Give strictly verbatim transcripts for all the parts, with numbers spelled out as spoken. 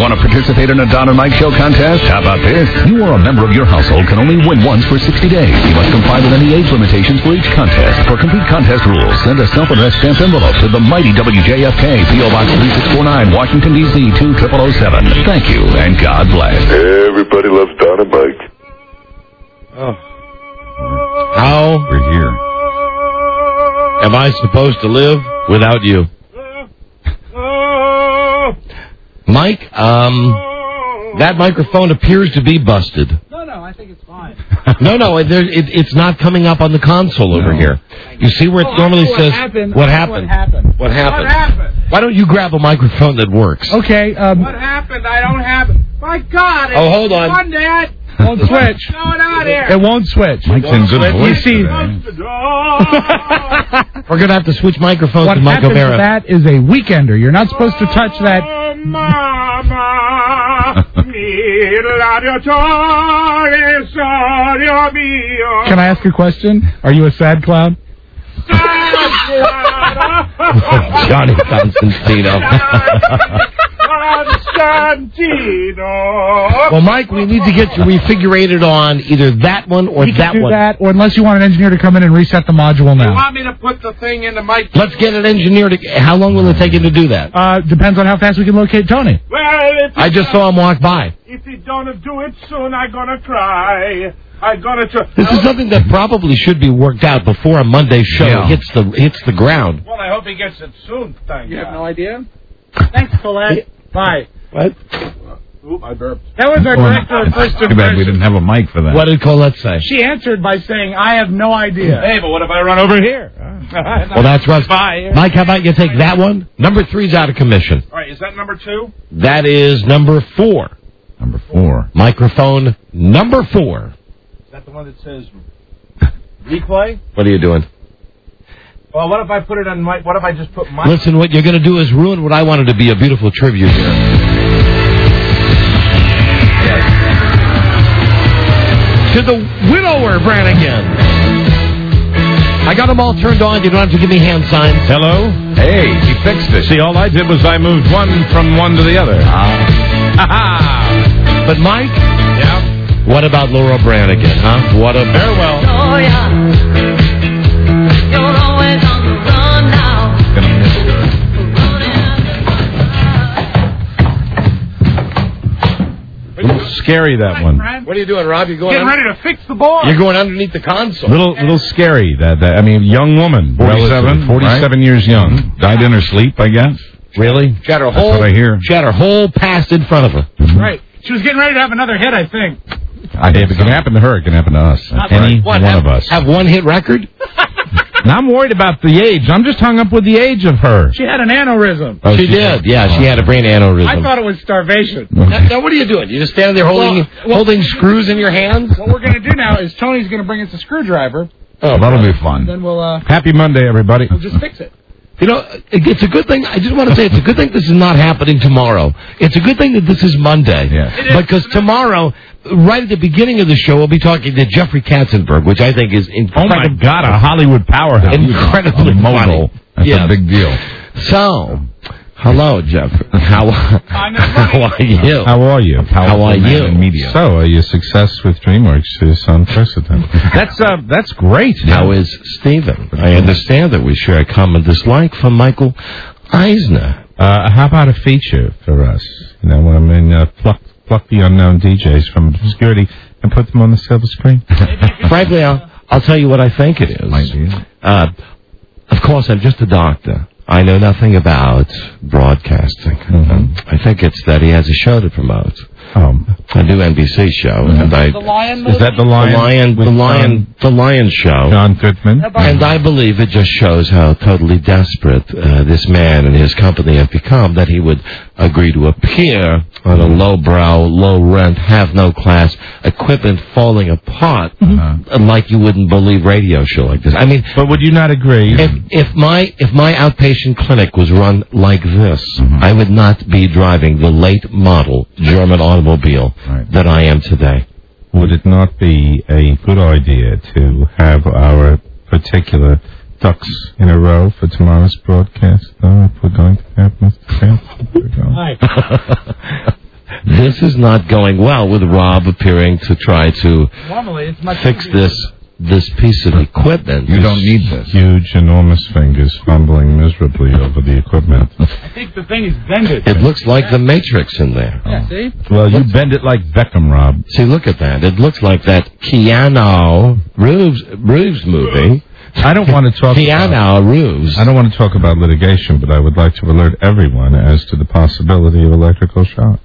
Want to participate in a Don and Mike Show contest? How about this? You or a member of your household can only win once for sixty days. You must comply with any age limitations for each contest. For complete contest rules, send a self-addressed stamped envelope to the mighty W J F K, P O Box three six four nine, Washington, D C two zero zero zero seven. Thank you, and God bless. Everybody loves Don and Mike. Oh. How We're here. am I supposed to live without you? Mike, um, that microphone appears to be busted. No, no, I think it's fine. no, no, it, it, it's not coming up on the console over No. here. You see where it Oh, normally what says, happened. what What happened? happened? What happened? What happened? Why don't you grab a microphone that works? Okay, um... What happened? I don't have it. My God! It's Oh, hold on. fun, Dad. won't switch. What's going on here? It won't switch. Mike's in good switch. voice You see- today. We're going to have to switch microphones What to Mike happens to O'Mara. that is a weekender. You're not supposed to touch that. Oh, Mama, mi laboratorio mio. Can I ask a question? Are you a sad clown? Johnny Constantino. Constantino. Well, Mike, we need to get you refigurated on either that one or We can that do one. that, or unless you want an engineer to come in and reset the module You now. want me to put the thing into my... Let's get an engineer to... How long will it take you to do that? Uh, depends on how fast we can locate Tony. Well, if I just saw him walk by. If you don't do it soon, I'm gonna try. I'm gonna try. This is something that probably should be worked out before a Monday show Yeah. hits the hits the ground. Well, I hope he gets it soon. Thank You God. have no idea? Thanks, Colette. Bye. What? Oop, I burped. That was our director of first Too bad we impression. didn't have a mic for that. What did Colette say? She answered by saying, I have no idea. Hey, but what if I run over here? Well, that's right. Bye. Mike, how about you take that one? Number three's out of commission. All right, is that number two? That is number four. Number four. Microphone number four. Is that the one that says replay? What are you doing? Well, what if I put it on my... What if I just put my... Listen, what you're going to do is ruin what I wanted to be a beautiful tribute here. To the widower, Brannigan. I got them all turned on. You don't have to give me hand signs. Hello? Hey, he fixed it. See, all I did was I moved one from one to the other. Ah. But, Mike, Yeah. what about Laura Brannigan, huh? What a... Farewell. Oh, yeah. You're always on the run now. Gonna miss her. A little scary, that one. What are you doing, Rob? You're going Getting un- ready to fix the board. You're going underneath the console. Little, little scary. That, that I mean, young woman, forty-seven, forty-seven years young, died in her sleep, I guess. Really? She had her That's whole, what I hear. She had her whole past in front of her. Right. She was getting ready to have another hit, I think. I, if it can happen to her, it can happen to us. Any What, one have, of us. Have one hit record? Now I'm worried about the age. I'm just hung up with the age of her. She had an aneurysm. Oh, she did. Yeah, she had a brain aneurysm. I thought it was starvation. Now, now what are you doing? You just standing there holding Well, well- holding screws in your hands? What we're going to do now is Tony's going to bring us a screwdriver, Oh, that'll be fun. then we'll, uh, Happy Monday, everybody. we'll just fix it. You know, it's a good thing. I just want to say it's a good thing this is not happening tomorrow. It's a good thing that this is Monday. Yeah. It is. Because tomorrow, right at the beginning of the show, we'll be talking to Jeffrey Katzenberg, which I think is Oh, incredible. my God, a Hollywood powerhouse. Incredibly A mogul. funny. That's Yes. a big deal. So, hello, Jeff. How, how are you? How are you? How are you? In media. So, uh, your success with DreamWorks is unprecedented. That's uh, that's great. How is Stephen? I understand that we share a common dislike for Michael Eisner. Uh, how about a feature for us? You know, I mean, uh, pluck, pluck the unknown D Js from obscurity and put them on the silver screen. Frankly, I'll, I'll tell you what I think it is. Might be. Uh, of course, I'm just a doctor. I know nothing about broadcasting. Mm-hmm. Um, I think it's that he has a show to promote. Um, A new N B C show, and I The Lion is that the the lion? lion, the with lion, the lion show. John Goodman. And I believe it just shows how totally desperate uh, this man and his company have become that he would agree to appear on a lowbrow, low-rent, have-no-class equipment falling apart Uh-huh. like you wouldn't believe radio show like this. I mean, But would you not agree? if if my if my outpatient clinic was run like this, Mm-hmm. I would not be driving the late model German automobile Right. that I am today. Would it not be a good idea to have our particular ducks in a row for tomorrow's broadcast, though, if we're going to have Mister Katzenberg on? Hi. this is not going well with Rob appearing to try to Normally, it's much fix easier. this this piece of equipment. You don't need this. Huge, enormous fingers fumbling miserably over the equipment. I think the thing is bended. It looks like the Matrix in there. Yeah, see? Well, you bend it like Beckham, Rob. See, look at that. It looks like that Keanu Reeves, Reeves movie. I don't want to talk Keanu about, Reeves. I don't want to talk about litigation, but I would like to alert everyone as to the possibility of electrical shock.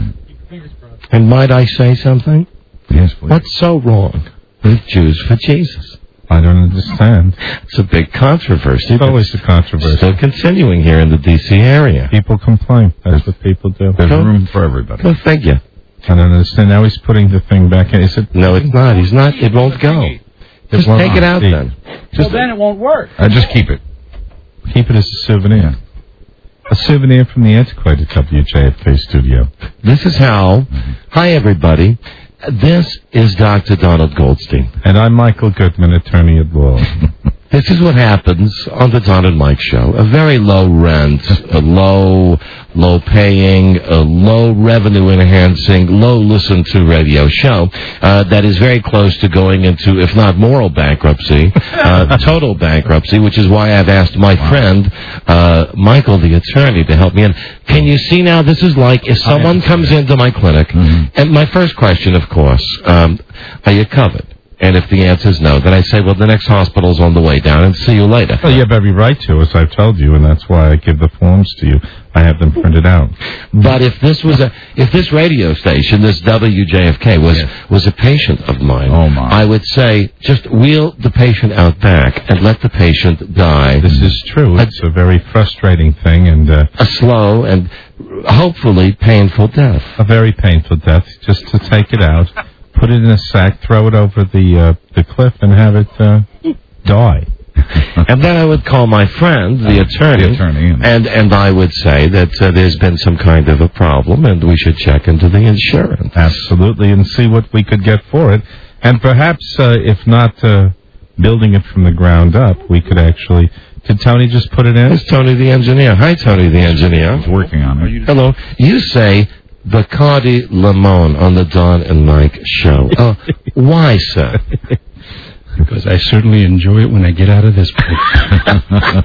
And might I say something? Yes, please. What's so wrong with Jews for Jesus? I don't understand. It's a big controversy. It's always a controversy. Still continuing here in the D C area. People complain. That's what people do. There's Go- room for everybody. Go figure. I don't understand. Now he's putting the thing back in. Is it? No, it's not. He's not. It won't go. Just won't take it out see. then. Well, then it won't work. Uh, just keep it. Keep it as a souvenir. A souvenir from the antiquated W J F K studio. This is how. Hi, everybody. This is Doctor Donald Goldstein. And I'm Michael Goodman, attorney at law. This is what happens on the Don and Mike show. A very low rent, a low, low paying, a low revenue enhancing, low listen to radio show uh, that is very close to going into, if not moral bankruptcy, uh, total bankruptcy, which is why I've asked my friend, uh, Michael, the attorney, to help me in. Can you see now, this is like if someone comes into my clinic, mm-hmm. and my first question, of course, um, are you covered? And if the answer is no, then I say, well, the next hospital's on the way down, and see you later. Well, you have every right to, as I've told you, and that's why I give the forms to you. I have them printed out. But if this was a, if this radio station, this W J F K, was Yes. was a patient of mine, Oh, my. I would say, just wheel the patient out back and let the patient die. This is true. It's a very frustrating thing, and uh, a slow and hopefully painful death. a very painful death. Just to take it out, put it in a sack, throw it over the uh, the cliff, and have it uh, die. And then I would call my friend, the attorney, The attorney, and- and, and I would say that uh, there's been some kind of a problem, and we should check into the insurance. Absolutely, and see what we could get for it. And perhaps, uh, if not uh, building it from the ground up, we could actually... Did Tony just put it in? It's Tony the engineer. Hi, Tony the engineer. He's working on it. Hello. You say Bacardi Limon on the Don and Mike show. Uh, why, sir? Because I certainly enjoy it when I get out of this place.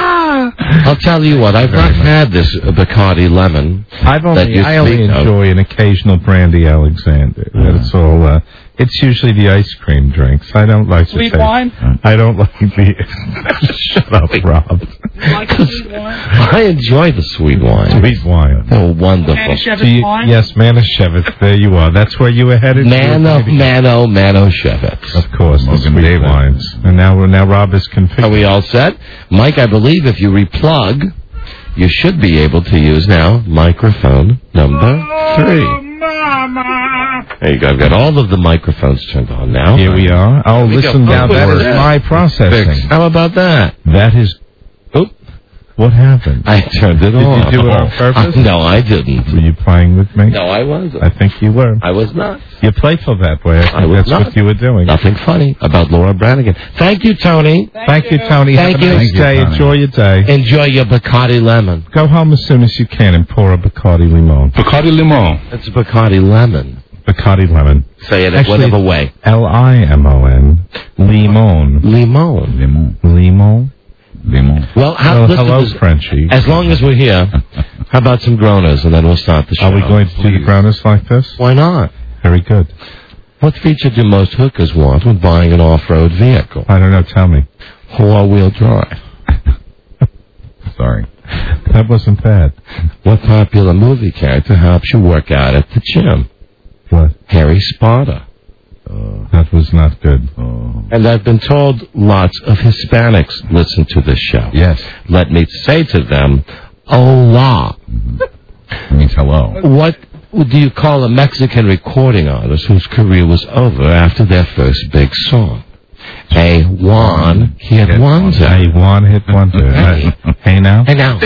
I'll tell you what, I've not had this Bacardi Lemon. I've that only, you I only speak of. enjoy an occasional Brandy Alexander. That's all. Uh, it's usually the ice cream drinks. I don't like Sweet to taste. wine? I don't like the... Shut up, Rob. You like sweet wine? I enjoy the sweet wine. Sweet wine. Oh, wonderful. Manischewitz Do you- wine? yes, Manischewitz. There you are. That's where you were headed. Mano, Mano, Manischewitz. Of course, the Morgan sweet David. wines. And now, now Rob is configured. Are we all set? Mike, I believe if you replug, you should be able to use now microphone number three. Mama. There you go. I've got all of the microphones turned on now. Here we are. Oh, we listen go. now. Oh, That look is at that. my processing. Fixed. How about that? That is... Oop. What happened? I turned it Did you on. do it on purpose? Uh, no, I didn't. Were you playing with me? No, I wasn't. I think you were. I was not. You're playful that way. I think I was that's not. what you were doing. Nothing funny about Laura Branigan. Thank you, Tony. Thank you, Tony. Thank Have a you. nice Thank you, day. Tony. Enjoy your day. Enjoy your Bacardi Lemon. Go home as soon as you can and pour a Bacardi Limon. Bacardi Limon. It's Bacardi Lemon. Bacardi Lemon. Say it Actually, whatever way. L I M O N. Limon. Limon. Limon. Limon. Limon. Well, how, Well, listen, hello, this- Frenchie. as long as we're here, how about some groaners, and then we'll start the show. Are we going to do the Please. grounders like this? Why not? Very good. What feature do most hookers want when buying an off-road vehicle? I don't know. Tell me. Four-wheel drive. Sorry. That wasn't bad. What popular movie character helps you work out at the gym? What? Harry Sparta. Uh, That was not good. oh. And I've been told lots of Hispanics listen to this show. Yes. Let me say to them, hola. It means hello. What do you call a Mexican recording artist whose career was over after their first big song? A one hit Hit wonder. A one hit wonder. Hey. Hey now. And now, You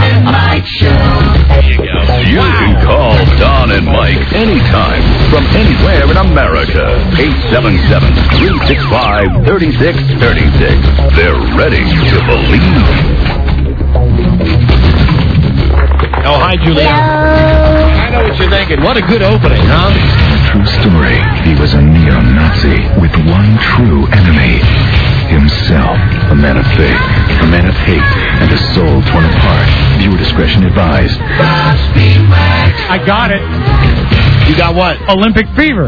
can call Don and Mike anytime from anywhere in America. eight seven seven, three six five, three six three six. They're ready to believe. Oh, hi, Julia. I know what you're thinking. What a good opening, huh? True story. He was a neo-Nazi with one true enemy. Himself. A man of faith, a man of hate, and a soul torn apart. Viewer discretion advised. I got it. You got what? Olympic fever.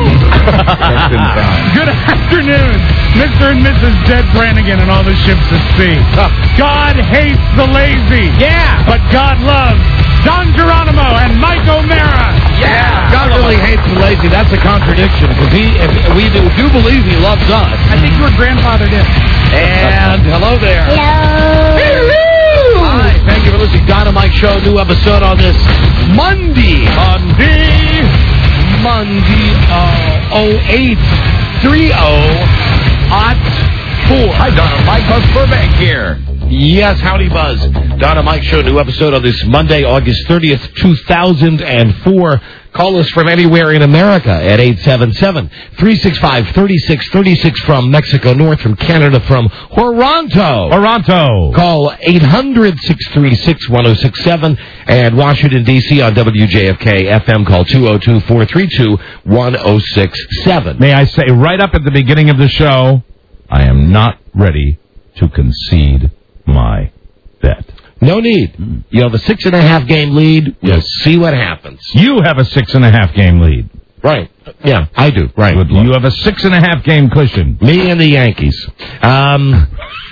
Good afternoon, Mister and Missus Dead Brannigan and all the ships at sea. God hates the lazy. Yeah. But God loves Don Geronimo and Mike O'Mara. Yeah. God really hates the lazy. That's a contradiction because he, if we do, do believe he loves us. I think your grandfather did. And hello there. Hello. Hi. Thank you for listening. Don and Mike Show, new episode on this Monday. Monday. Monday. Uh, oh eight three oh at four. Hi, Don and Mike. Buzz Burbank here. Yes, howdy, Buzz. Don and Mike Show, new episode on this Monday, August thirtieth, two thousand four. Call us from anywhere in America at eight seven seven, three six five, three six three six from Mexico North, from Canada, from Toronto. Toronto. Call eight hundred, six three six, one oh six seven. And Washington, D C on W J F K F M. Call two oh two, four three two, one oh six seven. May I say right up at the beginning of the show, I am not ready to concede my bet. No need. You have a six and a half game lead. We'll see what happens. You have a six and a half game lead. Right. Yeah, I do. Right. You have a six and a half game cushion. Me and the Yankees. Um,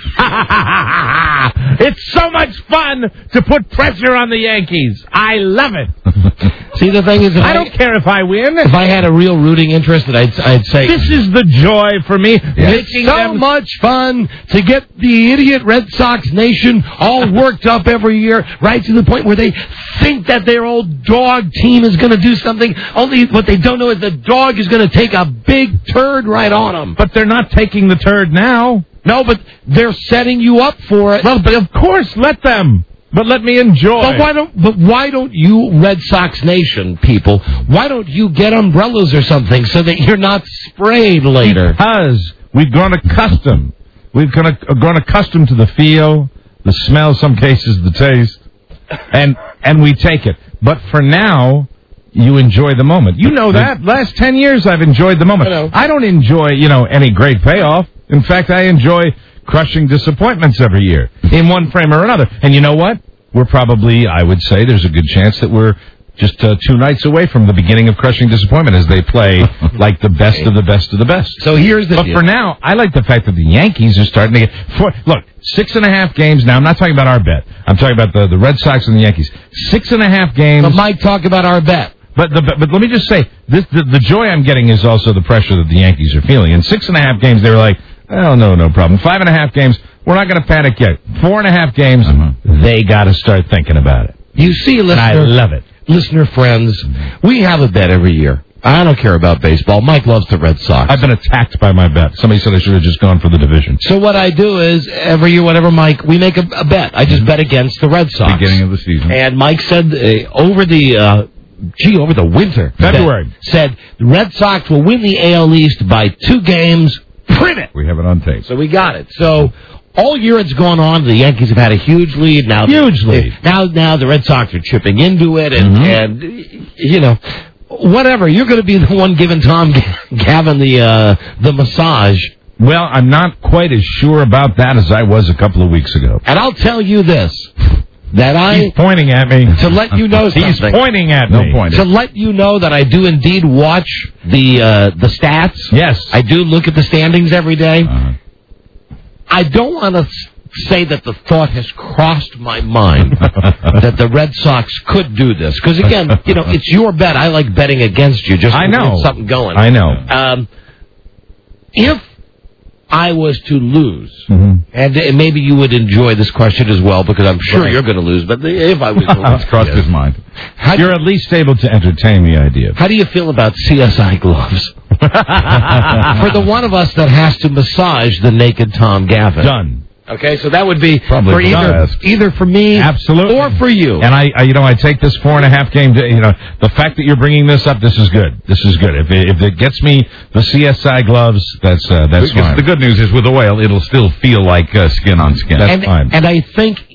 it's so much fun to put pressure on the Yankees. I love it. See, the thing is, if I I don't care if I win. If I had a real rooting interest, I'd, I'd say this is the joy for me. It's so them... much fun to get the idiot Red Sox nation all worked up every year, right to the point where they think that their old dog team is going to do something. Only what they don't know is the dog is going to take a big turd right on them. But they're not taking the turd now. No, but they're setting you up for it. Well, but of course, let them. But let me enjoy. But why don't? But why don't you, Red Sox Nation people? Why don't you get umbrellas or something so that you're not sprayed later? Because we've grown accustomed. We've grown, grown accustomed to the feel, the smell, some cases the taste, and and we take it. But for now, you enjoy the moment. You know that. Last ten years, I've enjoyed the moment. I know. I don't enjoy, you know, any great payoff. In fact, I enjoy crushing disappointments every year in one frame or another. And you know what? We're probably, I would say, there's a good chance that we're just uh, two nights away from the beginning of crushing disappointment as they play like the best of the best of the best. So here's the But deal. for now, I like the fact that the Yankees are starting to get... Four, look, six and a half games. Now, I'm not talking about our bet. I'm talking about the, the Red Sox and the Yankees. Six and a half games. But Mike, talk about our bet. But the, but let me just say, this the, the joy I'm getting is also the pressure that the Yankees are feeling. In six and a half games, they were like, oh, no, no problem. Five and a half games, we're not going to panic yet. Four and a half games, uh-huh. They got to start thinking about it. You see, listener, I love it. Listener friends, we have a bet every year. I don't care about baseball. Mike loves the Red Sox. I've been attacked by my bet. Somebody said I should have just gone for the division. So what I do is, every year, whatever, Mike, we make a, a bet. I just bet against the Red Sox. Beginning of the season. And Mike said, uh, over the... Uh, Gee, over the winter. February. Said, said the Red Sox will win the A L East by two games. Print it. We have it on tape. So we got it. So all year it's gone on. The Yankees have had a huge lead. Now, huge the, lead. Now, now the Red Sox are chipping into it, and, mm-hmm. and you know, whatever. You're going to be the one giving Tom Gavin the uh, the massage. Well, I'm not quite as sure about that as I was a couple of weeks ago. And I'll tell you this. That I He's pointing at me. To let you know something. He's pointing at no me. Point. To let you know that I do indeed watch the uh, the stats. Yes. I do look at the standings every day. Uh-huh. I don't want to say that the thought has crossed my mind that the Red Sox could do this. Because, again, you know, it's your bet. I like betting against you just I to know. get something going. I know. Um, if I was to lose, mm-hmm. and maybe you would enjoy this question as well, because I'm sure right. you're going to lose, but if I was to lose... It's crossed his mind. How You're you, at least able to entertain the idea. How do you feel about C S I gloves? For the one of us that has to massage the naked Tom Gavin. Done. Okay, so that would be Probably for either, either for me Absolutely. or for you. And I, I, you know, I take this four and a half game, you know, the fact that you're bringing this up, this is good. This is good. If it, if it gets me the C S I gloves, that's uh, that's because fine. The good news is with oil, it'll still feel like uh, skin on skin. That's and, fine. And I think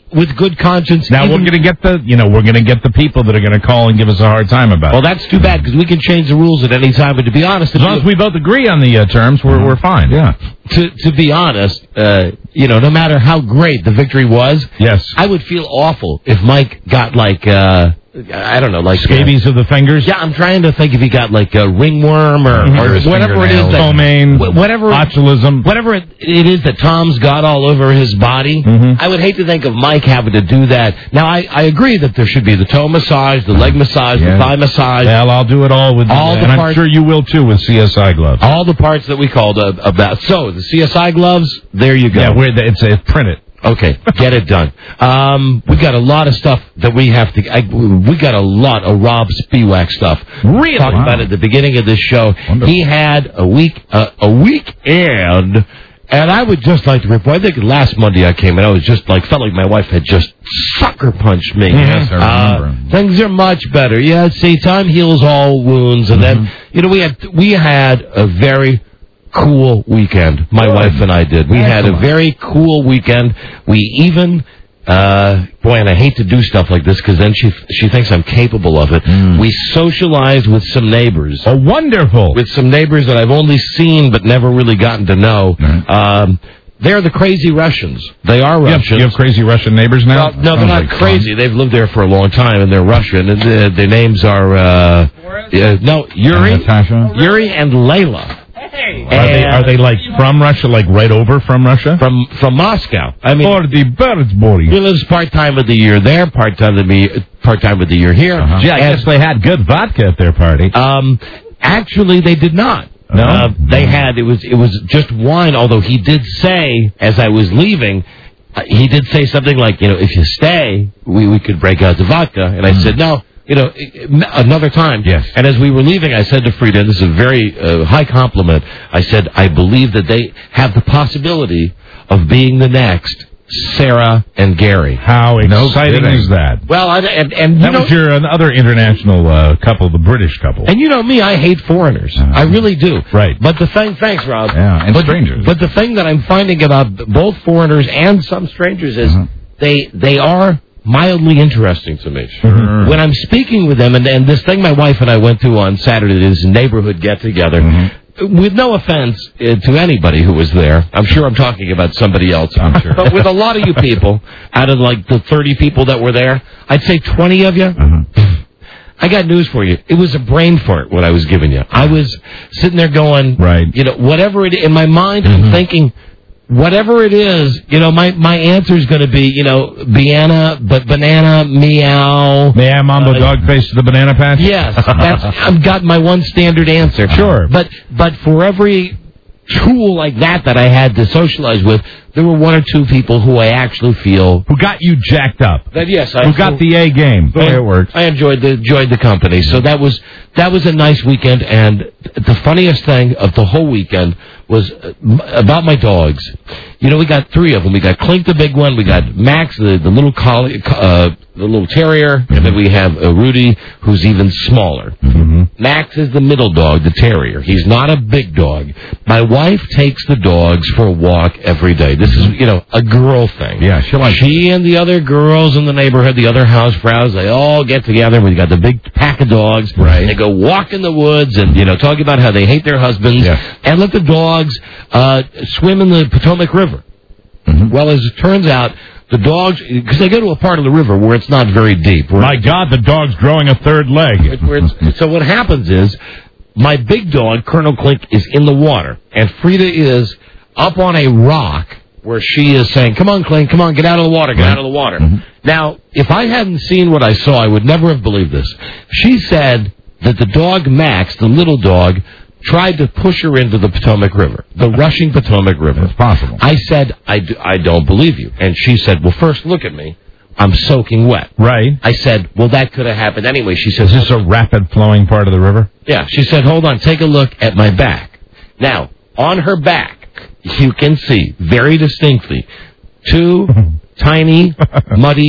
with good conscience. Now even- we're going to get the, you know, we're going to get the people that are going to call and give us a hard time about Well, it. that's too bad because we can change the rules at any time. But to be honest, As long as we both agree on the uh, terms, we're we're fine. Yeah. to to be honest, uh, you know, no matter how great the victory was, Yes. I would feel awful if Mike got like uh, I don't know, like Scabies of the fingers. Yeah, I'm trying to think if he got like a ringworm or, Mhm. or His whatever it is that Ptomaine, wh- whatever botulism. whatever it, it is that Tom's got all over his body. Mhm. I would hate to think of Mike having to do that. Now, I, I agree that there should be the toe massage, the leg massage, Yeah. the thigh massage, Well, I'll do it all with All you, the and I'm parts- sure you will too with C S I gloves. all the parts that we called uh, about. So the C S I gloves, there you go. Yeah, we're the, it's a print it. Okay, get it done. Um, we got a lot of stuff that we have to. I, we got a lot of Rob Spiewak stuff. Really? Talking Wow. about it at the beginning of this show. Wonderful. He had a week, uh, a weekend, and I would just like to report. I think last Monday I came and I was just like felt like my wife had just sucker punched me. Yes, I remember. Uh, things are much better. Yeah, see, time heals all wounds, and then you know we had we had a very cool weekend. My Good. wife and I did. We had a Excellent. very cool weekend. We even, uh, boy, and I hate to do stuff like this because then she she thinks I'm capable of it. Mm. We socialized with some neighbors. Oh, wonderful. With some neighbors that I've only seen but never really gotten to know. Right. Um, they're the crazy Russians. They are You have, Russians. you have crazy Russian neighbors now? Well, no, they're Sounds not like fun. crazy. They've lived there for a long time, and they're Russian. And uh, their names are uh, uh, no Yuri, Natasha? Yuri, and Layla. Hey. Are they, are they like from Russia, like right over from Russia? From from Moscow. I mean, For the birds, boy. he lives part time of the year there, part time of the part time of the year here. Uh-huh. Gee, I And, guess they had good vodka at their party. um, actually, they did not. No? Uh, they had it was it was just wine. Although he did say, as I was leaving, uh, he did say something like, you know, if you stay, we we could break out the vodka. And I said no. You know, another time. Yes. And as we were leaving, I said to Frida, and this is a very uh, high compliment, I said, I believe that they have the possibility of being the next Sarah and Gary. How exciting kidding. is that? Well, I, and, and you That know, was your other international uh, couple, the British couple. and you know me, I hate foreigners. Uh-huh. I really do. Right. But the thing, thanks, Rob. Yeah, and but, strangers. But the thing that I'm finding about both foreigners and some strangers is Uh-huh. they they are mildly interesting to me. Sure. When I'm speaking with them, and, and this thing my wife and I went to on Saturday, this neighborhood get-together, Mhm. with no offense uh, to anybody who was there, I'm sure I'm talking about somebody else, I'm sure. but with a lot of you people, out of like the thirty people that were there, I'd say twenty of you, Uh-huh. I got news for you. It was a brain fart what I was giving you. I was sitting there going, Right. you know, whatever it in my mind, I'm thinking, whatever it is, you know, my, my answer is going to be, you know, Biana, but banana, meow. May I mambo Uh, dog face to the banana patch? Yes, that's, I've got my one standard answer. Sure. But, but for every tool like that that I had to socialize with, there were one or two people who I actually feel Who got you jacked up? that, yes, I Who got the A game? The way it works. I enjoyed the enjoyed the company. So that was that was a nice weekend. And the funniest thing of the whole weekend was uh, m- about my dogs. You know, we got three of them. We got Clink, the big one. We got Max, the, the little collie, uh, the little terrier, and then we have uh, Rudy, who's even smaller. Mm-hmm. Max is the middle dog, the terrier. He's not a big dog. My wife takes the dogs for a walk every day. This is, you know, a girl thing. Yeah, she likes She and the other girls in the neighborhood, the other housefrows, they all get together. We got the big pack of dogs. Right. They go walk in the woods and, you know, talk about how they hate their husbands. Yeah. And let the dogs uh, swim in the Potomac River. Mhm. Well, as it turns out, the dogs, because they go to a part of the river where it's not very deep. Where My God, the dog's growing a third leg. where it's, so what happens is, my big dog, Colonel Clink, is in the water, and Frida is up on a rock where she is saying, come on, Clink, come on, get out of the water, get out of the water. Mhm. Now, if I hadn't seen what I saw, I would never have believed this. She said that the dog Max, the little dog, tried to push her into the Potomac River, the rushing Potomac River. It's possible. I said, I, do, I don't believe you. And she said, well, first look at me. I'm soaking wet. Right. I said, well, that could have happened anyway. She says, Is this a rapid flowing part of the river? yeah, she said, hold on, take a look at my back. Now, on her back, you can see very distinctly two tiny, muddy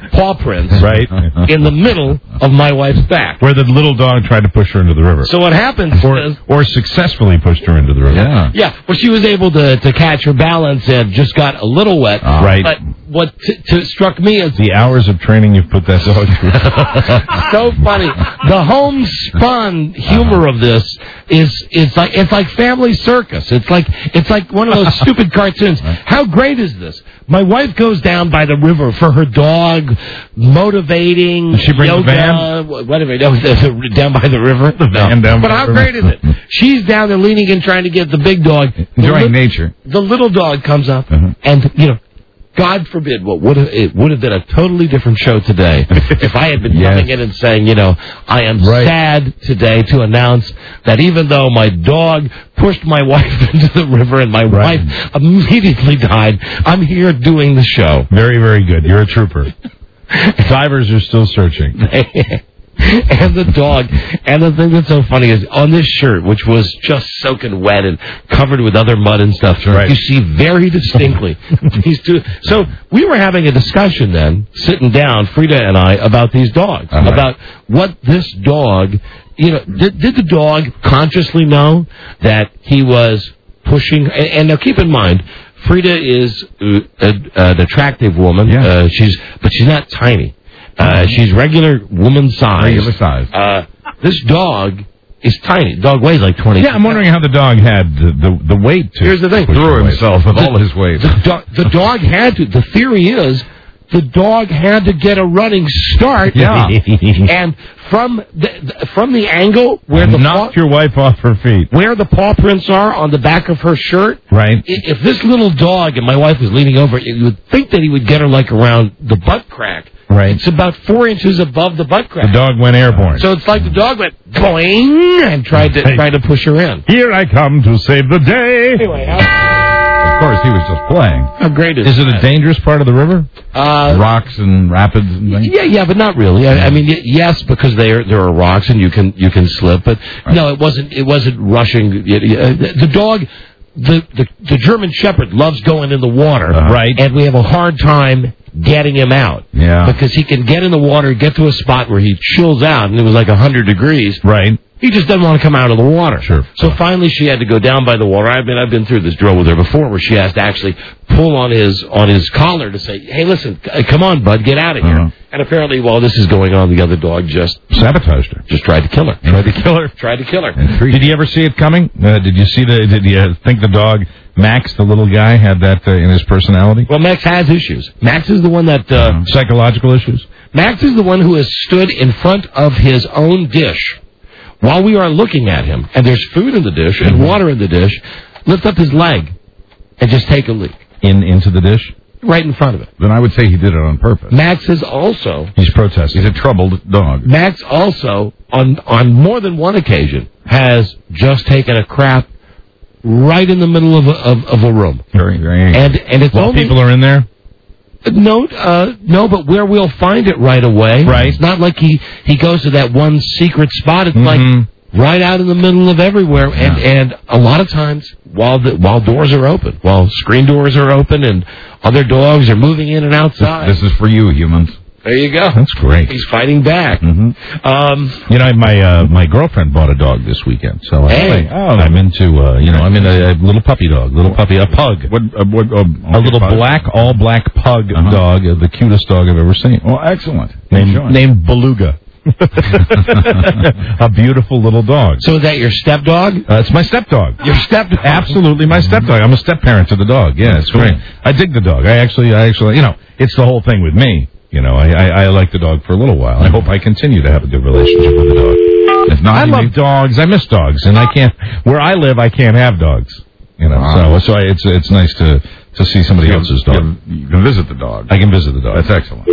paw prints Right. in the middle of my wife's back. Where the little dog tried to push her into the river. So what happens or, is... or successfully pushed her into the river. Yeah. Yeah, well, she was able to, to catch her balance and just got a little wet. Uh, right. But what t- t- struck me as The hours of training you've put that dog through. so funny, the homespun humor of this is it's like it's like Family Circus. It's like it's like one of those stupid cartoons. How great is this? My wife goes down by the river for her dog, motivating Did she bring the yoga, van? wh- whatever. No, the- down by the river. The van down by But the how river. great is it? She's down there leaning and trying to get the big dog. The Enjoying li- nature. The little dog comes up, Uh-huh. and you know. God forbid, what would have, it would have been a totally different show today if I had been Yes. coming in and saying, you know, I am Right. sad today to announce that even though my dog pushed my wife into the river and my Right. wife immediately died, I'm here doing the show. Very, very good. You're a trooper. Divers are still searching. And the dog, and the thing that's so funny is on this shirt, which was just soaking wet and covered with other mud and stuff, Right. you see very distinctly these two. So we were having a discussion then, sitting down, Frida and I, about these dogs, Uh-huh. about what this dog, you know, did, did the dog consciously know that he was pushing, and, and now keep in mind, Frida is uh, a, an attractive woman. Yeah. Uh, she's, but she's not tiny. Uh, she's regular woman size. Regular size. Uh, this dog is tiny. The dog weighs like twenty. Yeah, I'm wondering how the dog had the, the, the weight to Here's the thing. push Threw her away. himself with all his weight. The, do- the dog had to. The theory is the dog had to get a running start. Yeah. And from the, from the angle where the paw, knocked your wife off her feet. where the paw prints are on the back of her shirt. Right. i- If this little dog and my wife was leaning over, you would think that he would get her like around the butt crack. Right. It's about four inches above the butt crack. The dog went airborne. So it's like the dog went boing and tried to Hey. tried to push her in. Here I come to save the day. Anyway, how, Of course, he was just playing. how great is Is it a that? dangerous part of the river? Uh, Rocks and rapids and things. yeah, yeah, but not really. I, I mean, y- yes, because there there are rocks and you can you can slip, but no, it wasn't it wasn't rushing. y- y- uh, The, the dog, the, the the German Shepherd loves going in the water, Uh-huh. Right. And we have a hard time getting him out, Yeah. because he can get in the water, get to a spot where he chills out, and it was like a hundred degrees. Right. He just doesn't want to come out of the water. Sure. So finally, she had to go down by the water. I've been I've been through this drill with her before, where she has to actually pull on his on his collar to say, "Hey, listen, c- come on, bud, get out of here." Uh-huh. And apparently, while this is going on, the other dog just Sabotaged her. just tried to kill her. Tried to kill her. Tried to kill her. Did you ever see it coming? Uh, did you see the? Did you think the dog Max, the little guy, had that uh, in his personality? Well, Max has issues. Max is the one that uh, Psychological issues. Max is the one who has stood in front of his own dish while we are looking at him, and there's food in the dish and water in the dish. Lift up his leg and just take a leak In into the dish. right in front of it. Then I would say he did it on purpose. Max is also He's protesting. He's a troubled dog. Max also on on more than one occasion has just taken a crap right in the middle of a, of, of a room, Very, very angry. and and it's While only people are in there. no uh, no, but where we'll find it right away. Right. It's not like he he goes to that one secret spot. It's Mhm. like right out in the middle of everywhere, and and a lot of times while the while doors are open, while screen doors are open, and other dogs are moving in and outside. This is for you, humans. There you go. That's great. He's fighting back. hmm Um, You know, my uh, my girlfriend bought a dog this weekend, so I, Hey. I, I'm into uh, you know I'm in a, a little puppy dog, little puppy, a pug, What? Uh, what? Uh, a little black, all black pug Uh-huh. dog, uh, the cutest dog I've ever seen. Well, excellent. Named Enjoy. named Beluga. A beautiful little dog. so is that your stepdog? Uh, it's my stepdog. Your stepdog? Absolutely, my stepdog. I'm a step parent to the dog. Yeah, it's great. I dig the dog. I actually, I actually, you know, it's the whole thing with me. You know, I, I, I like the dog for a little while. I hope I continue to have a good relationship with the dog. If not, I he love may- dogs. I miss dogs, and I can't. Where I live, I can't have dogs. You know, Wow. so so I, it's it's nice to to see somebody you else's can- dog. You can visit the dog. I can visit the dog. That's excellent.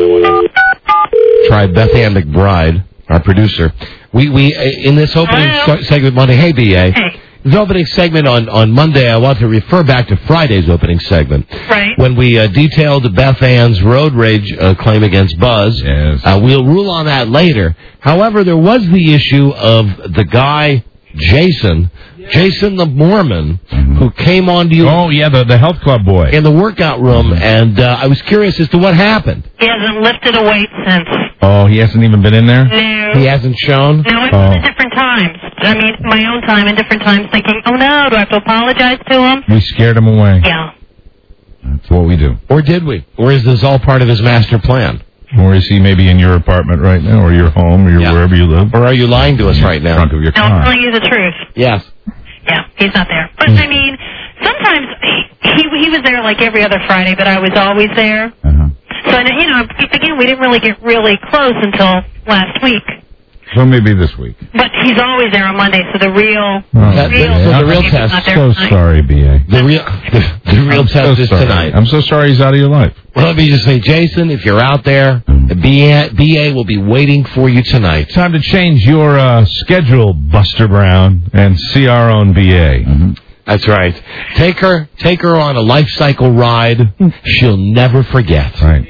Try Beth Ann McBride, our producer. We we uh, in this opening Hello? se- segment Monday. Hey, B A. Hey. This opening segment on, on Monday, I want to refer back to Friday's opening segment. Right. When we uh, detailed Beth Ann's road rage uh, claim against Buzz. Yes. Uh, we'll rule on that later. However, there was the issue of the guy Jason, Jason the Mormon, who came on to you. Oh, yeah, the, the health club boy. In the workout room, and uh, I was curious as to what happened. He hasn't lifted a weight since. Oh, he hasn't even been in there? No. He hasn't shown? No, it's Oh. at different times. I mean, my own time and different times thinking, oh no, do I have to apologize to him? We scared him away. Yeah. That's what we do. Or did we? Or is this all part of his master plan? Or is he maybe in your apartment right now, or your home, or your, Yeah. wherever you live? Or are you lying to us right now? Trunk of your No, I'm car. telling you the truth. Yes. Yeah, he's not there. But, I mean, sometimes he, he he was there like every other Friday, but I was always there. Uh-huh. So, and, you know, again, we didn't really get really close until last week. So maybe this week. But he's always there on Monday, so the real... Oh, That- real so the real he's test. not there So tonight. sorry, B A. The real, the, the real I'm test so is sorry. tonight. I'm so sorry he's out of your life. Well, let me just say, Jason, if you're out there, the B A, B A will be waiting for you tonight. Time to change your uh, schedule, Buster Brown, and see our own B A. Mm-hmm. That's right. Take her, take her on a life cycle ride. She'll never forget. Right.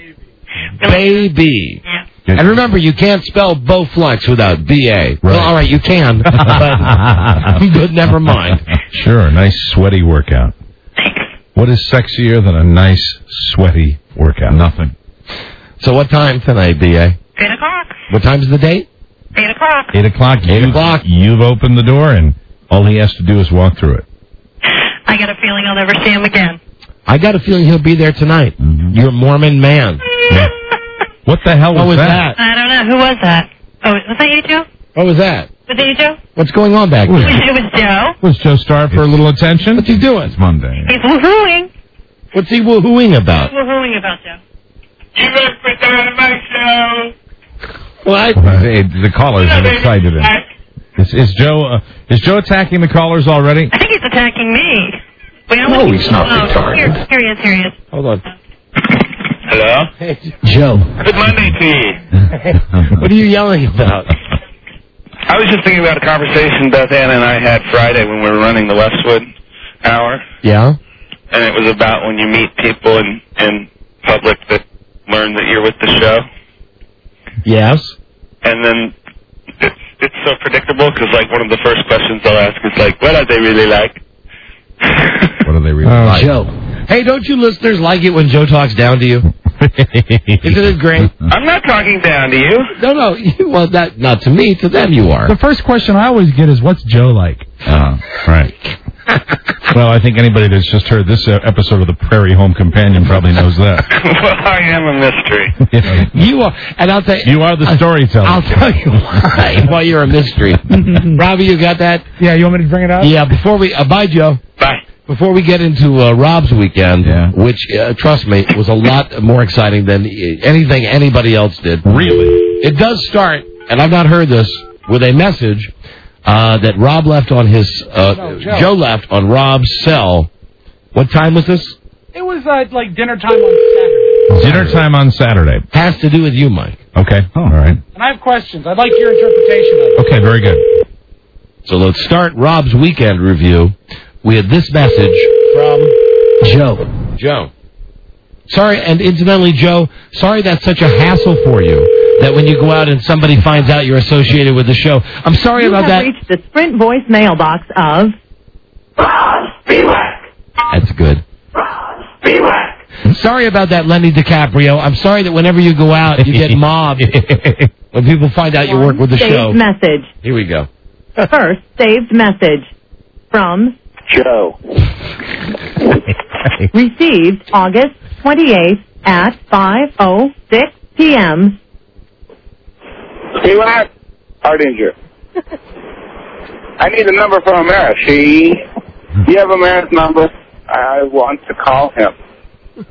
Baby. Yeah. And remember, you can't spell Bowflex without B A. Well, all right, you can, but, but never mind. Sure, a nice sweaty workout. What is sexier than a nice sweaty workout? Nothing. So what time tonight, B A? Eight o'clock. What time's the date? Eight o'clock. Eight o'clock. Eight You've- o'clock. You've opened the door, and all he has to do is walk through it. I got a feeling I'll never see him again. I got a feeling he'll be there tonight. Mm-hmm. You're a Mormon man. What the hell was, What was that? that? I don't know. Who was that? Oh, was that you, Joe? What was that? Was that you, Joe? What's going on back It was, there? it was Joe. Was Joe Starr for a little attention? What's he doing? It's Monday. He's woohooing. What's he woohooing about? Woohooing about Joe. You look for Dynamite Show. What? Hey, the callers are excited. Is, is Joe uh, is Joe attacking the callers already? I think he's attacking me. Wait, I'm No, looking- he's not oh, retarded. Here, here he is, here he is. Hold on. Hello? Joe. Good Monday to you. What are you yelling about? I was just thinking about a conversation Beth Ann and I had Friday when we were running the Westwood Hour. Yeah? And it was about when you meet people in, in public that learn that you're with the show. Yes. And then it's, it's so predictable because, like, one of the first questions they'll ask is, like, what are they really like? What are they really Oh, like? Joe. Hey, don't you listeners like it when Joe talks down to you? Isn't it great? I'm not talking down to you. No, no. You, well, that not to me. To them, you are. The first question I always get is, what's Joe like? Uh, right. Well, I think anybody that's just heard this uh, episode of the Prairie Home Companion probably knows that. Well, I am a mystery. You are, and I'll tell you. You are the storyteller. I'll tell you why. Why you're a mystery. Robbie, you got that? Yeah, you want me to bring it up? Yeah. Before we, uh, bye, Joe. Bye. Before we get into uh, Rob's weekend, Yeah. which, uh, trust me, was a lot more exciting than anything anybody else did. Really? It does start, and I've not heard this, with a message uh, that Rob left on his, uh, No, Joe. Joe left on Rob's cell. What time was this? It was uh, like dinner time on Saturday. Dinner time on Saturday. Has to do with you, Mike. Okay. All right. And I have questions. I'd like your interpretation of it. Okay, very good. So let's start Rob's weekend review with this message from Joe. Joe. Sorry, and incidentally, Joe, sorry that's such a hassle for you that when you go out and somebody finds out you're associated with the show. I'm sorry you about have that. reached the Sprint voice mailbox of That's good. Sorry about that, Lenny DiCaprio. I'm sorry that whenever you go out, you get mobbed when people find out you work with the saved show. message. Here we go. First saved message from Joe. received August twenty-eighth at five oh six p.m. See what? Hardinger. I need a number from Amara. She. Do you have Amara's number? I want to call him.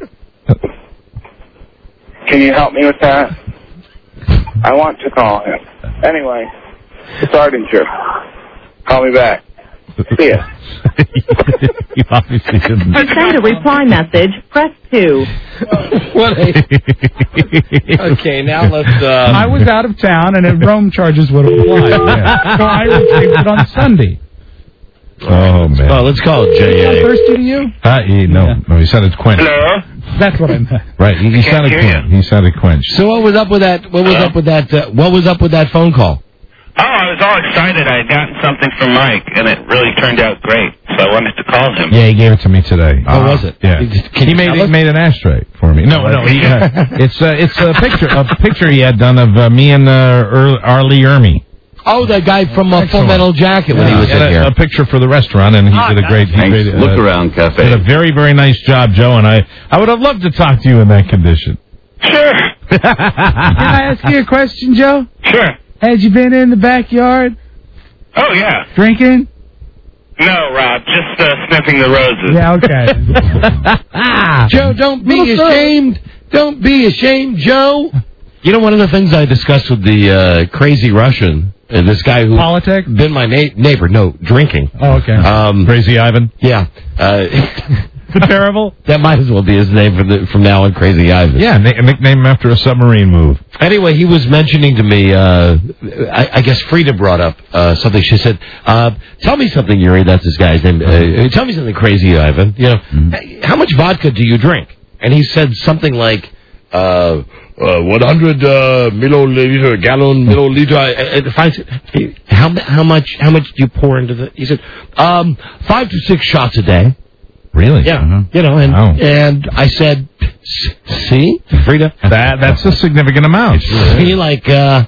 Can you help me with that? I want to call him. Anyway, it's Hardinger. Call me back. See ya. You obviously didn't. To send a reply message, press two. What a... Okay, now let's... Uh... I was out of town, and if Rome charges would apply. Yeah. So I received it on Sunday. Oh, man. Oh, let's call it J I'm A. thirsty to you? Uh, he, no, Yeah. no, he sounded quenched. Hello? That's what I meant. Right, he, he can't sounded hear quenched. He sounded quenched. So what was up with that? What was Hello? up with that? Uh, what was up with that phone call? Oh, I was all excited. I had gotten something from Mike, and it really turned out great. So I wanted to call him. Yeah, he gave it to me today. How was it? Yeah, Can he you made tell he us? made an ashtray for me. No, no, he, uh, it's uh, it's a picture a picture he had done of uh, me and uh, Earl, Arlie Ermy. Oh, that guy from uh, Full Metal Jacket when Yeah, he was in a, here. a picture for the restaurant, and he Ah, did a great. He Thanks. did, uh, Look around cafe. Did a very very nice job, Joe, and I I would have loved to talk to you in that condition. Sure. Can I ask you a question, Joe? Sure. Had you been in the backyard Oh, yeah. drinking? No, Rob, just uh, sniffing the roses. Yeah, okay. Joe, don't be Little ashamed. Don't be ashamed, Joe. You know, one of the things I discussed with the uh, crazy Russian, uh, this guy who Politics? been my na- neighbor, no, drinking. Oh, okay. Um, Crazy Ivan. yeah. Uh, Terrible? that might as well be his name from, the, from now on, Crazy Ivan. Yeah, na- nickname him after a submarine move. Anyway, he was mentioning to me, uh, I, I guess Frida brought up uh, something. She said, uh, tell me something, Yuri, that's his guy's name. Uh, tell me something crazy, Ivan. You know, Mm-hmm. how much vodka do you drink? And he said something like, uh, uh, one hundred uh, milliliter, gallon, milliliter. I, I, if I said, hey, how, how much how much do you pour into the... He said, um, five to six shots a day. Really? Yeah. Uh-huh. You know, and, Wow. and I said, see, Frida? That that's a significant amount. See, like, uh,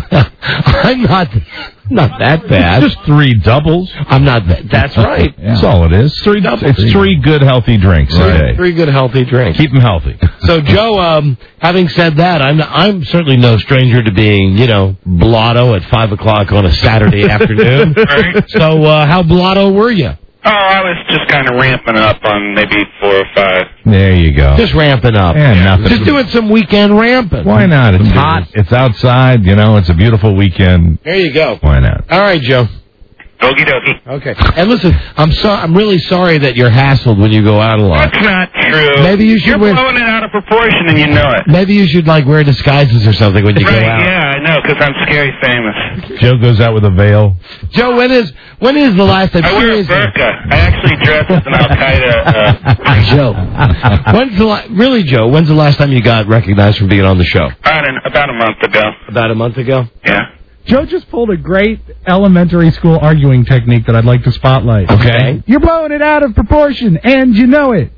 I'm not, not that bad. Just three doubles. I'm not that. That's right. That's all it is. Three doubles. It's three good healthy drinks a day. Three good healthy drinks. Keep them healthy. So, Joe, um, having said that, I'm I'm certainly no stranger to being, you know, blotto at five o'clock on a Saturday afternoon. Right. So, uh, how blotto were you? Oh, I was just kind of ramping up on maybe four or five. There you go. Just ramping up. Yeah, nothing. Just doing some weekend ramping. Why not? It's hot. It's outside. You know, it's a beautiful weekend. There you go. Why not? All right, Joe. Okie dokie. Okay. And listen, I'm so I'm really sorry that you're hassled when you go out a lot. That's not true. Maybe you should You're wear- blowing it out of proportion and you know it. Maybe you should like wear disguises or something when you Right, go out. yeah, I know, because I'm scary famous. Joe goes out with a veil. Joe, when is when is the last time? I wear a seriously? burqa. I actually dress as an Al-Qaeda. Uh, Joe, when's the la- really, Joe? When's the last time you got recognized from being on the show? about, an, about a month ago. About a month ago. Yeah. Joe just pulled a great elementary school arguing technique that I'd like to spotlight. Okay. You're blowing it out of proportion, and you know it.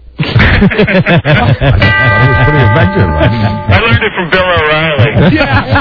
I learned it from Bill O'Reilly.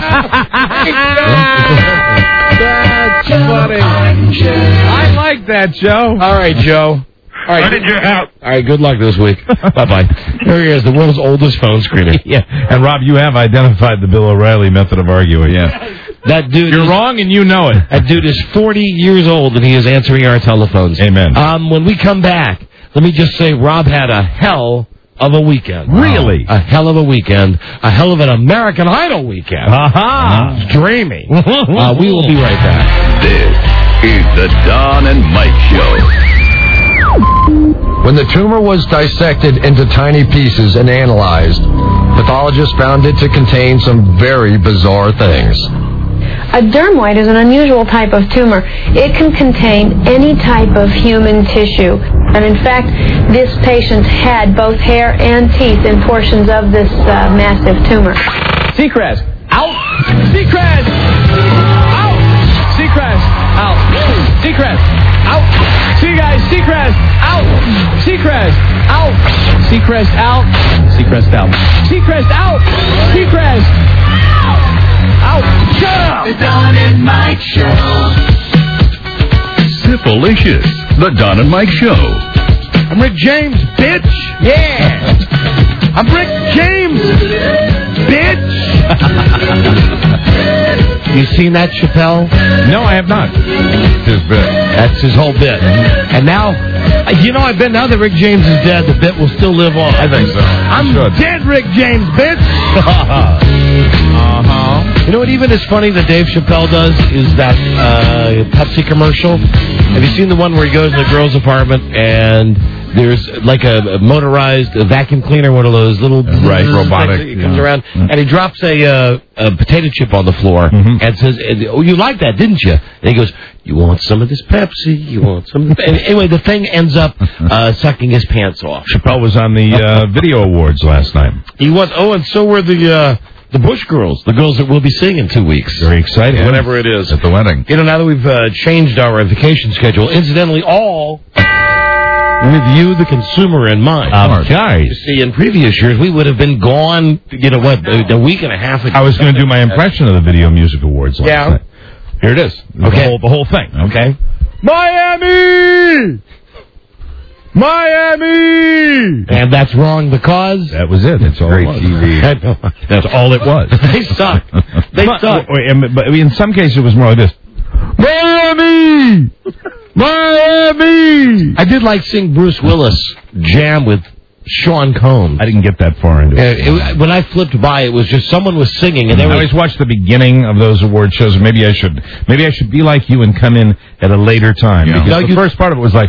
That's funny. I like that, Joe. All right, Joe. All right. Why did you out? All right. Good luck this week. Bye bye. Here he is, the world's oldest phone screener. Yeah. And Rob, you have identified the Bill O'Reilly method of arguing. Yeah. That dude. You're is, wrong, and you know it. That dude is forty years old, and he is answering our telephones. Amen. Um, when we come back, let me just say, Rob had a hell of a weekend. Really? A hell of a weekend. A hell of an American Idol weekend. Aha! It's dreamy. uh, we will be right back. This is the Don and Mike Show. When the tumor was dissected into tiny pieces and analyzed, pathologists found it to contain some very bizarre things. A dermoid is an unusual type of tumor. It can contain any type of human tissue. And in fact, this patient had both hair and teeth in portions of this uh, massive tumor. Seacrest, out! Seacrest! Out! Seacrest, out! Seacrest, out! See you guys, Seacrest, out! Seacrest, out! Seacrest, out! Seacrest, out! Seacrest, out! Seacrest, out! Out! Shut up! The Don and Mike Show. Syphilicious. The Don and Mike Show. I'm Rick James, bitch! Yeah! I'm Rick James, bitch! You seen that, Chappelle? No, I have not. His bit. That's his whole bit. And now, you know, I bet now that Rick James is dead, the bit will still live on. I think so. I'm Should. dead, Rick James, bitch! Uh-huh. You know what even is funny that Dave Chappelle does is that uh, Pepsi commercial. Have you seen the one where he goes to the girl's apartment and there's like a, a motorized vacuum cleaner, one of those little right robotic that comes yeah. around, and he drops a, uh, a potato chip on the floor mm-hmm. and says, "Oh, you like that, didn't you?" And he goes, "You want some of this Pepsi? You want some?" Of and anyway, the thing ends up uh, sucking his pants off. Chappelle was on the uh, video awards last night. He was. Oh, and so were the. Uh, The Bush Girls, the girls that we'll be seeing in two weeks. Very excited. Whatever it is. At the wedding. You know, now that we've uh, changed our vacation schedule, incidentally, all with you, the consumer, in mind. Um, guys. You see, in previous years, we would have been gone, you know what, a, a week and a half ago. I was going to do my impression of the Video Music Awards last Yeah. night. Here it is. The Okay. whole, the whole thing. Okay. Miami! Miami! And that's wrong because... That was it. That's all Great it was. T V. That's all it was. They suck. They but, suck. wait, and- but in some cases, it was more like this. Miami! Miami! I did like seeing Bruce Willis jam with Sean Combs. I didn't get that far into Uh, it. it, when I flipped by, it was just someone was singing, and they I were. always watch the beginning of those award shows. Maybe I should. Maybe I should be like you and come in at a later time. Yeah. Because No, the you- first part of it was like,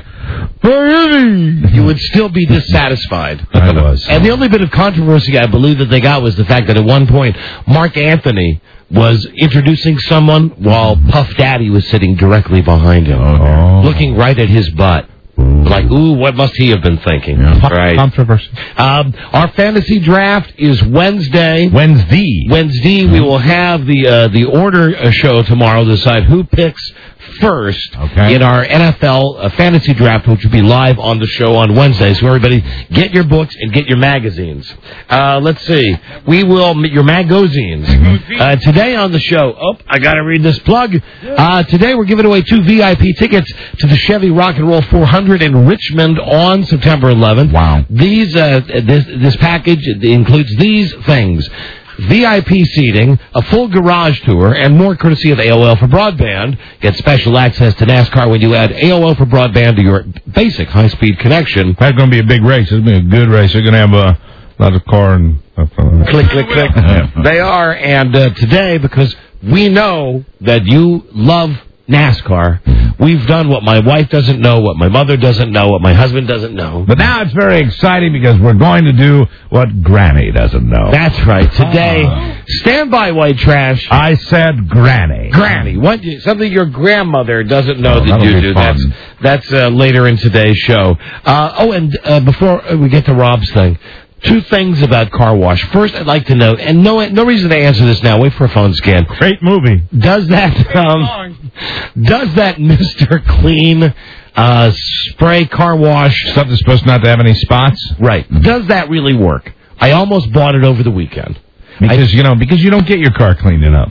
Miami! You would still be dissatisfied. I was. And the only bit of controversy I believe that they got was the fact that at one point, Mark Anthony was introducing someone while Puff Daddy was sitting directly behind him, Oh. looking right at his butt. Like, ooh, what must he have been thinking? Right. Controversy. Um, our fantasy draft is Wednesday. Wednesday. Wednesday, we will have the uh, the order uh, show tomorrow to decide who picks first Okay. in our N F L uh, fantasy draft, which will be live on the show on Wednesday. So everybody, get your books and get your magazines. Uh, let's see. We will, your magazines. Uh, today on the show, oh, I got to read this plug. Uh, today we're giving away two V I P tickets to the Chevy Rock and Roll four hundred in Richmond on September eleventh. Wow. These, uh, this, this package includes these things. V I P seating, a full garage tour, and more courtesy of A O L for Broadband. Get special access to NASCAR when you add A O L for Broadband to your basic high-speed connection. That's going to be a big race. It's going to be a good race. They're going to have a lot of car and... Click, click, click. They are, and uh, today, because we know that you love NASCAR, we've done what my wife doesn't know, what my mother doesn't know, what my husband doesn't know. But now it's very exciting because we're going to do what Granny doesn't know. That's right. Today, stand by, white trash. I said Granny. Granny. What? Something your grandmother doesn't know Oh, that that'll you be do. fun. That's that's uh, later in today's show. Uh, oh, and uh, before we get to Rob's thing, two things about Car Wash. First, I'd like to know, and no no reason to answer this now. Wait for a phone scan. Great movie. Does that um, does that Mister Clean uh, spray car wash stuff that's supposed not to have any spots? Right. Does that really work? I almost bought it over the weekend. Because I, you know, because you don't get your car cleaned enough.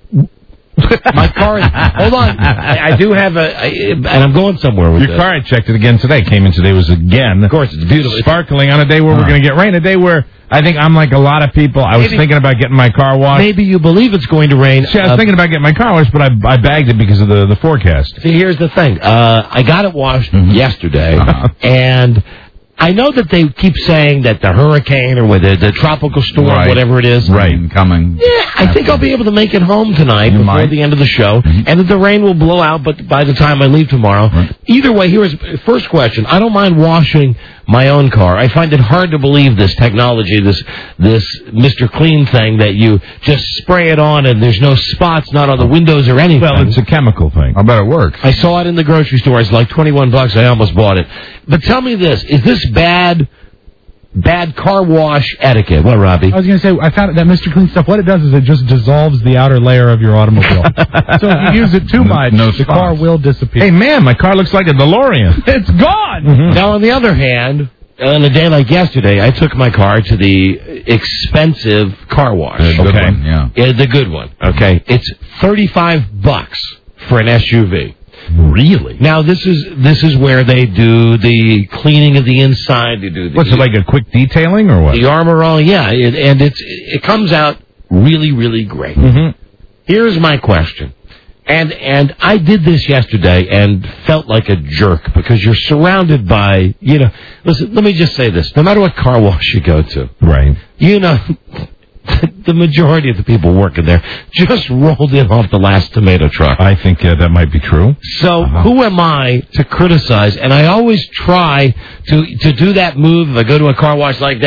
My car. Hold on. I, I do have a, I, and I'm going somewhere with your this. car. I checked it again today. Came in today. Was again. Of course, it's beautiful, sparkling on a day where uh-huh. we're going to get rain. A day where I think I'm like a lot of people. I was maybe, thinking about getting my car washed. Maybe you believe it's going to rain. See, I was uh, thinking about getting my car washed, but I I bagged it because of the the forecast. See, here's the thing. Uh, I got it washed mm-hmm. yesterday, uh-huh. and I know that they keep saying that the hurricane or the, the tropical storm, right. whatever it is, rain coming. Yeah, I think I'll be able to make it home tonight you before might. the end of the show, mm-hmm. and that the rain will blow out. But by the time I leave tomorrow, right. Either way, here's first question. I don't mind washing my own car. I find it hard to believe this technology, this this Mister Clean thing that you just spray it on and there's no spots, not on the windows or anything. Well, it's a chemical thing. I bet it works. I saw it in the grocery store. It's like twenty-one bucks. I almost bought it. But tell me this: is this bad? Bad car wash etiquette. What, Robbie? I was going to say, I found that Mister Clean stuff, what it does is it just dissolves the outer layer of your automobile. So if you use it too much, no, no the spots. car will disappear. Hey, man, my car looks like a DeLorean. It's gone! Mm-hmm. Now, on the other hand, on a day like yesterday, I took my car to the expensive car wash. The good okay. one, yeah. yeah. The good one, okay? It's thirty-five bucks for an S U V. Really? Now this is this is where they do the cleaning of the inside. They do the, what's it like a quick detailing or what? The armor all, yeah, it, and it's it comes out really really great. Mm-hmm. Here's my question, and and I did this yesterday and felt like a jerk because you're surrounded by you know. Listen, let me just say this: no matter what car wash you go to, right? You know. The majority of the people working there just rolled in off the last tomato truck. I think uh, that might be true. So uh-huh. Who am I to criticize? And I always try to to do that move if I go to a car wash like that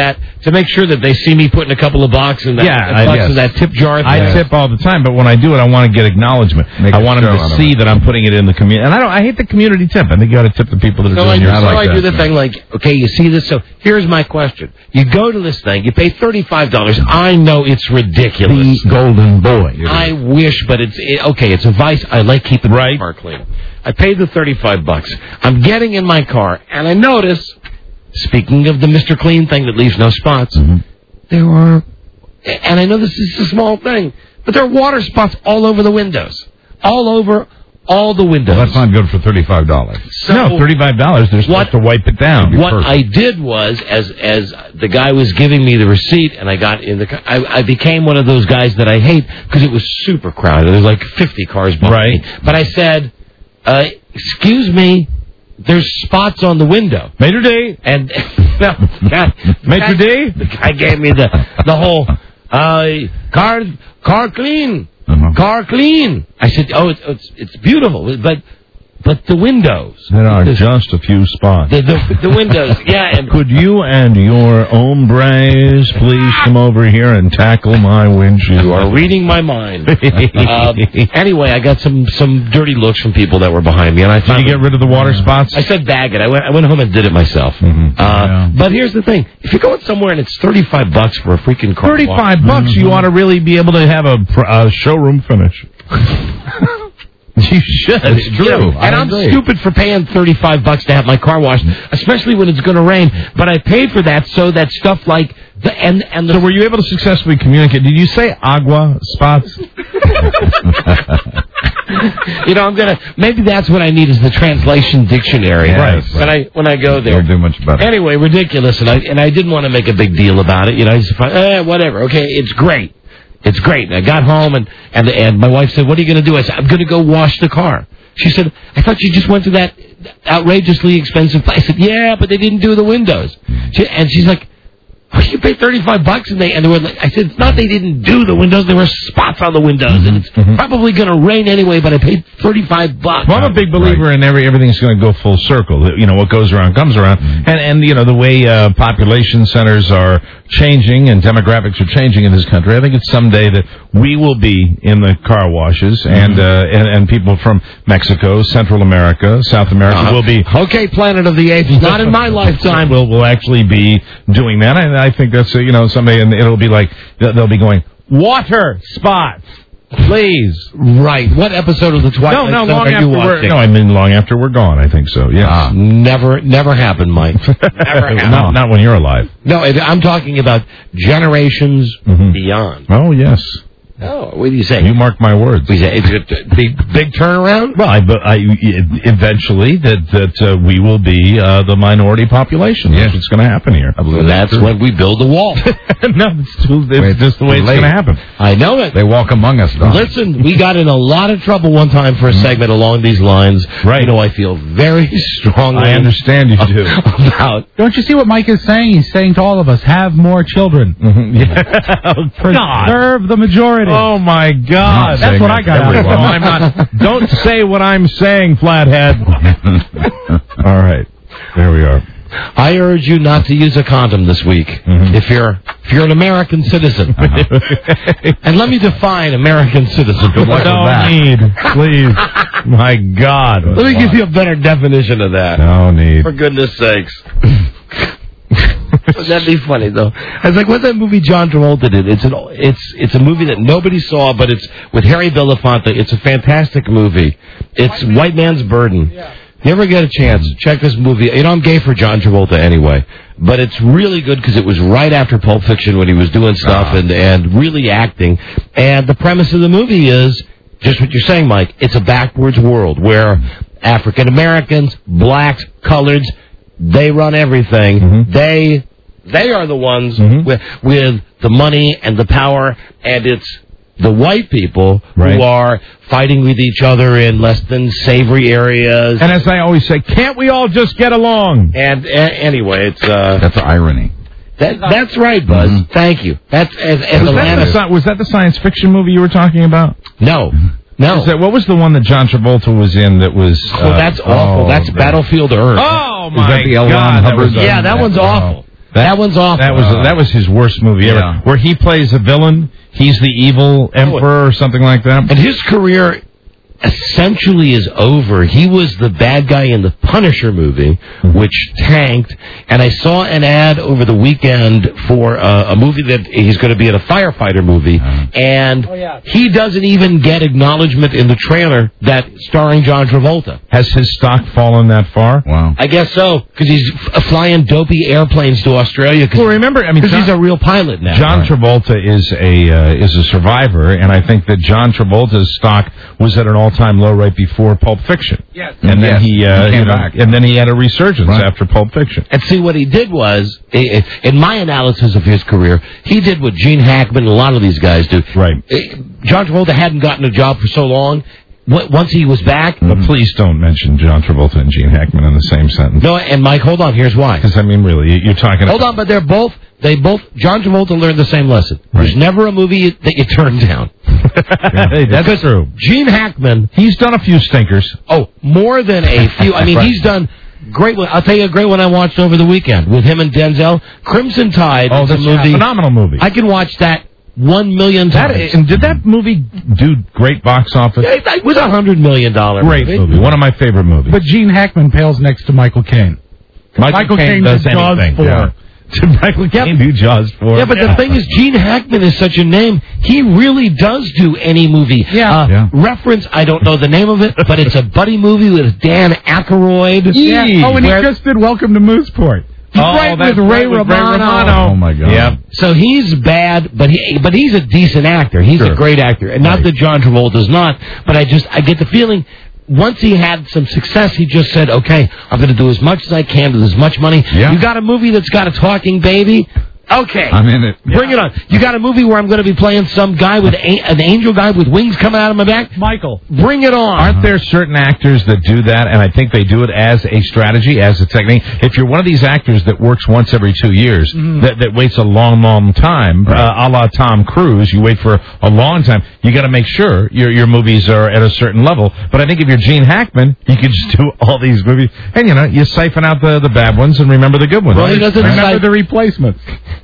to make sure that they see me putting a couple of bucks in that, Yeah, uh, I bucks guess. in that tip jar. I thing. tip all the time, but when I do it, I want to get acknowledgement. Make I a want them show to out of see it. that I'm putting it in the community. And I don't. I hate the community tip. I think you got to tip the people that are So I, doing do, your so like I that. do the thing like, okay, you see this? So here's my question. You go to this thing, you pay thirty-five dollars. I know it's ridiculous. The golden boy. I wish, but it's, it, okay, it's a vice. I like keeping my car clean. I paid the thirty-five bucks. I'm getting in my car, and I notice, speaking of the Mister Clean thing that leaves no spots, Mm-hmm. there are, and I know this is a small thing, but there are water spots all over the windows. All over all the windows. Well, that's not good for thirty-five dollars. No, thirty-five dollars. They're supposed to wipe it down. What I did was, as as the guy was giving me the receipt, and I got in the, car, I, I became one of those guys that I hate because it was super crowded. There was like fifty cars behind me. But I said, uh, "Excuse me, there's spots on the window." Maitre d'. And no, God, Maitre d'. The guy gave me the the whole uh, car car clean. Uh-huh. Car clean. I said, oh, it's it's, it's beautiful, but but the windows. There are the, just a few spots. The, the, the windows, yeah. And Could you and your hombres please come over here and tackle my windshield? you are reading my mind. uh, anyway, I got some, some dirty looks from people that were behind me, and I Did finally, you get rid of the water spots? I said bag it. I went I went home and did it myself. Mm-hmm. Uh, Yeah. But here's the thing: if you're going somewhere and it's thirty-five bucks for a freaking car, Thirty-five wash, bucks. You ought to really be able to have a, pr- a showroom finish. You should. It's true. You know, and I I'm agree. stupid for paying thirty-five bucks to have my car washed, especially when it's going to rain. But I paid for that so that stuff like the and and the. So were you able to successfully communicate? Did you say agua spots? You know, I'm gonna. Maybe that's what I need is the translation dictionary. Right. When I when I go there. Don't do much better. Anyway, ridiculous, and I and I didn't want to make a big deal about it. You know, I just thought, eh, whatever. Okay, it's great. It's great. And I got home, and, and and my wife said, "What are you going to do?" I said, "I'm going to go wash the car." She said, "I thought you just went to that outrageously expensive place." I said, "Yeah, but they didn't do the windows." She, and she's like, "Oh, you paid thirty-five bucks?" And they and they were like, I said, "It's not they didn't do the windows. There were spots on the windows, and it's probably going to rain anyway. But I paid thirty-five bucks." Well, I'm a big believer in every everything's going to go full circle. You know, what goes around comes around, and and you know the way uh, population centers are changing and demographics are changing in this country. I think it's someday that we will be in the car washes, and uh, and, and people from Mexico, Central America, South America Uh-huh. will be. Okay, Planet of the Apes, not in my lifetime. Will will actually be doing that, and I think that's uh, you know someday, and it'll be like they'll be going water spots. Please. Right. What episode of the Twilight No, no, Zone long are after you we're watching? no, I mean long after we're gone. I think so. Yeah. Ah, never, never happened, Mike. Never happened. not, not when you're alive. No, it- I'm talking about generations beyond. Oh yes. Oh, what do you say? You mark my words. Is it, is it a big, big turnaround? Well, I, but I, eventually that that uh, we will be uh, the minority population. That's what's going to happen here. Well, that's when we build the wall. No, it's, too, it's just the way it's going to happen. I know it. They walk among us, Don. Listen, we got in a lot of trouble one time for a segment along these lines. Right. You know, I feel very strongly. I understand you do. About Don't you see what Mike is saying? He's saying to all of us, have more children. Yeah. Preserve the majority. Oh my God! That's what I got out of it. No, I'm not. Don't say what I'm saying, flathead. All right, there we are. I urge you not to use a condom this week if you're if you're an American citizen. And let me define American citizen. Good luck with that. Need, please. My God. Let me give you a better definition of that. No need. For goodness sakes. That'd be funny though. I was like, what's that movie John Travolta did? It's an it's it's a movie that nobody saw, but it's with Harry Belafonte. It's a fantastic movie. It's White, White Man's Burden. Yeah. You ever get a chance, check this movie. You know, I'm gay for John Travolta anyway, but it's really good because it was right after Pulp Fiction when he was doing stuff uh-huh. and and really acting. And the premise of the movie is just what you're saying, Mike. It's a backwards world where African Americans, blacks, coloreds, they run everything. Mm-hmm. They they are the ones mm-hmm. with with the money and the power, and it's the white people right. who are fighting with each other in less than savory areas. And as I always say, can't we all just get along? And uh, anyway, it's uh, that's irony. That, that's right, Buzz. Mm-hmm. Thank you. That's as, as was, Atlanta. that the, was that the science fiction movie you were talking about? No. No. Is that, what was the one that John Travolta was in that was... Uh, oh, that's awful. Oh, that's that. Battlefield Earth. Oh, my Is that the L. God. Ron Hubbard? That was, yeah, that one's oh. awful. That one's awful. That was that was his worst movie ever. Yeah. Where he plays a villain. He's the evil emperor or something like that. And his career essentially is over. He was the bad guy in the Punisher movie, which tanked. And I saw an ad over the weekend for uh, a movie that he's going to be in a firefighter movie. And he doesn't even get acknowledgement in the trailer that starring John Travolta. Has his stock fallen that far? Wow. I guess so, because he's f- flying dopey airplanes to Australia. Cause, well, remember, I mean, because he's a real pilot now. John Right. Travolta is a uh, is a survivor, and I think that John Travolta's stock was at an all-time low right before Pulp Fiction. Yes. And then Yes. he, uh, He came you know, back. and then he had a resurgence after Pulp Fiction. And see, what he did was, i- i- in my analysis of his career, he did what Gene Hackman and a lot of these guys do. Right. John Travolta hadn't gotten a job for so long. W- Once he was back... But please don't mention John Travolta and Gene Hackman in the same sentence. No, and Mike, hold on. Here's why. Because, I mean, really, you're talking Hold on, but they're both... They both... John Travolta learned the same lesson. There's never a movie that you turn down. Hey, that's true. Gene Hackman... He's done a few stinkers. Oh, more than a few. I mean, Right. he's done... Great one. I'll tell you a great one I watched over the weekend with him and Denzel. Crimson Tide. Oh, is a that's a movie. phenomenal movie. I can watch that one million That, times. and did that movie do great box office? Yeah, it was a hundred million dollar Great movie. One of my favorite movies. But Gene Hackman pales next to Michael Caine. Michael Caine does did Jaws anything, four. yeah. Did Michael Caine do Jaws four? Yeah, but the thing is, Gene Hackman is such a name. He really does do any movie. Yeah. Uh, Yeah. Reference, I don't know the name of it, but it's a buddy movie with Dan Aykroyd. Yeah. Oh, and he Where- just did Welcome to Mooseport. Oh, right, that's with Ray right, with Ray Romano. Romano. Oh, my God. Yeah. So he's bad, but he but he's a decent actor. He's Sure. a great actor. And not Right. that John Travolta's not, but I just I get the feeling once he had some success, he just said, okay, I'm going to do as much as I can with as much money. Yeah. You got a movie that's got a talking baby? Okay. I'm in it. Bring it on. You got a movie where I'm going to be playing some guy with a, an angel guy with wings coming out of my back? Michael. Bring it on. Aren't there certain actors that do that, and I think they do it as a strategy, as a technique? If you're one of these actors that works once every two years, that, that waits a long, long time, uh, a la Tom Cruise, you wait for a long time, you got to make sure your your movies are at a certain level. But I think if you're Gene Hackman, you could just do all these movies, and, you know, you siphon out the, the bad ones and remember the good ones. Well, he doesn't Remember like- the replacements.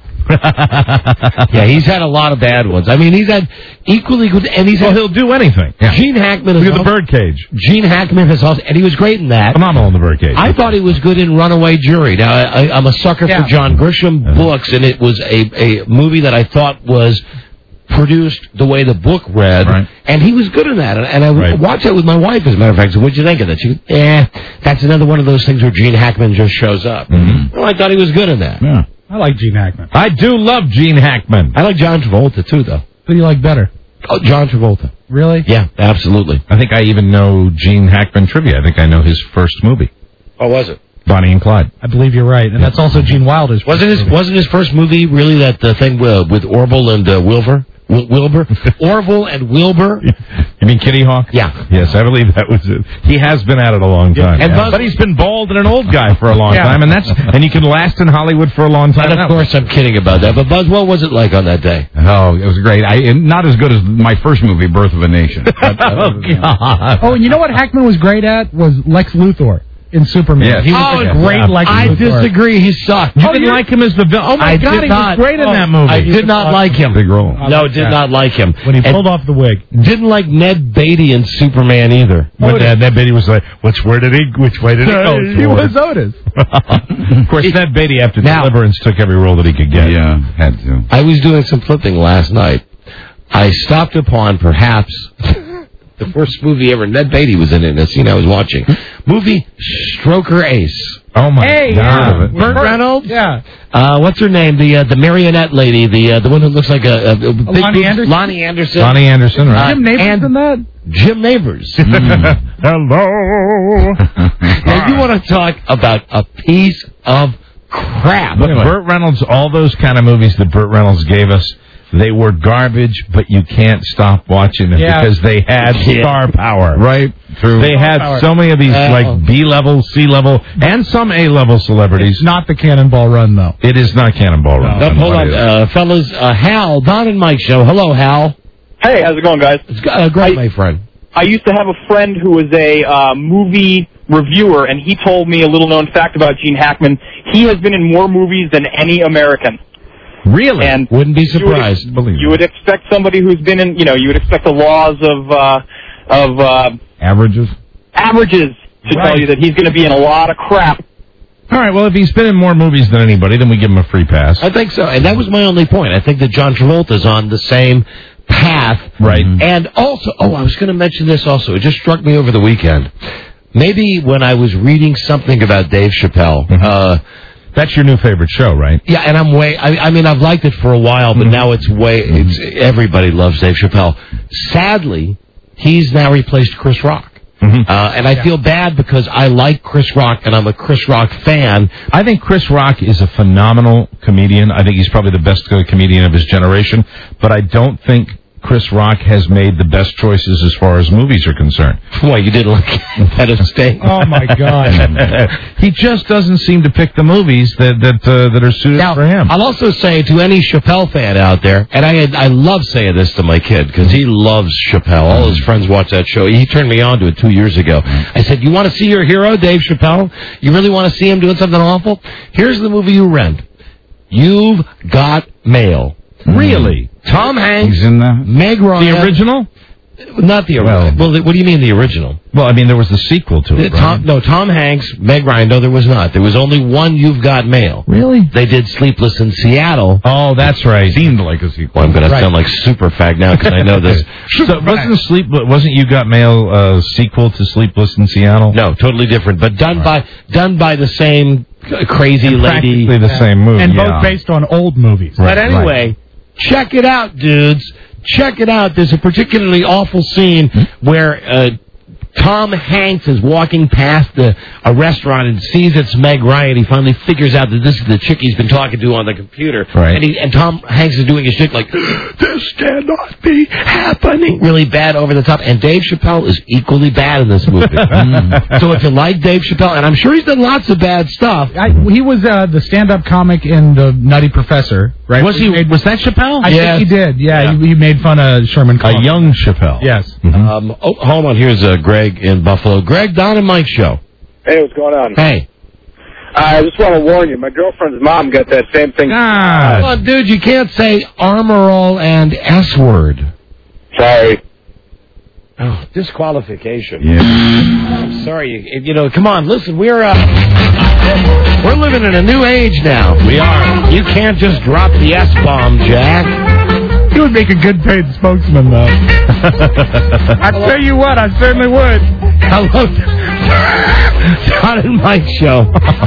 Yeah, he's had a lot of bad ones. I mean, he's had equally good, and he's Well, had... he'll do anything. Yeah. Gene Hackman is Look at the also- Birdcage. Gene Hackman has also, and he was great in that. Phenomenal in the Birdcage. I thought he was good in Runaway Jury. Now, I, I, I'm a sucker Yeah. for John Grisham books, and it was a, a movie that I thought was produced the way the book read, Right. and he was good in that. And, and I Right. watched it with my wife, as a matter of fact. So what'd you think of that? She goes, eh, that's another one of those things where Gene Hackman just shows up. Mhm. Well, I thought he was good in that. Yeah. I like Gene Hackman. I do love Gene Hackman. I like John Travolta, too, though. Who do you like better? Oh, John Travolta. Really? Yeah, absolutely. I think I even know Gene Hackman trivia. I think I know his first movie, Oh, was it? Bonnie and Clyde. I believe you're right. And that's also Gene Wilder's. Wasn't his Wasn't his first movie really that uh, thing uh, with Orville and uh, Wilbur? Wil- Wilbur? Orville and Wilbur? You mean Kitty Hawk? Yeah. Yes, I believe that was it. He has been at it a long time. And Buzz- but he's been bald and an old guy for a long Yeah. time, and that's and you can last in Hollywood for a long time. And of course, I'm kidding about that. But Buzz, what was it like on that day? Oh, it was great. I and not as good as my first movie, Birth of a Nation. But, uh, Oh, God. Oh, and you know what Hackman was great at? Was Lex Luthor in Superman. Yes. He was Oh, a yeah. great Yeah. Lex I Luthor. disagree. He sucked. You Oh, didn't you- like him as the villain? Oh, my I God, did he not. was great in Oh, that movie. I did not like him. big role. No, like did that. not like him. When he And pulled off the wig. didn't like Ned Beatty in Superman either. When uh, Ned Beatty was like, which way did he, which way did he go? He was Otis. Of course, Ned Beatty, after Now- Deliverance, took every role that he could get. Yeah, had to. I was doing some flipping last night. I stopped upon perhaps the first movie ever. Ned Beatty was in it in a scene I was watching. Movie Stroker Ace. Oh, my Hey, God. yeah. Burt Reynolds? Yeah. Uh, what's her name? The uh, the marionette lady, the uh, the one who looks like a, a, a big Lonnie boobs- Anderson? Lonnie Anderson. Lonnie Anderson, right? Jim Neighbors and- in that? Jim Neighbors. Hello. Now you want to talk about a piece of crap? But Burt Reynolds, all those kind of movies that Burt Reynolds gave us, they were garbage, but you can't stop watching them Yeah. because they had Yeah. star power. Right, true. They had power. so many of these, Uh, like, B-level, C-level, and some A-level celebrities. It's not the Cannonball Run, though. It is not Cannonball Run. No, hold What on, is it? uh, fellas. Uh, Hal, Don and Mike show. Hello, Hal. Hey, how's it going, guys? It's uh, great, my friend. I used to have a friend who was a uh, movie reviewer, and he told me a little-known fact about Gene Hackman. He has been in more movies than any American. Really? And wouldn't be you would, surprised. Believe you would expect somebody who's been in, you know, you would expect the laws of uh, of uh, Averages? averages to Right. tell you that he's going to be in a lot of crap. All right, well, if he's been in more movies than anybody, then we give him a free pass. I think so, and that was my only point. I think that John Travolta's on the same path. Right. And also, oh, I was going to mention this also. It just struck me over the weekend. Maybe when I was reading something about Dave Chappelle. Mm-hmm. Uh, That's your new favorite show, right? yeah, and I'm way. I, I mean, I've liked it for a while, but Mm-hmm. now it's way. It's everybody loves Dave Chappelle. Sadly, he's now replaced Chris Rock. Mm-hmm. Uh, and I Yeah. feel bad because I like Chris Rock and I'm a Chris Rock fan. I think Chris Rock is a phenomenal comedian. I think he's probably the best uh, comedian of his generation. But I don't think Chris Rock has made the best choices as far as movies are concerned. Boy, you did look at a state. Oh, my God. He just doesn't seem to pick the movies that that uh, that are suited Now, for him. I'll also say to any Chappelle fan out there, and I I love saying this to my kid because he loves Chappelle. All his friends watch that show. He turned me on to it two years ago. I said, you want to see your hero, Dave Chappelle? You really want to see him doing something awful? Here's the movie you rent. You've Got Mail. Really? Tom Hanks, He's in the, Meg Ryan. the original? Not the original. Well, the, what do you mean the original? Well, I mean, there was the sequel to it, The Tom, right? no, Tom Hanks, Meg Ryan. No, there was not. There was only one You've Got Mail. Really? They did Sleepless in Seattle. Oh, that's right. Seemed like a sequel. Well, I'm going to Right. sound like super fag now because I know this. So wasn't Sleep? Wasn't You Got Mail a sequel to Sleepless in Seattle? No, totally different, but done by done by the same uh, crazy And lady. practically the same movie. And yeah. both based on old movies. Right, But anyway, check it out, dudes. Check it out. There's a particularly awful scene where uh, Tom Hanks is walking past the, a restaurant and sees it's Meg Ryan. He finally figures out that this is the chick he's been talking to on the computer. Right. And, he, and Tom Hanks is doing his shit like, this cannot be happening. Really bad, over the top. And Dave Chappelle is equally bad in this movie. So if you like Dave Chappelle, and I'm sure he's done lots of bad stuff. I, he was uh, the stand-up comic in The Nutty Professor, right? Was he? Was that Chappelle? I Yes. think he did. Yeah, He, he made fun of Sherman A Coffin. young Chappelle. Yes. Um, oh, hold on. Here's uh, Greg in Buffalo. Greg, Don and Mike show. Hey, what's going on? Hey. I just want to warn you, my girlfriend's mom got that same thing. Come on, dude, you can't say Armorall and S-word. Sorry. Oh, disqualification. Yeah. I'm sorry. You, you know, come on, listen, we're uh, we're living in a new age now. We are. You can't just drop the S-bomb, Jack. He would make a good paid spokesman, though. I tell you what, I certainly would. Hello, Don and Mike show.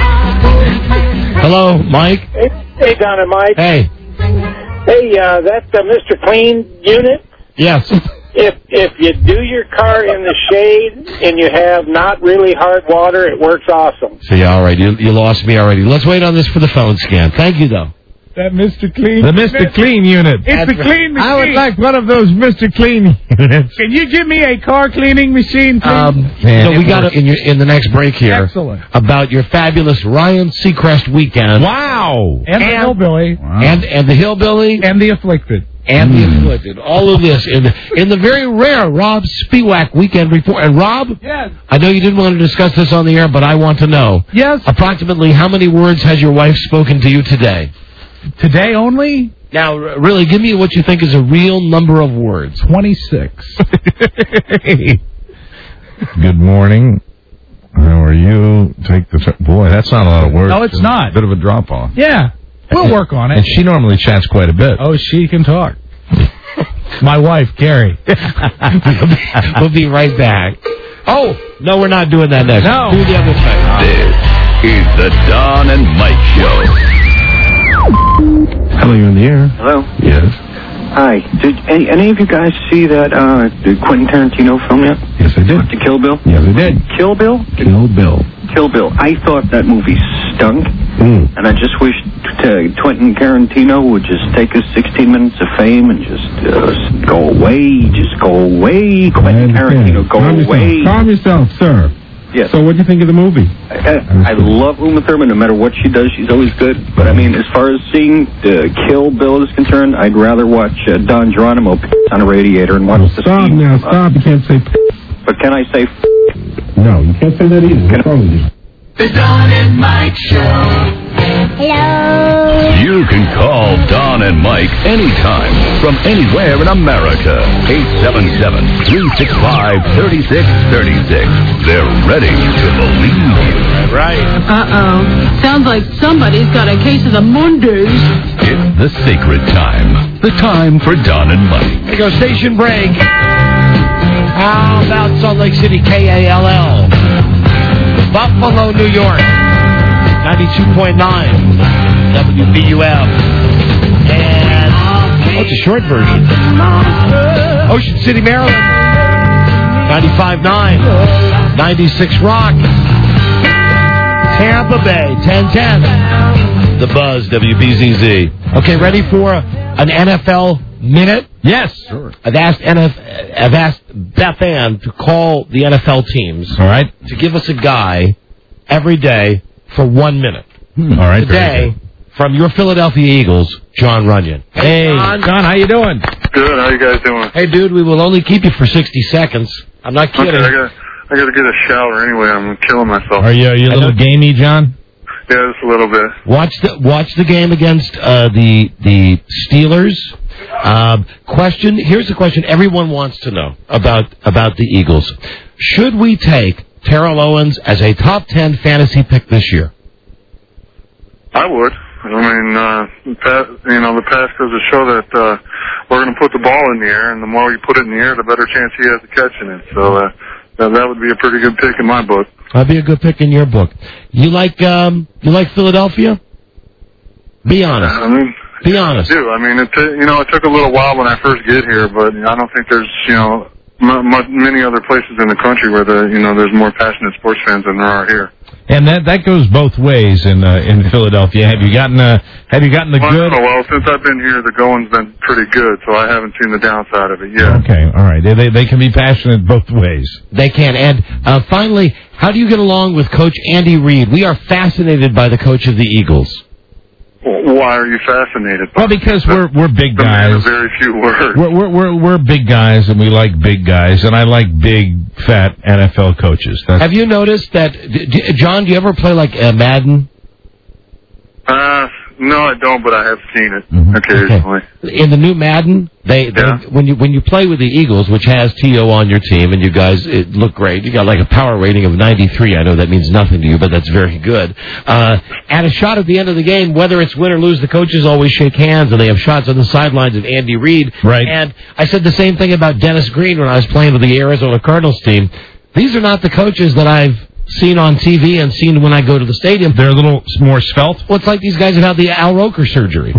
Hello, Mike. Hey, hey, Don and Mike. Hey. Hey, uh, that's the Mister Clean unit. Yes. If if you do your car in the shade and you have not really hard water, it works awesome. See, all right, you, you lost me already. Let's wait on this for the phone scan. Thank you, though. That Mister Clean. The Mister Clean unit. It's the clean machine. I would like one of those Mister Clean units. Can you give me a car cleaning machine, please? Um, Man, so it we got works. it in, your, in the next break here. Excellent. About your fabulous Ryan Seacrest weekend. Wow. and the hillbilly. And and the hillbilly And the afflicted. and the afflicted. All of this in in the very rare Rob Spiewak weekend report. And Rob, Yes. I know you didn't want to discuss this on the air, but I want to know. Yes. Approximately how many words has your wife spoken to you today? Today only? Now, r- really, give me what you think is a real number of words. twenty-six. Good morning. How are you? Take the t- boy. That's not a lot of words. No, it's not. Bit of a drop off. Yeah. We'll work on And it. she normally chats quite a bit. Oh, she can talk. My wife, Carrie. we'll, be, we'll be right back. Oh, no, we're not doing that next. No. Do the other thing. This is the Don and Mike Show. Hello, you're in the air. Hello. Yes. Hi. Did any, any of you guys see that uh, the Quentin Tarantino film yet? Yes, I did. The Kill Bill? Yes, I did. Kill Bill? Kill Bill. Kill Bill. I thought that movie stunk, Mm. and I just wish t- Quentin Tarantino would just take his sixteen minutes of fame and just uh, go away. Just go away, Quentin Tarantino. Go Calm away. yourself. Calm yourself, sir. Yes. So, what do you think of the movie? I, I love Uma Thurman. No matter what she does, she's always good. But I mean, as far as seeing uh, Kill Bill is concerned, I'd rather watch uh, Don Geronimo piss on a radiator and watch the Stop steam now. come up. Stop. You can't say. But can I say? No, you can't say that either. What's wrong with you? The Don and Mike Show. Hello. You can call Don and Mike anytime from anywhere in America. eight seven seven, three six five, three six three six. They're ready to believe you. Right. Uh-oh. Sounds like somebody's got a case of the Mondays. It's the sacred time. The time for Don and Mike. Here goes station break. How about Salt Lake City, K A L L? Buffalo, New York, ninety-two point nine, W B U F. And, oh, it's a short version. Ocean City, Maryland, ninety-five point nine, ninety-six Rock. Tampa Bay, ten ten. The Buzz, W B Z Z. Okay, ready for an N F L minute? Yes. Sure. I've asked N F L, I've asked Beth Ann to call the N F L teams. All right. To give us a guy every day for one minute. Hmm. All right. Today, from your Philadelphia Eagles, John Runyon. Hey, John. John, how you doing? Good. How you guys doing? Hey, dude, we will only keep you for sixty seconds. I'm not kidding. Okay, I got I got to get a shower anyway. I'm killing myself. Are you are you a little gamey, John? Yeah, just a little bit. Watch the watch the game against uh, the the Steelers. Uh, question. Here's a question everyone wants to know about about the Eagles. Should we take Terrell Owens as a top ten fantasy pick this year? I would. I mean, uh, that, you know, the past goes to show that uh, we're going to put the ball in the air, and the more you put it in the air, the better chance he has of catching it. So uh, that, that would be a pretty good pick in my book. That'd be a good pick in your book. You like um, you like Philadelphia? Be honest. I mean, Be honest. I do. I mean, it t- you know, it took a little while when I first get here, but I don't think there's, you know, m- m- many other places in the country where the, you know, there's more passionate sports fans than there are here. And that that goes both ways in uh, in Philadelphia. Have you gotten uh, have you gotten the well, good? Well, since I've been here, the going's been pretty good, so I haven't seen the downside of it yet. Okay, all right. They they, they can be passionate both ways. They can. And uh, finally, how do you get along with Coach Andy Reid? We are fascinated by the coach of the Eagles. Why are you fascinated? Well, because we're we're big guys. Very few words. We're, we're we're we're big guys, and we like big guys, and I like big, fat N F L coaches. That's... Have you noticed that, d- John? Do you ever play like uh, Madden? Uh, no, I don't, but I have seen it mm-hmm. occasionally. Okay. In the new Madden, they, they yeah. when you when you play with the Eagles, which has T O on your team, and you guys it look great. You got like a power rating of ninety-three. I know that means nothing to you, but that's very good. Uh, at a shot at the end of the game, whether it's win or lose, the coaches always shake hands, and they have shots on the sidelines of Andy Reid. Right. And I said the same thing about Dennis Green when I was playing with the Arizona Cardinals team. These are not the coaches that I've seen on T V and seen when I go to the stadium. They're a little more svelte? Well, it's like these guys have had the Al Roker surgery.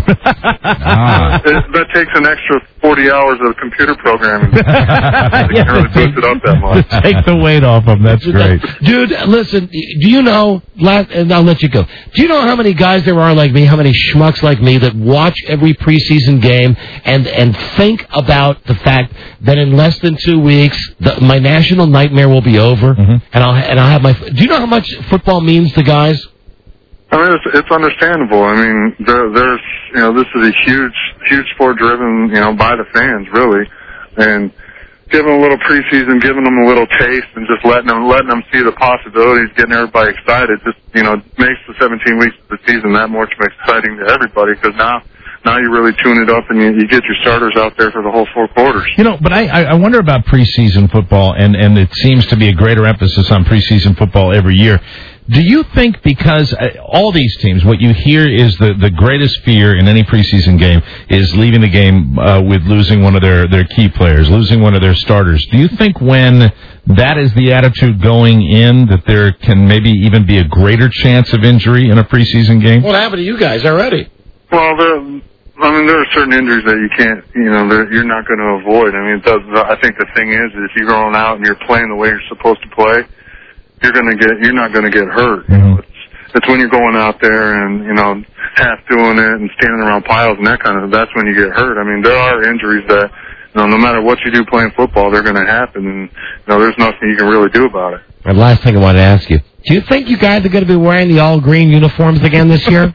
ah. it, that takes an extra forty hours of computer programming. You can't really boost it up that much. Take the weight off them. That's great. Dude, listen, do you know, last, and I'll let you go, do you know how many guys there are like me, how many schmucks like me that watch every preseason game and, and think about the fact that in less than two weeks, the, my national nightmare will be over, mm-hmm. and I'll and I'll have my... Do you know how much football means to guys? I mean, it's, it's understandable. I mean, there, there's, you know, this is a huge, huge sport driven, you know, by the fans, really. And giving them a little preseason, giving them a little taste, and just letting them, letting them see the possibilities, getting everybody excited, just, you know, makes the seventeen weeks of the season that much more exciting to everybody, because now, now you really tune it up and you, you get your starters out there for the whole four quarters. You know, but I, I wonder about preseason football, and, and it seems to be a greater emphasis on preseason football every year. Do you think because uh, all these teams, what you hear is the, the greatest fear in any preseason game is leaving the game uh, with losing one of their, their key players, losing one of their starters. Do you think when that is the attitude going in that there can maybe even be a greater chance of injury in a preseason game? What happened to you guys already? Well, the... I mean, there are certain injuries that you can't, you know, you're not going to avoid. I mean, it does, I think the thing is, if you're going out and you're playing the way you're supposed to play, you're going to get, you're not going to get hurt. Mm-hmm. You know, it's, it's when you're going out there and, you know, half doing it and standing around piles and that kind of, that's when you get hurt. I mean, there are injuries that, you know, no matter what you do playing football, they're going to happen, and, you know, there's nothing you can really do about it. And last thing I want to ask you, do you think you guys are going to be wearing the all-green uniforms again this year?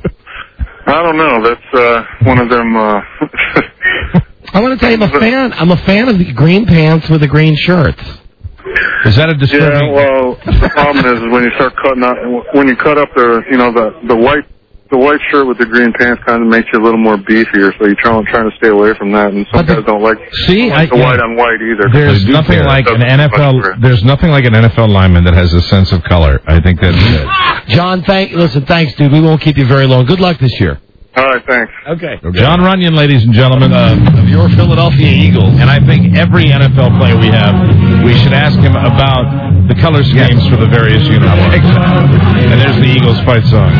I don't know. That's uh, one of them. Uh... I want to tell you, I'm a fan. I'm a fan of the green pants with the green shirts. Is that a disturbing? Yeah, well, the problem is when you start cutting out, when you cut up the, you know, the the white the white shirt with the green pants kind of makes you a little more beefier, so you're trying trying to stay away from that. And some guys don't like see don't like I, the yeah. white on white either. There's nothing like an N F L. There's nothing like an N F L lineman that has a sense of color. I think that's it. John, thank listen, thanks, dude. We won't keep you very long. Good luck this year. All right, thanks. Okay. John Runyon, ladies and gentlemen, uh, of your Philadelphia Eagles. And I think every N F L player we have, we should ask him about the color schemes for the various uniforms. And there's the Eagles fight song.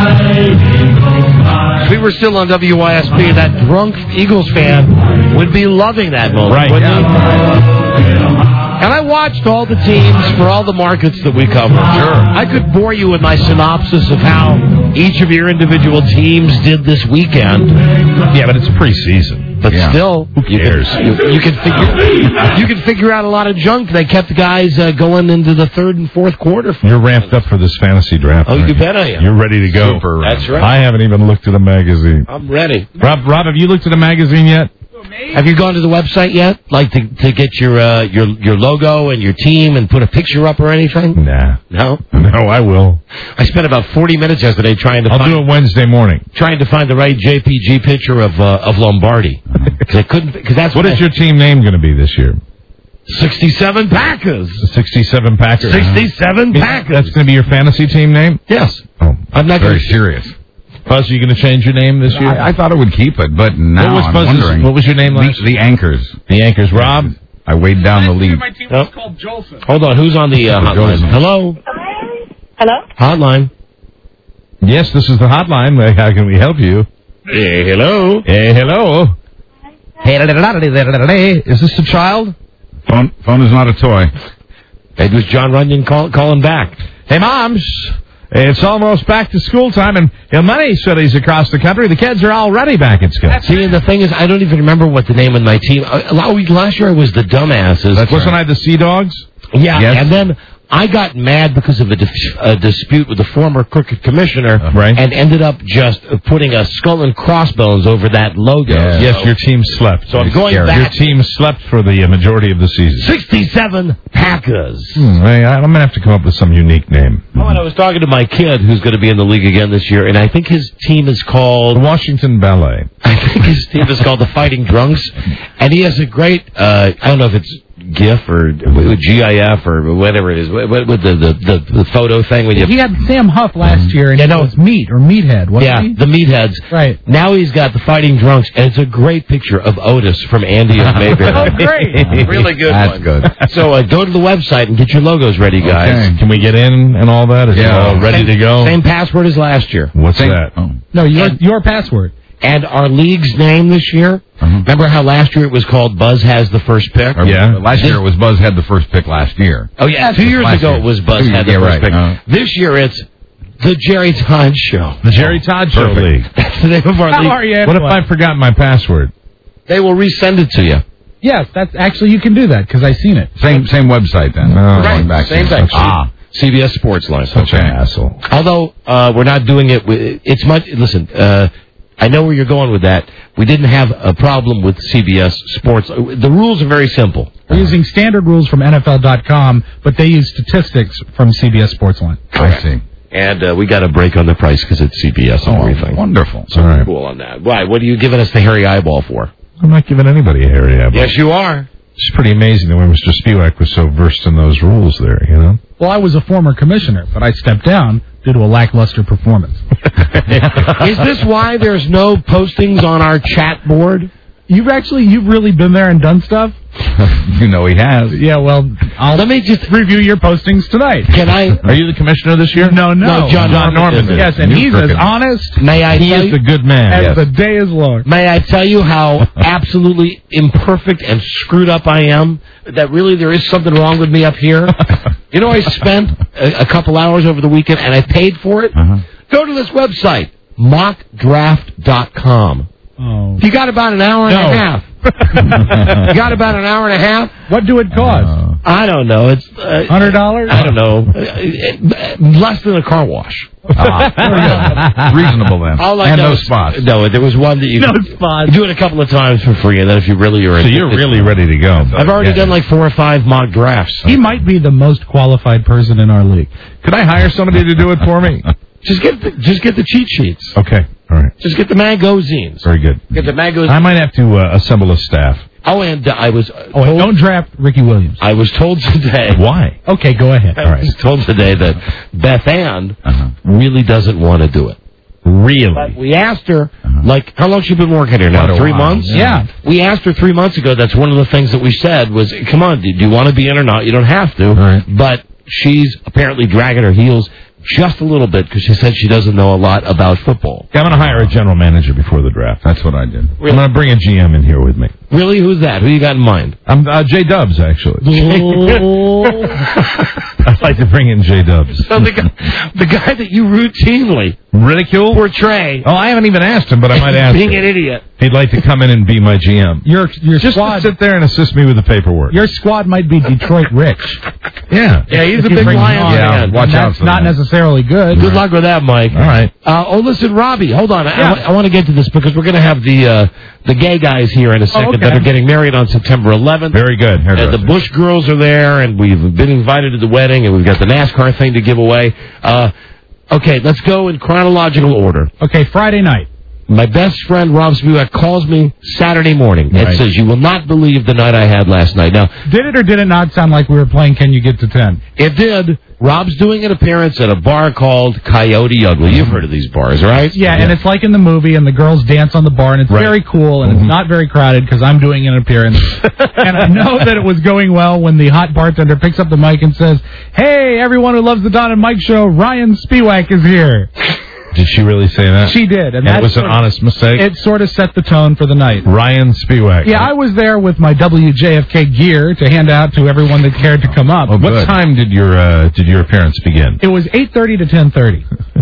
If we were still on W Y S P, that drunk Eagles fan would be loving that moment, Right. wouldn't he? And I watched all the teams for all the markets that we cover. Sure. I could bore you with my synopsis of how each of your individual teams did this weekend. Yeah, but it's preseason. But Yeah. still, Who you can, cares? you, you can figure you can figure out a lot of junk. They kept the guys uh, going into the third and fourth quarter. You're ramped up for this fantasy draft. Oh, aren't you bet I am. You're ready to go. Super. That's right. I haven't even looked at a magazine. I'm ready. Rob, Rob, have you looked at a magazine yet? Have you gone to the website yet? Like to to get your uh, your your logo and your team and put a picture up or anything? Nah. No? No, I will. I spent about forty minutes yesterday trying to I'll find, do it Wednesday morning. trying to find the right J P G picture of uh, of Lombardi. Because I couldn't because that's What what is your team name going to be this year? sixty-seven Packers. sixty-seven Packers. sixty-seven Packers. That's going to be your fantasy team name? Yes. Oh, I'm not Very going to serious. Buzz, are you going to change your name this year? I, I thought it would keep it, but now what was I'm Buzz's- wondering. What was your name last? The, the Anchors. The Anchors. Rob? I weighed down the lead. My team Oh. was called Jolson. Hold on, who's on the uh, hotline? Joseph. Hello? Hello? Hotline. Yes, this is the hotline. How can we help you? Hey, hello? Hey, hello. Hey, is this a child? Phone, phone is not a toy. It was John Runyon call, calling back. Hey, moms. It's almost back to school time, and in many cities across the country, the kids are already back at school. See, and the thing is, I don't even remember what the name of my team. Uh, last year I was the Dumbasses. That's Wasn't I the Sea Dogs? Yeah, Yes. and then I got mad because of a, dif- a dispute with the former cricket commissioner, Uh, right. and ended up just putting a skull and crossbones over that logo. Yeah. Yes, So- your team slept. So I'm going Your back. team slept for the uh, majority of the season. sixty-seven Packers. Hmm, I, I'm going to have to come up with some unique name. Oh, and I was talking to my kid who's going to be in the league again this year, and I think his team is called... The Washington Ballet. I think his team is called the Fighting Drunks, and he has a great, uh, I don't know if it's GIF or G I F or whatever it is, with the, the, the, the photo thing. When you, He had Sam Huff last year, and Yeah, it no. was Meat or Meathead, wasn't yeah, he? the Meatheads. Right. Now he's got the Fighting Drunks, and it's a great picture of Otis from Andy of Mayberry. Oh, great. Really good That's one. good. So uh, go to the website and get your logos ready, guys. Okay. Can we get in and all that? Is it Yeah. all ready Same- to go? Same password as last year. What's Same- that? Oh. No, your And- your password. And our league's name this year, Uh-huh. remember how last year it was called Buzz Has the First Pick? Or- Yeah. Last year it was Buzz had the first pick last year. Oh, yeah, two years last ago year. it was Buzz Two Had the years- yeah, First right. Pick. Uh, This year it's the Jerry Todd Show. The Jerry Todd Show Perfect. League. That's the name of our How league. are you? What if anyway? I forgot my password? They will resend it to you. Yes, that's actually you can do that because I seen it. Same same website then. Oh. Going back Same to- thing. Ah. C B S Sports Line. Such an asshole. Although uh, we're not doing it, with, it's much. Listen, uh, I know where you're going with that. We didn't have a problem with C B S Sports. The rules are very simple. We're using standard rules from N F L dot com, but they use statistics from C B S Sportsline. I see. And uh, we got a break on the price because it's C B S and Oh, everything. wonderful. So All we're right. cool on that. Why? What are you giving us the hairy eyeball for? I'm not giving anybody a hairy eyeball. Yes, you are. It's pretty amazing the way Mister Spivak was so versed in those rules there, you know? Well, I was a former commissioner, but I stepped down due to a lackluster performance. Is this why there's no postings on our chat board? You've actually, you've really been there and done stuff? You know he has. Yeah, well, I'll Let me just review your postings tonight. Can I? Are you the commissioner this year? No, no. No, John John Norman. Norman. Yes, and You he's crooked. as honest May I He tell is you? a good man. as Yes. the day is long. May I tell you how absolutely imperfect and screwed up I am? That really there is something wrong with me up here? You know, I spent a, a couple hours over the weekend and I paid for it. Uh-huh. Go to this website, mock draft dot com. Oh. You got about an hour and No. a half. You got about an hour and a half? What do it cost? Uh, I don't know. It's uh, Hundred dollars? I don't know. Uh, uh, less than a car wash. Ah, reasonable then. All I and know no is- spots. No, there was one that you No could spots. do it a couple of times for free, and then if you really are, So you're really ready to go. I've already Yeah. done like four or five mock drafts. He might be the most qualified person in our league. Could I hire somebody to do it for me? Just get the, just get the cheat sheets. Okay, all right. Just get the magazines. Very good. Get the magazines. I might have to uh, assemble a staff. Oh, and uh, I was. Uh, Oh, and don't draft Ricky Williams. I was told today. Why? Okay, go ahead. I was told today that Beth Ann Uh-huh. really doesn't want to do it. Really? But we asked her, like, how long she been working here now? Quite a Three while, months? yeah. We asked her three months ago. That's one of the things that we said was, come on, do you want to be in or not? You don't have to. Right. But she's apparently dragging her heels just a little bit because she said she doesn't know a lot about football. I'm going to hire a general manager before the draft. That's what I did. Really? I'm going to bring a G M in here with me. Really? Who's that? Who you got in mind? I'm uh, J Dubs, actually. I'd like to bring in J Dubs. So the guy, the guy that you routinely Ridicule? portray Oh, I haven't even asked him, but I might ask being him. an idiot. He'd like to come in and be my G M. Your your Just squad. to sit there and assist me with the paperwork. Your squad might be Detroit rich. Yeah. Yeah, he's If a you big bring him Lions on. Yeah, fan. watch And out that's for not that. necessarily good. Good luck with that, Mike. All right. Uh, oh, listen, Robbie, hold on. I, Yeah. I, want to get to this because we're going to have the uh, the gay guys here in a second okay. that are getting married on September eleventh. Very good. And the hairdresser. Bush girls are there, and we've been invited to the wedding, and we've got the NASCAR thing to give away. Uh, okay, let's go in chronological order. Okay, Friday night. My best friend, Rob Spivak, calls me Saturday morning and Right. says, you will not believe the night I had last night. Now, Did it or did it not sound like we were playing Can You Get to ten? it did. Rob's doing an appearance at a bar called Coyote Ugly. You've heard of these bars, right? Yeah, and it's like in the movie, and the girls dance on the bar, and it's Right. very cool, and Mhm. it's not very crowded because I'm doing an appearance. And I know that it was going well when the hot bartender picks up the mic and says, "Hey, everyone who loves the Don and Mike show, Ryan Spiewak is here." Did she really say that? She did, and, And that it was an sort of- honest mistake? It sort of set the tone for the night. Ryan Spiewak. Yeah, I was there with my W J F K gear to hand out to everyone that cared to come up. Oh, what time did your uh, did your appearance begin? It was eight thirty to ten thirty.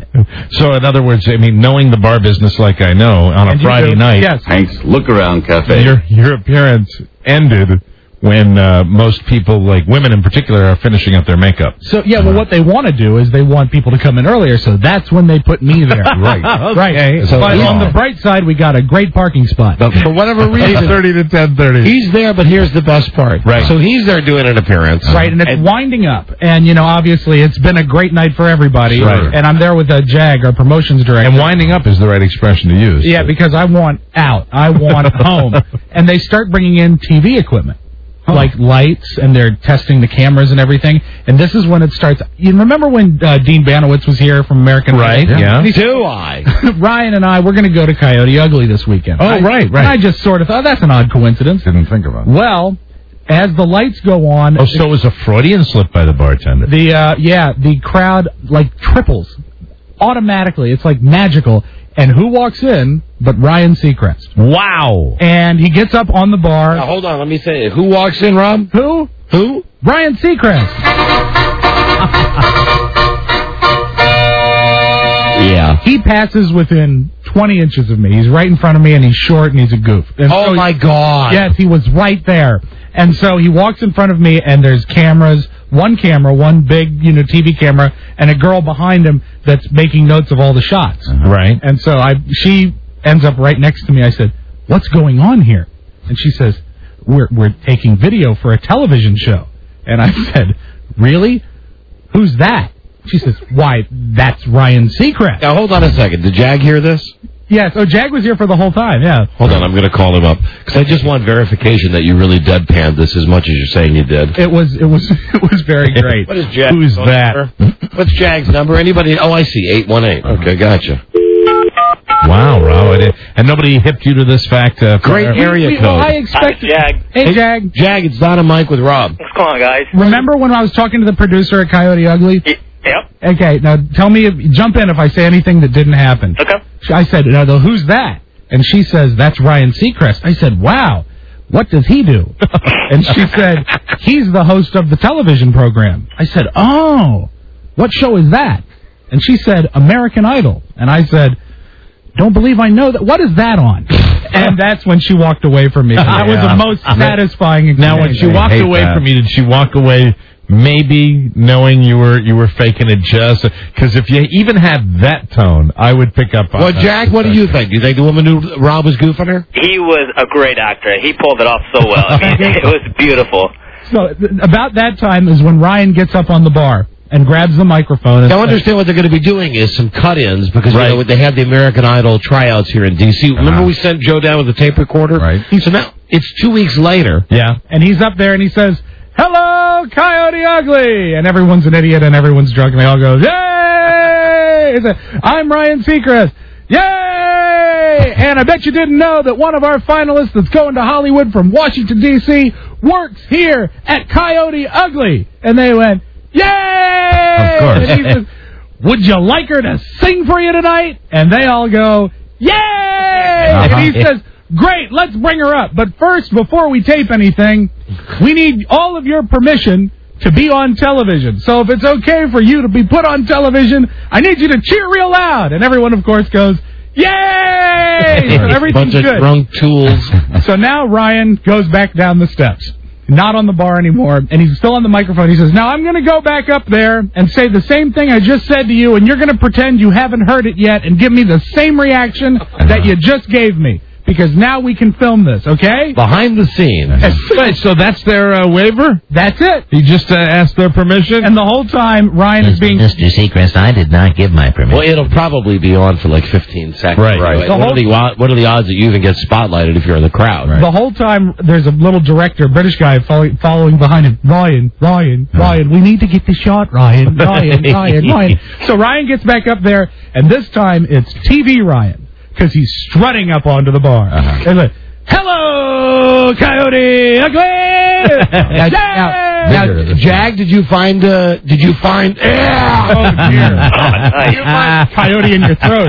So, in other words, I mean, knowing the bar business like I know, on a And you Friday do. night, Yes. Hank's Look Around Cafe. your your appearance ended when uh, most people, like women in particular, are finishing up their makeup. So yeah, well, what they want to do is they want people to come in earlier, so that's when they put me there. Right. Right. Okay. So but Yeah. on the bright side, we got a great parking spot. But for whatever eight reason, thirty to ten thirty. he's there, but here's the best part. Right. So he's there doing an appearance. Right, and it's winding up, and you know, obviously, it's been a great night for everybody. Sure. And I'm there with uh, Jag, our promotions director. And winding up is the right expression to use. Yeah, because I want out. I want home. And they start bringing in T V equipment. Like lights, and they're testing the cameras and everything. And this is when it starts. You remember when uh, Dean Banowitz was here from American Right, Idol? yeah. And he said, Do I? Ryan and I, we're going to go to Coyote Ugly this weekend. Oh, I- right, right. And I just sort of thought, that's an odd coincidence. Didn't think about it. Well, as the lights go on, Oh, so it was a Freudian slip by the bartender. the uh, yeah, the crowd like triples automatically. It's like magical. And who walks in but Ryan Seacrest? Wow. And he gets up on the bar. Now, hold on, let me say it. Who walks in, Rob? Who? Who? Ryan Seacrest. Yeah. He passes within twenty inches of me. He's right in front of me, and he's short, and he's a goof. And Oh, so he- my God. Yes, he was right there. And so he walks in front of me, and there's cameras, one camera, one big, you know, T V camera, and a girl behind him that's making notes of all the shots. Right. And so I, she ends up right next to me. I said, "What's going on here?" And she says, "We're we're taking video for a television show." And I said, "Really? Who's that?" She says, "Why, that's Ryan Seacrest." Now, hold on a second. Did Jag hear this? Yes. Oh, Jag was here for the whole time. Yeah. Hold on, I'm going to call him up. Because I just want verification that you really deadpanned this as much as you're saying you did. It was it was it was very great. What is Jag's Who's phone that? number? What's Jag's number? Anybody? Oh, I see. eight one eight. Okay, gotcha. Wow, Rob. I did, and nobody hipped you to this fact. Uh, Great prior- area We- code. well, I expect. Jag. Hey, Jag. Jag, it's Don and Mike with Rob. What's going on, guys? Remember when I was talking to the producer at Coyote Ugly? Yep. Okay. Now tell me, if, jump in if I say anything that didn't happen. Okay. I said, "Now, though, who's that?" And she says, "That's Ryan Seacrest." I said, "Wow, what does he do?" And she said, "He's the host of the television program." I said, "Oh, what show is that?" And she said, "American Idol." And I said, "Don't believe I know that. What is that on?" And that's when she walked away from me. That was Yeah. the most satisfying experience. Now, when she walked I hate away that. from you, did she walk away maybe knowing you were you were faking it just because if you even had that tone, I would pick up on Well, that. Jack, what do you think? Do you think the woman knew Rob was goofing her? He was a great actor. He pulled it off so well. I mean, it was beautiful. So th- about that time is when Ryan gets up on the bar and grabs the microphone. And Now, says, understand what they're going to be doing is some cut-ins because Right. you know, they had the American Idol tryouts here in D C Remember Uh-huh. we sent Joe down with the tape recorder? Right. So now it's two weeks later. Yeah. and he's up there and he says, "Hello, Coyote Ugly," and everyone's an idiot and everyone's drunk and they all go, "Yay!" He said, "I'm Ryan Seacrest. Yay!" And I bet you didn't know that one of our finalists that's going to Hollywood from Washington, D C works here at Coyote Ugly. And they went, "Yay!" Of course. And he says, "Would you like her to sing for you tonight?" And they all go, "Yay!" Uh-huh. And he says, "Great, let's bring her up. But first, before we tape anything, we need all of your permission to be on television. So if it's okay for you to be put on television, I need you to cheer real loud." And everyone, of course, goes, "Yay!" So everything's Bunch of good. drunk tools. So now Ryan goes back down the steps. Not on the bar anymore, and he's still on the microphone. He says, "Now I'm going to go back up there and say the same thing I just said to you, and you're going to pretend you haven't heard it yet and give me the same reaction that you just gave me, because now we can film this, okay?" Behind the scenes. Wait, so that's their uh, waiver? That's it. He just uh, asked their permission? And the whole time, Ryan is being... Mister Seacrest, I did not give my permission. Well, it'll probably be on for like fifteen seconds. Right, Right. right. What, The are the, o- what are the odds that you even get spotlighted if you're in the crowd? The whole time, there's a little director, British guy, follow, following behind him. "Ryan, Ryan, Ryan, we need to get the shot, Ryan, Ryan, Ryan, Ryan." So Ryan gets back up there, and this time it's T V Ryan, because he's strutting up onto the bar. Uh-huh. And like, "Hello, Coyote Ugly!" Now, now, now, Jag, did you find? Uh, did you find? Yeah! Oh, dear. nice. You find coyote in your throat.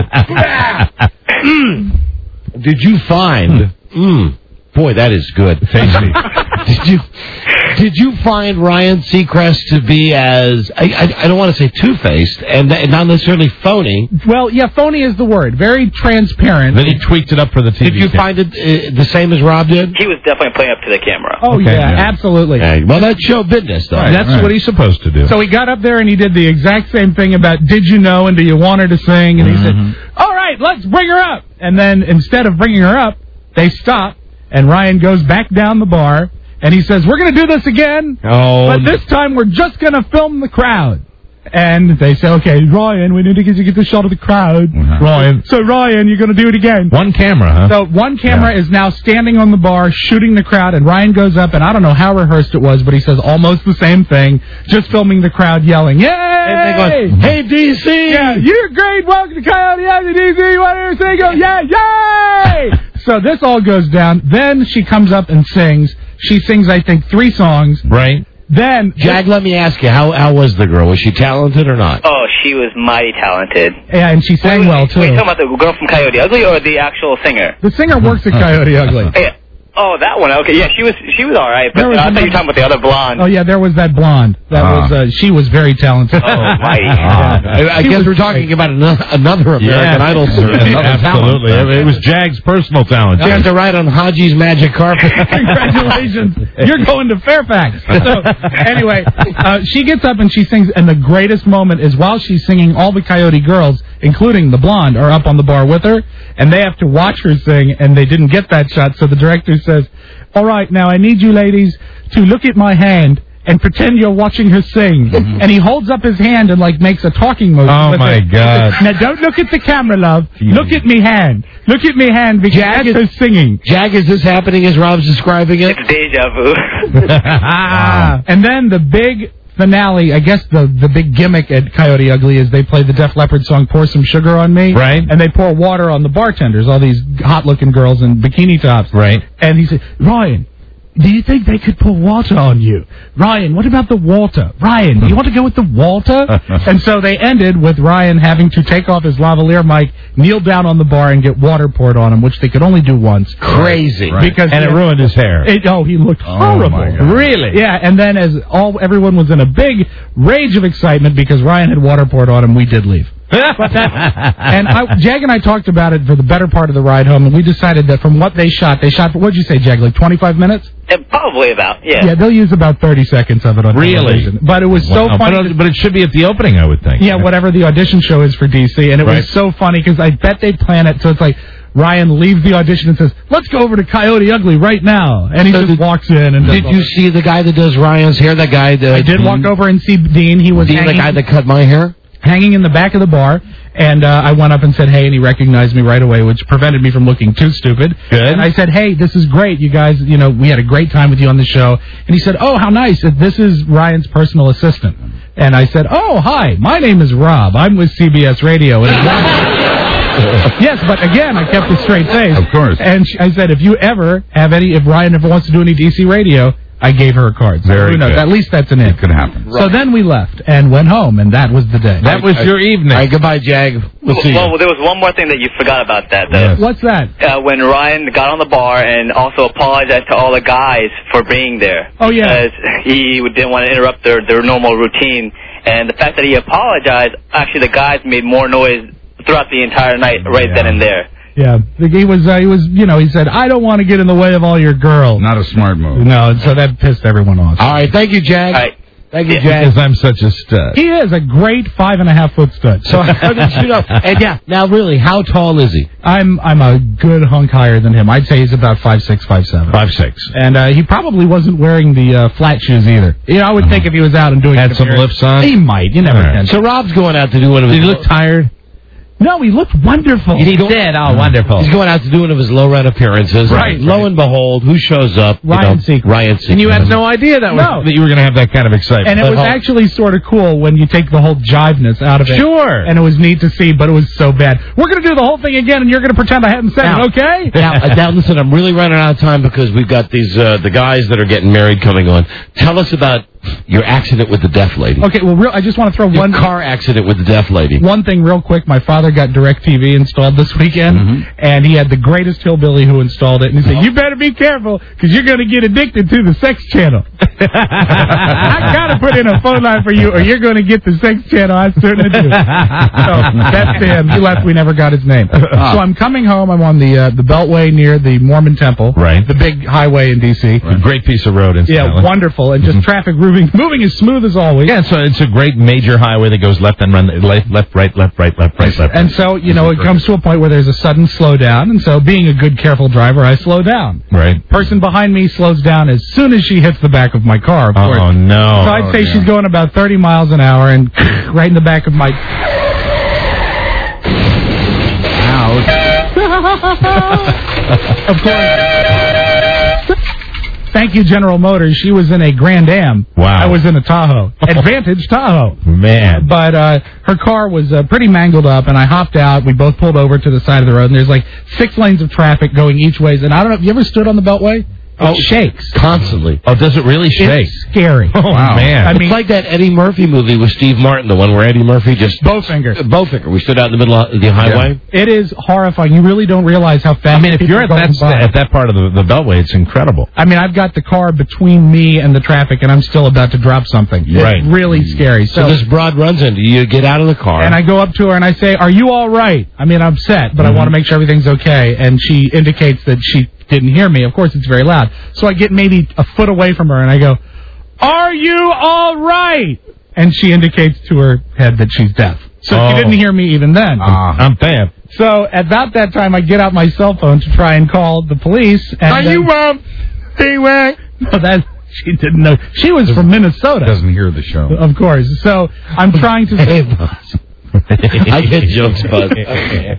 Mm. Did you find? Mm, boy, that is good. Tasty. Did you? Did you find Ryan Seacrest to be as I, I, I don't want to say two-faced and th- not necessarily phony? Well, yeah, phony is the word. Very transparent. Then he tweaked it up for the T V. Did you kid. find it uh, the same as Rob did? He was definitely playing up to the camera. Oh, Okay, yeah, yeah. absolutely. Okay, well, that's show business, though. Right, That's right. what he's supposed to do. So he got up there and he did the exact same thing about "Did you know?" and "Do you want her to sing?" And he Mhm. said, "All right, let's bring her up." And then instead of bringing her up, they stop, and Ryan goes back down the bar, and he says, "We're going to do this again, oh, but this time we're just going to film the crowd." And they say, "Okay, Ryan, we need to get you get the shot of the crowd." Uh-huh. Ryan. So Ryan, you're going to do it again. One camera, huh? So one camera Yeah. is now standing on the bar shooting the crowd, and Ryan goes up, and I don't know how rehearsed it was, but he says almost the same thing, just filming the crowd yelling, "Yay!" And they go, "Hey, D C! Yeah, you're great. Welcome to Coyote Ugly, D C. You want to hear us sing? Go, yeah, yay! So this all goes down. Then she comes up and sings. She sings, I think, three songs. Right. Then, Jag, let me ask you, how how was the girl? Was she talented or not? Oh, she was mighty talented. yeah, and she sang wait, well wait, too. Wait, you talking about the girl from Coyote Ugly or the actual singer? The singer works at Coyote Ugly. Yeah. Oh, that one. Okay, yeah, she was she was all right, but There was uh, I thought you another- were talking about the other blonde. Oh yeah, there was that blonde. That Ah. was uh, she was very talented. Oh, mighty. I, I She guess was we're talking about another, another American Yeah. Idol singer. Another Absolutely. talent. It was Jag's personal talent. She has to ride on Haji's magic carpet. Congratulations. You're going to Fairfax. So, anyway, uh, she gets up and she sings, and the greatest moment is while she's singing, all the Coyote girls, including the blonde, are up on the bar with her, and they have to watch her sing, and they didn't get that shot, so the director says, all right, now I need you ladies to look at my hand and pretend you're watching her sing. Mm-hmm. And he holds up his hand and, like, makes a talking motion. Oh, with my it. God. Now, don't look at the camera, love. Look at me hand. Look at me hand, because Jag that's her singing. Jag, is this happening as Rob's describing it? It's deja vu. Ah. And then the big finale, I guess the, the big gimmick at Coyote Ugly is they play the Def Leppard song Pour Some Sugar on Me. Right. And they pour water on the bartenders, all these hot-looking girls in bikini tops. Right. And he said, Ryan, do you think they could pour water on you? Ryan, what about the water? Ryan, do you want to go with the water? And so they ended with Ryan having to take off his lavalier mic, kneel down on the bar, and get water poured on him, which they could only do once. Crazy. Right. Because and it ruined his hair. It, oh, he looked horrible. my God. Really? Yeah, and then as all everyone was in a big rage of excitement because Ryan had water poured on him, we did leave. But that, and I, Jag and I talked about it for the better part of the ride home, and we decided that from what they shot, they shot, what'd you say, Jag, like twenty-five minutes? Uh, probably about, yeah. Yeah, they'll use about thirty seconds of it on Really? television. But it was so Wow. funny. But, but it should be at the opening, I would think. Yeah, whatever the audition show is for D C, and it Right. was so funny because I bet they plan it so it's like Ryan leaves the audition and says, "Let's go over to Coyote Ugly right now," and he So just did- walks in. And does Did all you that. see the guy that does Ryan's hair? That guy that I did walk over and see Dean. He was Dean, the hanging, guy that cut my hair. hanging in the back of the bar, and uh, I went up and said, "Hey," and he recognized me right away, which prevented me from looking too stupid. Good. And I said, "Hey, this is great, you guys. You know, we had a great time with you on the show." And he said, "Oh, how nice! This is Ryan's personal assistant." And I said, "Oh, hi, my name is Rob. I'm with C B S Radio." And yes, but again, I kept a straight face. Of course. And she, I said, if you ever have any, if Ryan ever wants to do any D C radio, I gave her a card. So Very who knows? good. At least that's an It it. could happen. So then we left and went home, and that was the day. That was your evening. All right, goodbye, Jag. We'll see you. Well, there was one more thing that you forgot about that, though. Yes. What's that? Uh, when Ryan got on the bar and also apologized to all the guys for being there. Oh, yeah. Because he didn't want to interrupt their, their normal routine. And the fact that he apologized, actually the guys made more noise throughout the entire night right Yeah. then and there. Yeah, he was. Uh, he was. You know, he said, "I don't want to get in the way of all your girls." Not a smart move. No, and so that pissed everyone off. All right, thank you, Jag. All right. Thank you, Yeah. Jag. Because I'm such a stud. He is a great five and a half foot stud. So how did you know? And yeah, now really, how tall is he? I'm I'm a good hunk higher than him. I'd say he's about five six, five seven. Five six. And uh, he probably wasn't wearing the uh, flat shoes either. You know, I would think if he was out and doing Had it, some lifts on? he might. You never All right. can. So Rob's going out to do one of his. Did he look tired? No, he looked wonderful. He did. Oh, wonderful. He's going out to do one of his low rent appearances. Right, Lo right. and behold, who shows up? You Ryan know, Seacrest. Ryan Seacrest. And you had no idea that was No. that you were going to have that kind of excitement. And it was actually sort of cool when you take the whole jiveness out of it. Sure. And it was neat to see, but it was so bad. We're going to do the whole thing again, and you're going to pretend I hadn't said Now- it, okay? Now, uh, now, listen, I'm really running out of time because we've got these uh, the guys that are getting married coming on. Tell us about your accident with the deaf lady. Okay, well, real, I just want to throw Your one car accident with the deaf lady. One thing real quick. My father got DirecTV installed this weekend, Mm-hmm. and he had the greatest hillbilly who installed it. And he said, "You better be careful, because you're going to get addicted to the sex channel." I got to put in a phone line for you, or you're going to get the sex channel. I certainly do. So that's him. He left. We never got his name. So I'm coming home. I'm on the uh, the Beltway near the Mormon Temple. Right. The big highway in D C. A great piece of road, incidentally. Yeah, wonderful. And just traffic moving moving as smooth as always. Yeah, so it's a great major highway that goes left and run left, left, right, left, right, left, right, left. And so, you know, it comes to a point where there's a sudden slowdown, and so being a good, careful driver, I slow down. Right. Person behind me slows down as soon as she hits the back of my car, of course. Oh, no. So I'd say Oh, she's going about thirty miles an hour, and right in the back of my... Of course. Thank you, General Motors. She was in a Grand Am. Wow. I was in a Tahoe. Advantage Tahoe. Man. But uh, her car was uh, pretty mangled up, and I hopped out. We both pulled over to the side of the road, and there's like six lanes of traffic going each way. And I don't know, have you ever stood on the Beltway? It Oh, shakes. Constantly. Oh, does it really shake? It's scary. Oh, wow. man. I It's mean, like that Eddie Murphy movie with Steve Martin, the one where Eddie Murphy just... Bowfinger. Uh, Bowfinger. We stood out in the middle of the highway. It is horrifying. You really don't realize how fast I mean, if people you're are at going that, by. at that part of the, the Beltway, it's incredible. I mean, I've got the car between me and the traffic, and I'm still about to drop something. Right. It's really scary. So So, this broad runs into you. You get out of the car. and I go up to her and I say, "Are you all right?" I mean, I'm upset, but I want to make sure everything's okay. And she indicates that she didn't hear me. Of course, it's very loud. So I get maybe a foot away from her, and I go, "Are you all right?" And she indicates to her head that she's deaf. So Oh. she didn't hear me even then. I'm bad. So at about that time, I get out my cell phone to try and call the police. And Are then- you, um, anyway? No, that she didn't know. She was from Minnesota. Doesn't hear the show. Of course. So I'm trying to. Hey, boss. I get jokes, bud. Hey.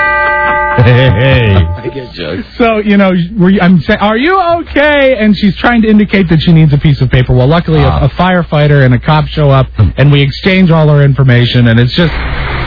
I get jokes. So, you know, were you, I'm saying, "Are you okay?" And she's trying to indicate that she needs a piece of paper. Well, luckily, Ah. a, a firefighter and a cop show up, and we exchange all our information, and it's just.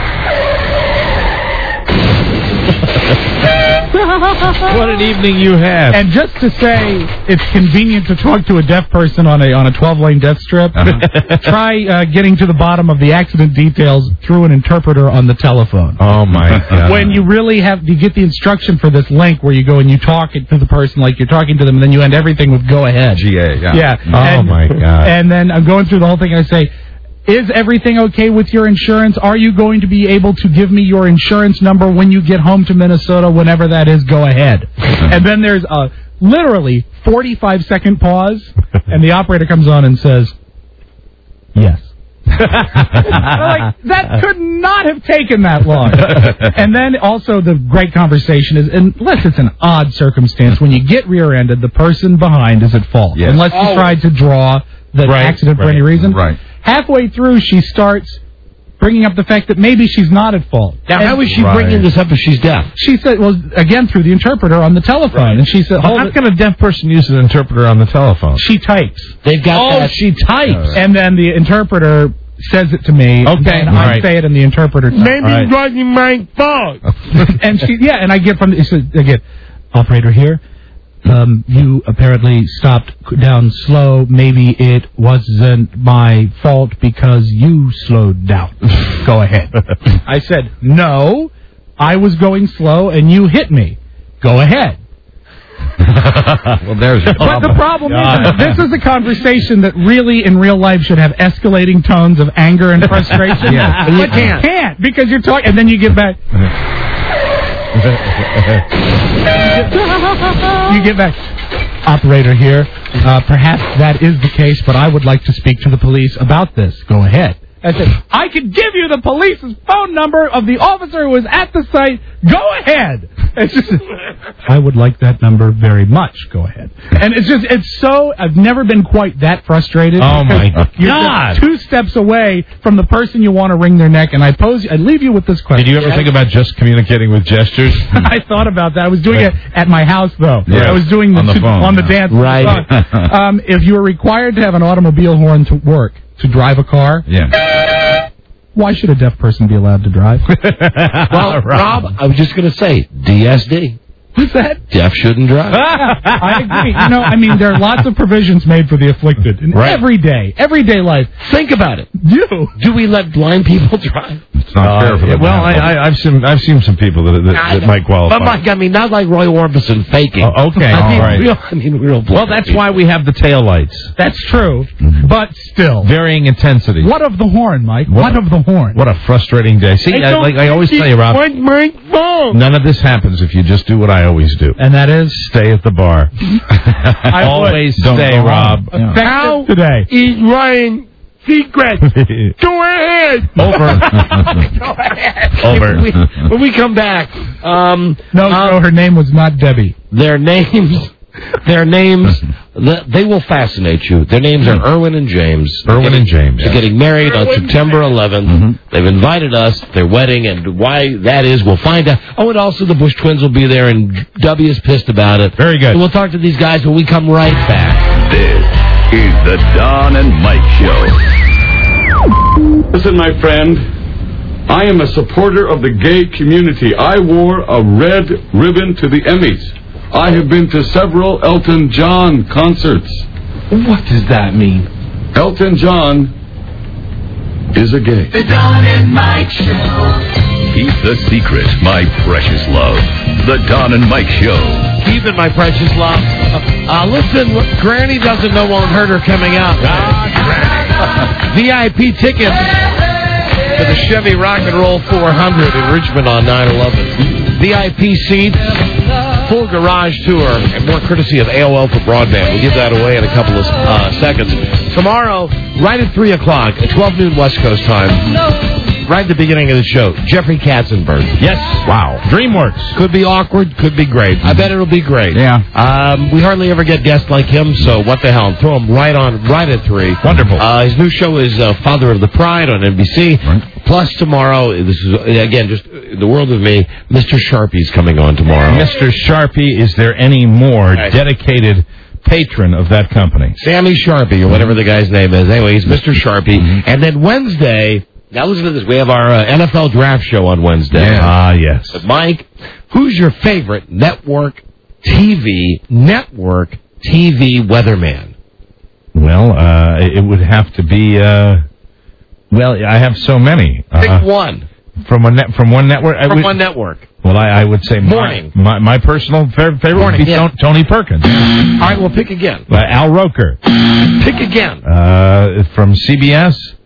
What an evening you had. And just to say, it's convenient to talk to a deaf person on a on a twelve-lane death strip. Uh-huh. Try uh, getting to the bottom of the accident details through an interpreter on the telephone. Oh, my God. When you really have, you get the instruction for this link where you go and you talk it to the person like you're talking to them, and then you end everything with "go ahead." G A, yeah. Yeah. Oh, And- my God. And then I'm going through the whole thing, and I say, is everything okay with your insurance? Are you going to be able to give me your insurance number when you get home to Minnesota, whenever that is? Go ahead. And then there's a literally forty-five second pause, and the operator comes on and says, yes. Like, that could not have taken that long. And then also the great conversation is, unless it's an odd circumstance, when you get rear-ended, the person behind is at fault. Yes. Unless you Oh. tried to draw the Right, accident for right, any reason. right. Halfway through, she starts bringing up the fact that maybe she's not at fault. Now, And how is she bringing this up if she's deaf? She said, well, again, through the interpreter on the telephone. And she said, Well, hold how it. can a deaf person use an interpreter on the telephone? She types. They've got Oh, that. she types. And then the interpreter says it to me. Okay, And all I right. say it, and the interpreter types. Maybe it wasn't my fault. And she, yeah, and I get from, it says, again, operator here. Um, you apparently stopped down slow. Maybe it wasn't my fault because you slowed down. Go ahead. I said, no, I was going slow and you hit me. Go ahead. Well, there's the But the problem is, that this is a conversation that really, in real life, should have escalating tones of anger and frustration. Yeah. But you can't. can't because you're talking, and then you get back. You get back. Operator here. Uh, perhaps that is the case, but I would like to speak to the police about this. Go ahead. I said, I could give you the police's phone number of the officer who was at the site. Go ahead. It's just, I would like that number very much. Go ahead. And it's just, it's so, I've never been quite that frustrated. Oh, my You're God. just two steps away from the person you want to wring their neck. And I pose, I leave you with this question. Did you ever think about just communicating with gestures? I thought about that. I was doing it at my house, though. Yeah. I was doing the On the two- phone, on the yeah. dance. Right. um, if you were required to have an automobile horn to work, to drive a car, Yeah. why should a deaf person be allowed to drive? Well, Rob, I was just going to say, D S D. What's that? Deaf shouldn't drive. I agree. You know, I mean, there are lots of provisions made for the afflicted in Right. everyday, everyday life. Think about it. You. Do we let blind people drive? It's not fair for them. Well, I, I, I've seen I've seen some people that, that, I that know. might qualify. But, Mike, I mean, not like Roy Orbison faking. Oh, okay, I mean, all right. real, I mean, real Well, that's why we have the tail lights. That's true, but still. Varying intensity. What of the horn, Mike? What, What- of the horn? What a frustrating day. See, I, like I always tell you, Rob, What's my fault? none of this happens if you just do what I always do. And that is? Stay at the bar. I Always would. stay, Don't go Rob. home. Yeah. Effective How today. is Ryan Secret? Go ahead. Over. Go ahead. Over. When we, when we come back, um, No, uh, no, her name was not Debbie. their names, their names, the, they will fascinate you. Their names are Erwin and James. Erwin They're and James. They're getting married on September eleventh. Mm-hmm. They've invited us. Their wedding and why that is, we'll find out. Oh, and also the Bush twins will be there, and W is pissed about it. Very good. So we'll talk to these guys when we come right back. This is the Don and Mike Show. Listen, my friend, I am a supporter of the gay community. I wore a red ribbon to the Emmys. I have been to several Elton John concerts. What does that mean? Elton John is a gay. The Don and Mike Show. Keep the secret, my precious love. The Don and Mike Show. Keep it, my precious love. Uh, uh, listen, Granny doesn't know won't hurt her coming up. V I P tickets for the Chevy Rock and Roll four hundred in Richmond on nine eleven. V I P seats, full garage tour, and more courtesy of A O L for broadband. We'll give that away in a couple of uh, seconds. Tomorrow, right at three o'clock, at twelve noon West Coast time, right at the beginning of the show, Jeffrey Katzenberg. Yes. Wow. DreamWorks. Could be awkward, could be great. I bet it'll be great. Yeah. Um, we hardly ever get guests like him, so what the hell? Throw him right on, right at three. Wonderful. Uh, his new show is uh, Father of the Pride on N B C. Right. Plus tomorrow, this is, again, just the world of me, Mister Sharpie's coming on tomorrow. Mister Sharpie, is there any more Right. dedicated patron of that company? Sammy Sharpie, or whatever the guy's name is. Anyway, he's Mister Sharpie. Mm-hmm. And then Wednesday, now listen to this, we have our uh, N F L draft show on Wednesday. Ah, yes. But Mike, who's your favorite network T V, network T V weatherman? Well, uh, it would have to be, uh, well, I have so many. Pick Uh, one. From one, net, from one network? I From would, one network. Well, I, I would say Morning. My, my, my personal fa- favorite Morning, would be yeah. Ton- Tony Perkins. All right, well, pick again. Uh, Al Roker. Pick again. Uh, from C B S,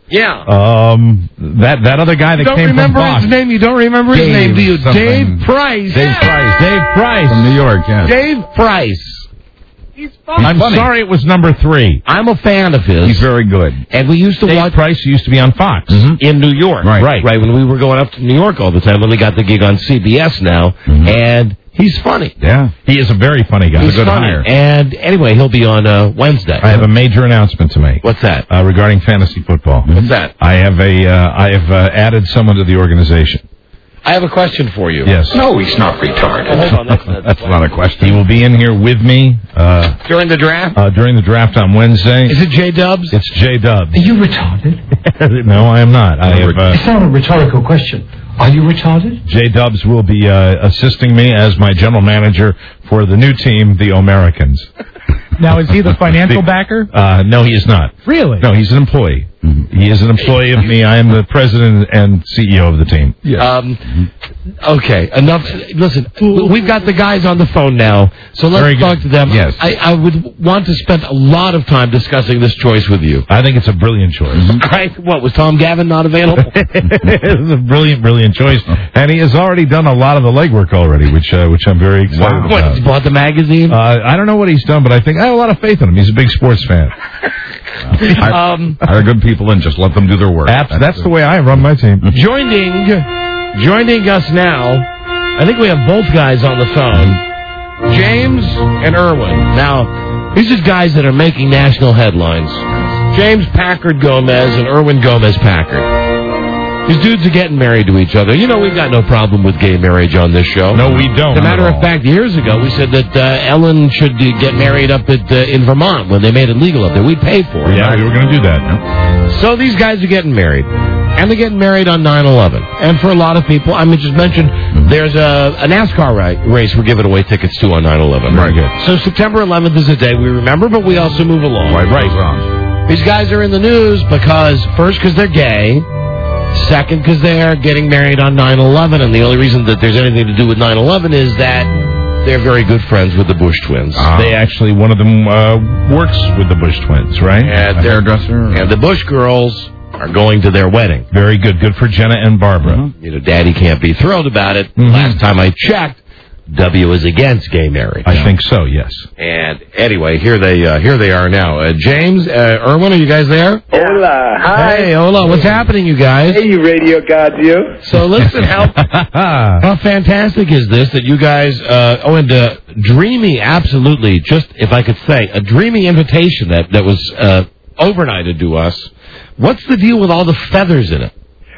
Yeah. Um, that that other guy that You don't came remember from Fox. his name? You don't remember his Dave name, do you? something. Dave Price. Dave Price. Dave Price. From New York, yes. Dave Price. He's funny. I'm funny. sorry it was number three. I'm a fan of his. He's very good. And we used to Dave watch Price used to be on Fox. in New York. Right. right. Right, when we were going up to New York all the time, when we got the gig on C B S now, and he's funny. Yeah. He is a very funny guy. He's good funny. hire. And anyway, he'll be on uh, Wednesday. I have a major announcement to make. What's that? Uh, regarding fantasy football. What's that? I have a uh, I have uh, added someone to the organization. I have a question for you. Yes. No, he's not retarded. Oh, hold on, that's, that's, That's not a question. He will be in here with me uh, During the draft? uh, during the draft on Wednesday. Is it J Dubs? It's J Dubs. Are you retarded? No, I am not. I have, It's uh, not a rhetorical question. Are you retarded? J Dubs will be uh, assisting me as my general manager for the new team, the Americans. Now, is he the financial backer? Uh, no, he is not. Really? No, he's an employee. He is an employee of me. I am the president and C E O of the team. Um, okay, enough. Listen, we've got the guys on the phone now, so let's Very good. talk to them. Yes. I, I would want to spend a lot of time discussing this choice with you. I think it's a brilliant choice. Right? What, was Tom Gavin not available? It's a brilliant, brilliant choice, and he has already done a lot of the legwork already, which uh, which I'm very excited Wow. What, about. he's bought the magazine? Uh, I don't know what he's done, but I think I have a lot of faith in him. He's a big sports fan. um, Hire good people and just let them do their work. That's, that's the way I run my team. joining, joining us now, I think we have both guys on the phone, James and Irwin. Now, these are guys that are making national headlines. James Packard Gomez and Irwin Gomez Packard. These dudes are getting married to each other. You know, we've got no problem with gay marriage on this show. No, we don't. As a matter at of all. fact, years ago, we said that uh, Ellen should uh, get married up at uh, in Vermont when they made it legal up there. We paid for it. Yeah, we were going to do that. So these guys are getting married. And they're getting married on nine eleven. And for a lot of people, I mean, just mentioned, there's a, a NASCAR ra- race we're giving away tickets to on nine eleven. Very good. So September eleventh is a day we remember, but we also move along. Right, right, wrong. These guys are in the news because, first, because they're gay. Second, because they're getting married on nine eleven. And the only reason that there's anything to do with nine eleven is that they're very good friends with the Bush twins. They actually, one of them uh, works with the Bush twins, right? And A they're- hairdresser. And the Bush girls are going to their wedding. Very good. Good for Jenna and Barbara. You know, Daddy can't be thrilled about it. Mhm. Last time I checked, W is against gay marriage. I think so, yes. And anyway, here they uh, here they are now. Uh, James, uh, Irwin, are you guys there? Hola. Hi. Hey, hola. What's happening, you guys? Hey, you radio gods, you. So listen, how how fantastic is this that you guys? Uh, oh, and uh, dreamy, absolutely. Just if I could say, a dreamy invitation that that was uh, overnighted to us. What's the deal with all the feathers in it?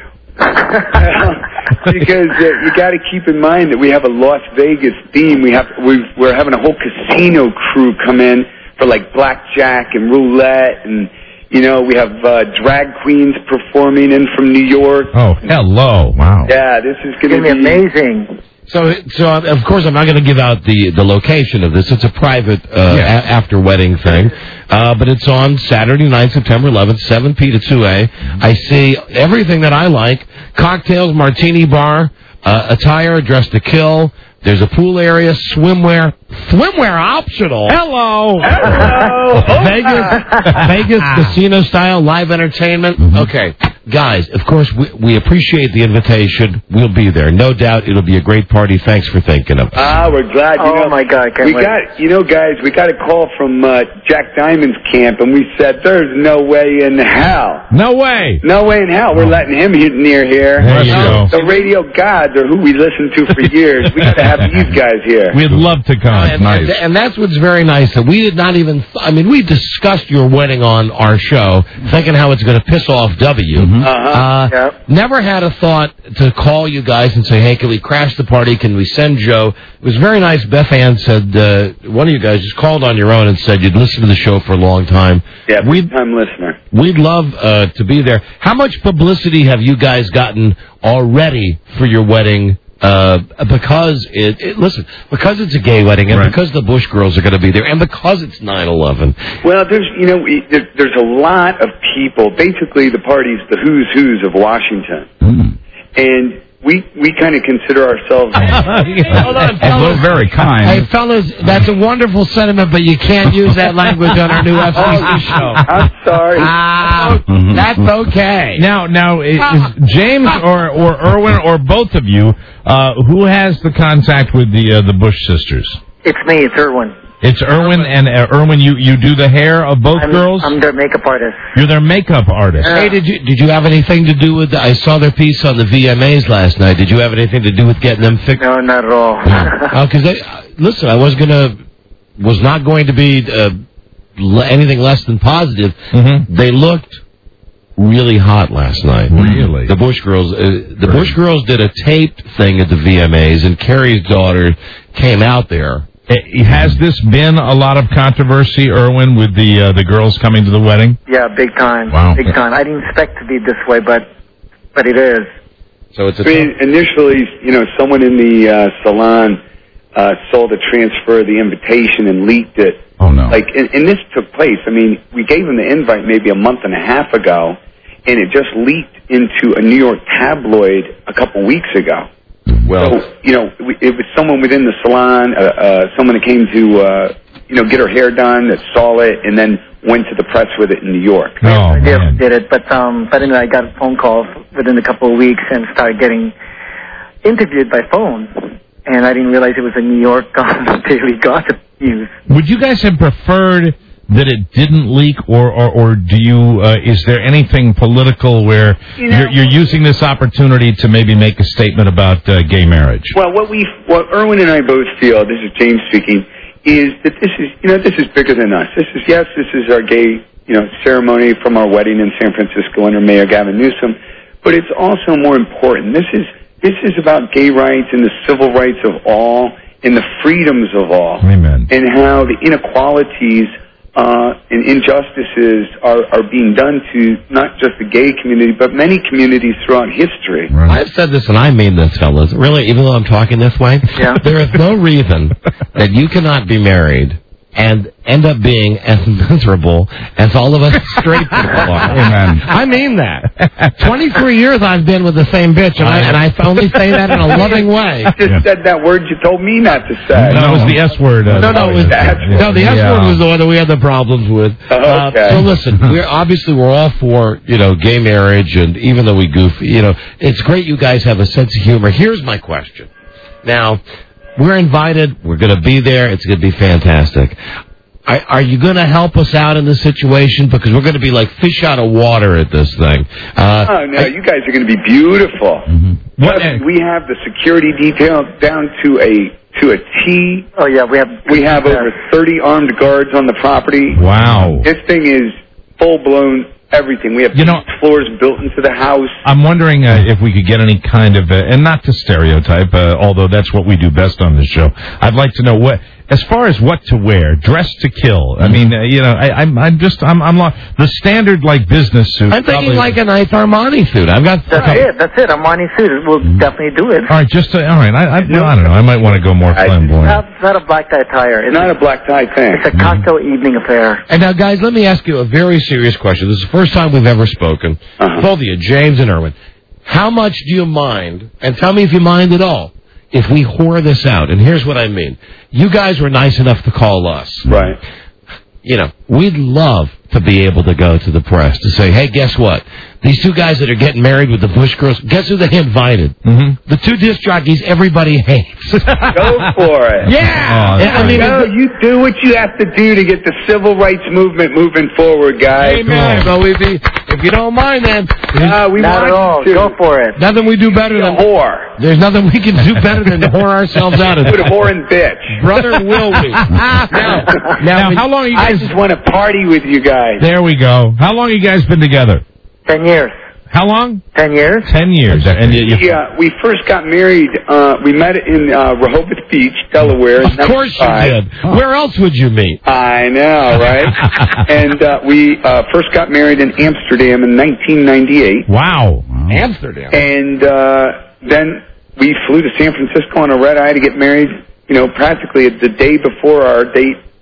Because uh, you got to keep in mind that we have a Las Vegas theme. We have we've, we're having a whole casino crew come in for like blackjack and roulette, and you know we have uh, drag queens performing in from New York. Oh, hello! Wow. Yeah, this is going to be amazing. So, so uh, of course, I'm not going to give out the, the location of this. It's a private uh, a- after wedding thing, uh, but it's on Saturday night, September eleventh, seven p to two a. I see everything that I like: cocktails, martini bar, uh, attire, dress to kill. There's a pool area, swimwear, swimwear optional. Hello. Hello. Vegas, Vegas casino style live entertainment. Okay, guys. Of course, we, we appreciate the invitation. We'll be there, no doubt. It'll be a great party. Thanks for thinking of us. Ah, we're glad. You Oh, know, my God, I can't we wait. got, you know, guys, we got a call from uh, Jack Diamond's camp, and we said, "There's no way in hell, No way. no way in hell, we're letting him he- near here." There you go. The radio gods are who we listen to for years. We got to have these guys here. We'd love to come. And, and, and that's what's very nice. That we did not even. I mean, we discussed your wedding on our show, thinking how it's going to piss off W. Mm-hmm. Uh-huh. Uh, Never had a thought to call you guys and say, "Hey, can we crash the party? Can we send Joe?" It was very nice. Beth Ann said uh, one of you guys just called on your own and said you'd listened to the show for a long time. Yeah, we big time listener. We'd love uh, to be there. How much publicity have you guys gotten already for your wedding? Uh, because it, it, listen, because it's a gay wedding, and Right. because the Bush girls are going to be there, and because it's nine eleven. Well, there's, you know, we, there, there's a lot of people. Basically, the party's the who's who's of Washington, and we we kind of consider ourselves. Hold on, fellas. Although very kind. Hey, fellas, that's a wonderful sentiment, but you can't use that language on our new F C C show. I'm sorry. Ah, that's okay. Now, now is James or or Irwin or both of you, uh, who has the contact with the uh, the Bush sisters? It's me. It's Irwin. It's Irwin, and uh, Irwin, you, you do the hair of both I'm, girls? I'm their makeup artist. You're their makeup artist. Hey, did you did you have anything to do with? The, I saw their piece on the V M As last night. Did you have anything to do with getting them fixed? No, not at all. Because uh, listen, I was gonna was not going to be uh, l- anything less than positive. Mm-hmm. They looked really hot last night. Really? The Bush girls. Uh, the Bush girls did a taped thing at the V M As, and Carrie's daughter came out there. Has this been a lot of controversy, Irwin, with the uh, the girls coming to the wedding? Yeah, big time. Wow. Big time. I didn't expect to be this way, but but it is. So it's a I mean, initially, you know, someone in the uh, salon uh, saw the transfer, the invitation, and leaked it. Oh, no. Like, and, and this took place. I mean, we gave them the invite maybe a month and a half ago, and it just leaked into a New York tabloid a couple weeks ago. Well, so, you know, it was someone within the salon, uh, uh, someone that came to, uh, you know, get her hair done, that saw it, and then went to the press with it in New York. Oh, I did, man. did it, but um, but anyway, I got a phone call within a couple of weeks and started getting interviewed by phone, and I didn't realize it was a New York um, daily gossip news. Would you guys have preferred that it didn't leak, or or, or do you? Uh, is there anything political where You know- you're, you're using this opportunity to maybe make a statement about uh, gay marriage? Well, what we, what Irwin and I both feel, this is James speaking, is that this is, you know, this is bigger than us. This is, yes, this is our gay, you know, ceremony from our wedding in San Francisco under Mayor Gavin Newsom, but it's also more important. This is, this is about gay rights and the civil rights of all and the freedoms of all. Amen. And how the inequalities uh, and injustices are, are being done to not just the gay community, but many communities throughout history. I've said this, and I mean this, fellas. Really, even though I'm talking this way, Yeah. there is no reason that you cannot be married and end up being as miserable as all of us straight people are. Amen. I mean that. twenty-three years I've been with the same bitch, and I, and I only say that in a loving way. You just said that word you told me not to say. No, it was the S word. Uh, No, no, it was, That's- no. The S Yeah. word was the one that we had the problems with. Oh, okay. Uh, so listen, we're obviously we're all for you know gay marriage, and even though we goof, you know, it's great you guys have a sense of humor. Here's my question. Now, we're invited. We're going to be there. It's going to be fantastic. Are, are you going to help us out in this situation? Because we're going to be like fish out of water at this thing. Uh, Oh, no, you guys are going to be beautiful. What- Plus, we have the security detail down to a to a T. Oh yeah, we have We have over thirty armed guards on the property. Wow. This thing is full-blown everything. We have You know- floors built into the house. I'm wondering uh, if we could get any kind of, uh, and not to stereotype, uh, although that's what we do best on this show. I'd like to know what, as far as what to wear, dress to kill. I mean, uh, you know, I, I'm, I'm just, I'm, I'm lo- the standard like business suit. I'm thinking probably- like a nice Armani suit. I've got. That's it. That's it. Armani suit. We'll definitely do it. All right, just uh, all right. I, I, well, I don't know. I might want to go more flamboyant. Not, not a black tie attire. It's Not a black tie thing. It's a cocktail evening affair. And now, guys, let me ask you a very serious question. This is the first time we've ever spoken. Uh-huh. Both of you, James and Irwin. How much do you mind, and tell me if you mind at all, if we whore this out? And here's what I mean. You guys were nice enough to call us. Right. You know, we'd love to be able to go to the press to say, hey, guess what? These two guys that are getting married with the Bush girls, guess who they invited? Mm-hmm. The two disc jockeys everybody hates. Go for it. Yeah! Oh, I mean, Go, you do what you have to do to get the civil rights movement moving forward, guys. amen. But we be, if you don't mind, then Uh, we Not want at all. you to. Go for it. nothing we do better Be a than whore. there's nothing we can do better than to whore ourselves out of Put a whore and bitch. Brother, will we? now, now, Now, how long are you I guys? just want to party with you guys. There we go. How long you guys been together? Ten years. How long? Ten years. Ten years. And you, you, We, uh, we first got married, uh, we met in uh, Rehoboth Beach, Delaware. Of course you did. Where else would you meet? I know, right? and uh, we uh, first got married in Amsterdam in nineteen ninety-eight. wow. Amsterdam. And uh, then we flew to San Francisco on a red eye to get married, you know, practically the day before our date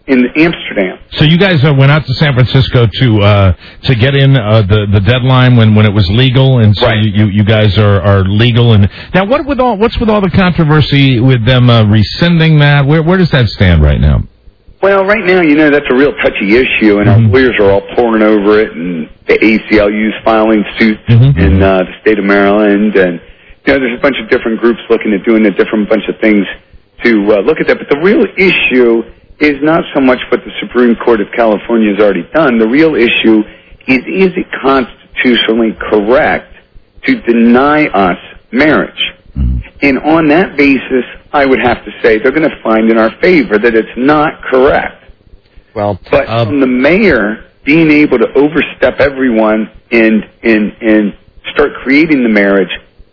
in Amsterdam. So you guys uh, went out to San Francisco to uh, to get in uh, the the deadline when, when it was legal, and so Right. you, you you guys are, are legal. And now, what with all what's with all the controversy with them uh, rescinding that? Where where does that stand right now? Well, right now, you know, that's a real touchy issue, and Mm-hmm. our lawyers are all pouring over it, and the A C L U's filing suits Mm-hmm. in uh, the state of Maryland, and, you know, there's a bunch of different groups looking at doing a different bunch of things to uh, look at that. But the real issue is not so much what the Supreme Court of California has already done. The real issue is, is it constitutionally correct to deny us marriage? And on that basis, I would have to say they're going to find in our favor that it's not correct. Well, but um, from the mayor being able to overstep everyone and and and start creating the marriage,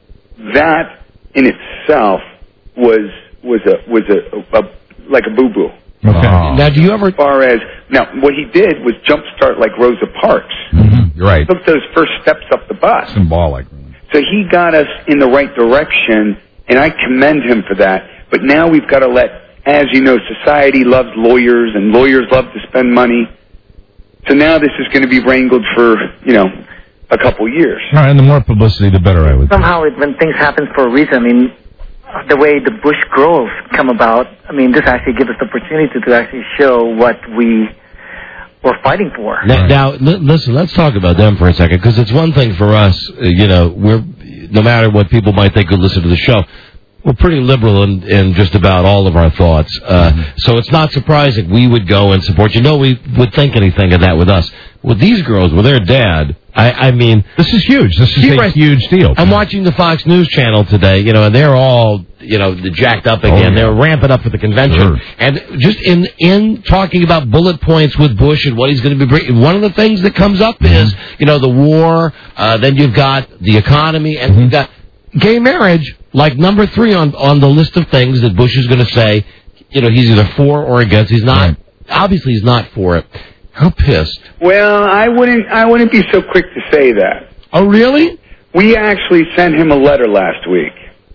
that in itself was was a was a, a, a like a boo boo. Okay. Now, do you ever? As far as now, what he did was jumpstart like Rosa Parks. Mm-hmm. You're right. Took those first steps up the bus. Symbolic. So he got us in the right direction, and I commend him for that. But now we've got to let, as you know, society loves lawyers, and lawyers love to spend money. So now this is going to be wrangled for, you know, a couple years. All right, and the more publicity, the better, I would think. Somehow, it, when things happen for a reason, I mean, the way the Bush Grove come about, I mean, this actually gives us the opportunity to actually show what we were fighting for. Now, now li- listen, let's talk about them for a second, because it's one thing for us, uh, you know, we're, no matter what people might think who listen to the show, we're pretty liberal in, in just about all of our thoughts. Uh, mm-hmm. So it's not surprising we would go and support you. No, we would think anything of that with us. With these girls, with their dad, I, I mean... This is huge. This is a right. huge deal. I'm watching the Fox News channel today, you know, and they're all, you know, jacked up again. Oh, yeah. They're ramping up for the convention. Sure. And just in, in talking about bullet points with Bush and what he's going to be bringing, one of the things that comes up Mm-hmm. is, you know, the war, uh, then you've got the economy, and Mm-hmm. you've got gay marriage, like number three on, on the list of things that Bush is going to say, you know, he's either for or against. He's not, Right. obviously he's not for it. How pissed. Well, I wouldn't. I wouldn't be so quick to say that. Oh, really? We actually sent him a letter last week.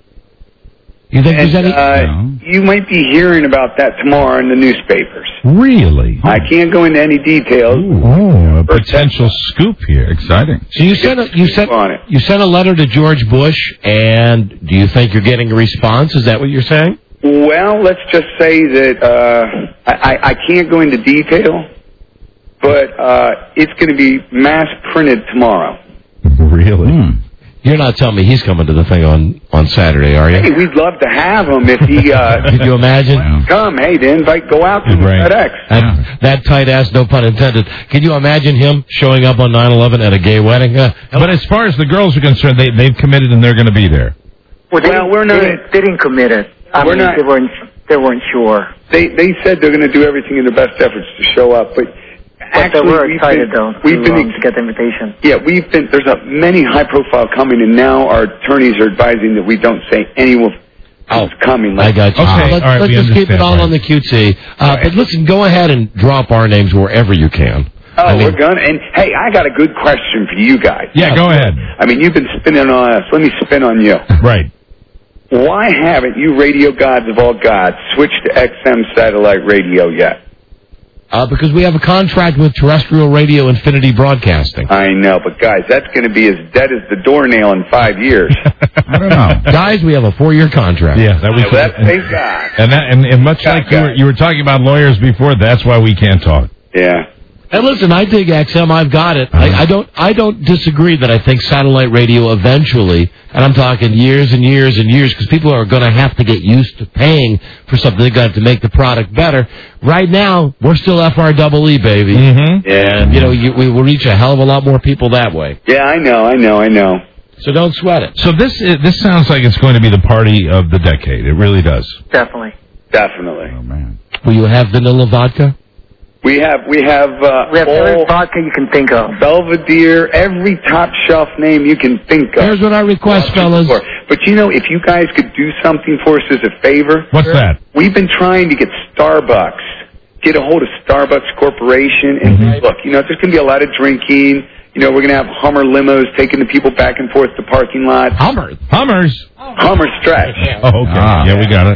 You think and, there's any... Uh, No. You might be hearing about that tomorrow in the newspapers. Really? I can't go into any details. Oh, a potential scoop here. Exciting. So you sent a, you sent on it. you sent a letter to George Bush, and do you think you're getting a response? Is that what you're saying? Well, let's just say that uh, I, I, I can't go into detail, but uh, it's going to be mass printed tomorrow. Really? Hmm. You're not telling me he's coming to the thing on, on Saturday, are you? Hey, we'd love to have him if he uh, Could you imagine? Wow. come. Hey, the invite go out to Right. FedEx. That, that tight ass, no pun intended. Can you imagine him showing up on nine eleven at a gay wedding? Uh, But as far as the girls are concerned, they, they've committed and they're going to be there. Well, they, Well, we're they, not- didn't, they didn't commit it. I We're mean, not- They weren't. They weren't sure. They they said they're going to do everything in their best efforts to show up, but But actually they were we've excited been, though we've to, been um, to get the invitation. yeah we've been there's a many high profile coming, and now our attorneys are advising that we don't say anyone Oh, who's coming. I got you. Okay, let's all right, let's we just keep it understand, all right. on the Q T. Uh, But listen, go ahead and drop our names wherever you can. Oh, I mean- we're gonna. And hey, I got a good question for you guys. Yeah, go ahead. I mean, you've been spinning on us. Let me spin on you. Right. Why haven't you radio gods of all gods switched to X M satellite radio yet? Uh, because we have a contract with Terrestrial Radio Infinity Broadcasting. I know, but guys, that's going to be as dead as the doornail in five years. I don't know. Guys, we have a four-year contract. Yeah, that we Well, that's and, thank God. and, that, and, and much God, like you were, God. you were talking about lawyers before, that's why we can't talk. Yeah. And listen, I dig X M. I've got it. Uh-huh. I, I don't. I don't disagree that I think satellite radio eventually, and I'm talking years and years and years, because people are going to have to get used to paying for something. They're going to have to make the product better. Right now, we're still F R E E, baby. Mm-hmm. And you know, you, we will reach a hell of a lot more people that way. Yeah, I know, I know, I know. So don't sweat it. So this uh, this sounds like it's going to be the party of the decade. It really does. Definitely. Definitely. Oh, man. Will you have vanilla vodka? We have, we have, uh, We have every all vodka you can think of. Belvedere, every top shelf name you can think of. Here's what I request, fellas. But you know, if you guys could do something for us as a favor. What's that? We've been trying to get Starbucks, get a hold of Starbucks Corporation, and Mm-hmm. look, you know, there's going to be a lot of drinking. You know, we're going to have Hummer limos taking the people back and forth to parking lots. Hummer. Hummers. Hummer stretch. Oh, okay. Ah. yeah, we got it.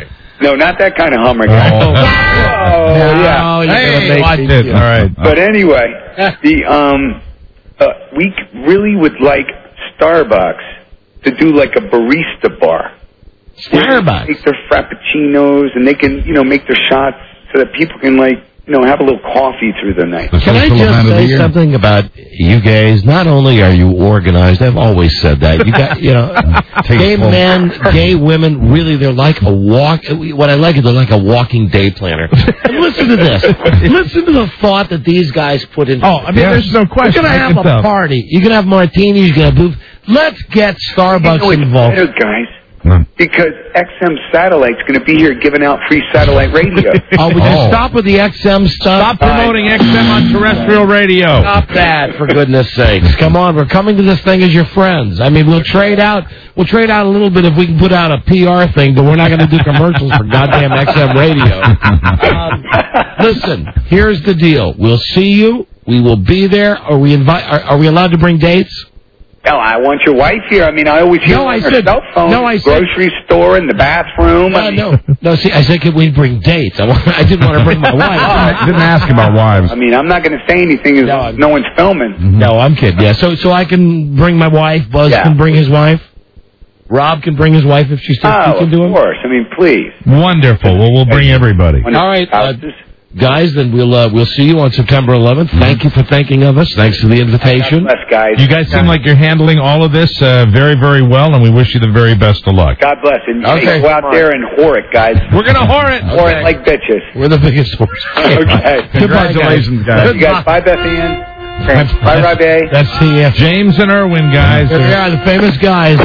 No, not that kind of Hummer guy. Oh, oh yeah. you're Hey, gonna make watch me it. feel- All right. But anyway, the um, uh, we really would like Starbucks to do like a barista bar. Starbucks. Make their frappuccinos, and they can, you know, make their shots so that people can, like, you know, have a little coffee through the night. Can I just say something about you guys? Not only are you organized, I've always said that. You got, you know, gay men, gay women, really, they're like a walk. What I like is they're like a walking day planner. And listen to this. Listen to the thought that these guys put into. Oh, I mean, there's no question. You're gonna have a party. You're gonna have martinis. You're gonna move. Let's get Starbucks you know, involved. Better, guys. Because X M Satellite's going to be here giving out free satellite radio. Oh, would you oh. stop with the X M stuff? Stop promoting X M on terrestrial radio. Stop that, for goodness sakes. Come on, we're coming to this thing as your friends. I mean, we'll trade out We'll trade out a little bit if we can put out a P R thing, but we're not going to do commercials for goddamn X M radio. Um, listen, here's the deal. We'll see you. We will be there. Are we invite? Are, are we allowed to bring dates? No, I want your wife here. I mean, I always hear no, on I her said, cell phone, no, I said, grocery store, in the bathroom. No, I mean, no, no. See, I said, could we bring dates? I, want, I didn't want to bring my wife. I didn't ask about wives. I mean, I'm not going to say anything as no, no one's filming. No, I'm kidding. Yeah, so so I can bring my wife. Buzz yeah. can bring his wife. Rob can bring his wife if she says oh, she can do it. Of course. I mean, please. Wonderful. Well, we'll bring everybody. All right. Uh, Guys, then we'll uh, we'll see you on September eleventh. Thank you for thinking of us. Thanks for the invitation. God bless, guys. You guys seem like you're handling all of this uh, very, very well, and we wish you the very best of luck. God bless. And okay. go out there and whore it, guys. We're going to whore it. Whore okay. it like bitches. We're the biggest whores. Okay. Congratulations, guys. You guys. Bye, Beth Ann. Thanks. Bye, Rob A. That's T F. James and Irwin, guys. Here we are, the famous guys.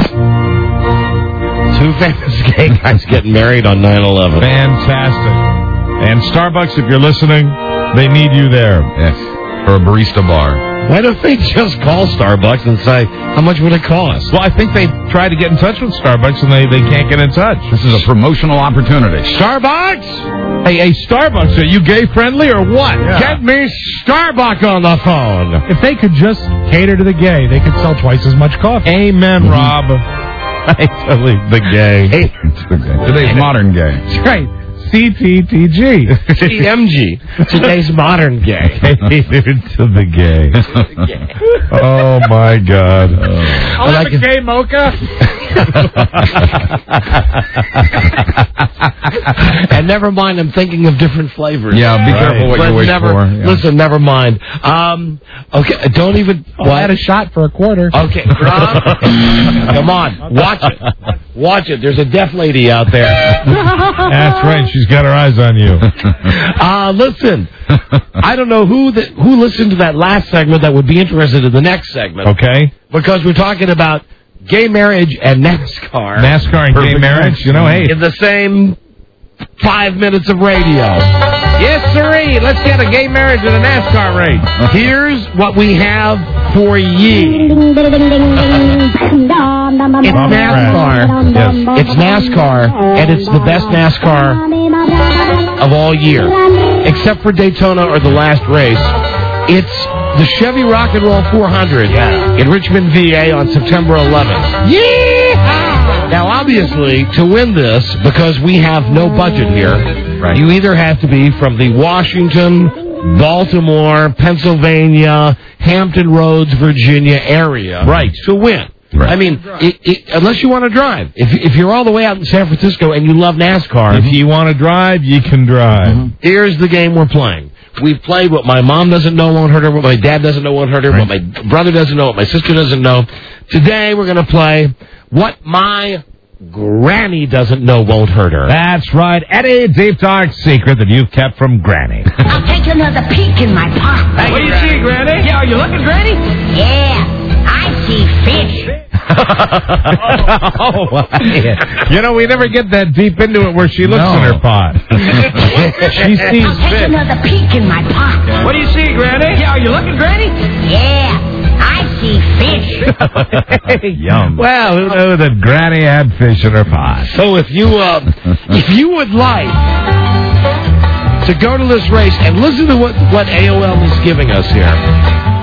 Two famous gay guys getting married on nine eleven. Fantastic. And Starbucks, if you're listening, they need you there. Yes. For a barista bar. Why don't they just call Starbucks and say, how much would it cost? Well, I think they tried to get in touch with Starbucks, and they, they can't get in touch. This is a promotional opportunity. Starbucks? Hey, hey, Starbucks, are you gay-friendly or what? Yeah. Get me Starbucks on the phone. If they could just cater to the gay, they could sell twice as much coffee. Amen, mm-hmm. Rob. I totally the gay. Hey. It's the gay. Today's modern gay. That's right. C T T G. C M G. Today's modern gay. To the gay. Oh, my God. Oh. I'll have a gay mocha. And never mind, I'm thinking of different flavors. Yeah, be right. careful what but you wish never, for. Yeah. Listen, never mind. Um, okay, don't even... Oh, I had a shot for a quarter. Okay, Rob, come on, watch it. Watch it. There's a deaf lady out there. That's right. She's got her eyes on you. Uh, listen, I don't know who the, who listened to that last segment that would be interested in the next segment. Okay. Because we're talking about gay marriage and NASCAR. NASCAR and Perfect gay marriage, sense. you know, hey. In the same five minutes of radio. Yes, sirree. Let's get a gay marriage and a NASCAR race. Here's what we have for ye. It's NASCAR. Yes. It's NASCAR, and it's the best NASCAR of all year. Except for Daytona or the last race. It's the Chevy Rock and Roll four hundred yeah. in Richmond, V A on September eleventh. Yeah! Now, obviously, to win this, because we have no budget here, right. you either have to be from the Washington, Baltimore, Pennsylvania, Hampton Roads, Virginia area right. to win. Right. I mean, it, it, unless you want to drive. If if you're all the way out in San Francisco and you love NASCAR. If you want to drive, you can drive. Mm-hmm. Here's the game we're playing. We've played what my mom doesn't know won't hurt her, what my dad doesn't know won't hurt her, right. what my brother doesn't know, what my sister doesn't know. Today we're going to play what my granny doesn't know won't hurt her. That's right. Any deep, dark secret that you've kept from Granny. I'll take another peek in my pot. What do you see, Granny? Yeah, are you looking, Granny? Yeah, I see fish. Oh, my. You know, we never get that deep into it where she looks No. in her pot. She sees I'll take fish. another peek in my pot. Yeah. What do you see, Granny? Yeah, are you looking, Granny? Yeah, I see fish. Yum. Well, who knew that Granny had fish in her pot? So if you uh, if you would like to go to this race and listen to what, what A O L is giving us here,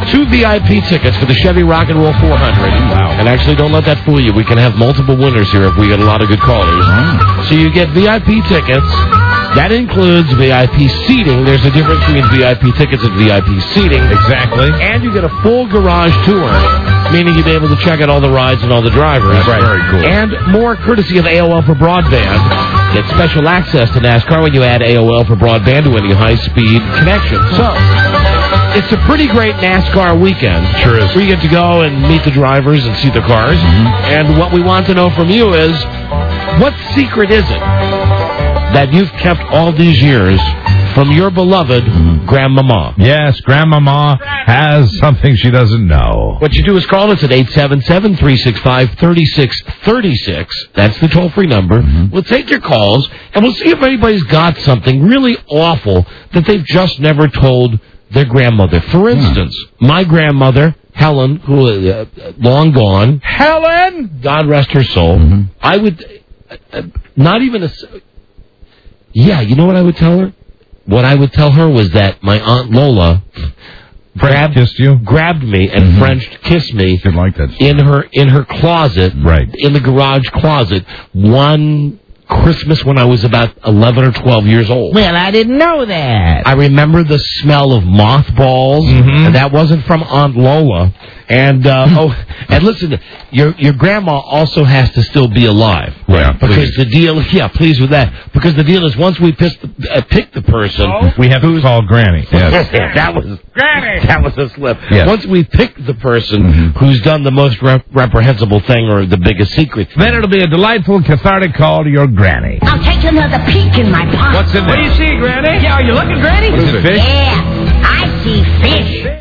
two V I P tickets for the Chevy Rock and Roll four hundred. Wow. And actually, don't let that fool you. We can have multiple winners here if we get a lot of good callers. Oh. So you get V I P tickets. That includes V I P seating. There's a difference between V I P tickets and V I P seating. Exactly. And you get a full garage tour, meaning you'll be able to check out all the rides and all the drivers. That's right. Very cool. And more courtesy of A O L for broadband. Get special access to NASCAR when you add A O L for broadband to any high-speed connection. So, it's a pretty great NASCAR weekend. Sure is. We get to go and meet the drivers and see the cars. Mm-hmm. And what we want to know from you is, what secret is it that you've kept all these years from your beloved Mm-hmm. grandmama? Yes, Grandmama has something she doesn't know. What you do is call us at eight seven seven, three six five, three six three six. That's the toll-free number. Mm-hmm. We'll take your calls, and we'll see if anybody's got something really awful that they've just never told their grandmother. For instance, yeah. my grandmother, Helen, who is uh, long gone. Helen! God rest her soul. Mm-hmm. I would, uh, uh, not even a... Yeah, you know what I would tell her? What I would tell her was that my Aunt Lola grabbed kissed you, grabbed me, and mm-hmm. French kissed me Didn't like that stuff. in her in her closet, right in the garage closet, one Christmas when I was about eleven or twelve years old. Well, I didn't know that. I remember the smell of mothballs, mm-hmm. and that wasn't from Aunt Lola. And uh, oh, and listen, your your grandma also has to still be alive, yeah, because please. the deal, yeah, pleased with that, because the deal is once we pick the, uh, pick the person, oh, we have to call Granny. Yes, that was Granny. That was a slip. Yes. Once we pick the person mm-hmm. who's done the most rep- reprehensible thing or the biggest secret, then it'll be a delightful, cathartic call to your Granny. I'll take another peek in my pot. What's in there? What do you see, Granny? Yeah, are you looking, Granny? What is it, fish? Yeah, I see fish.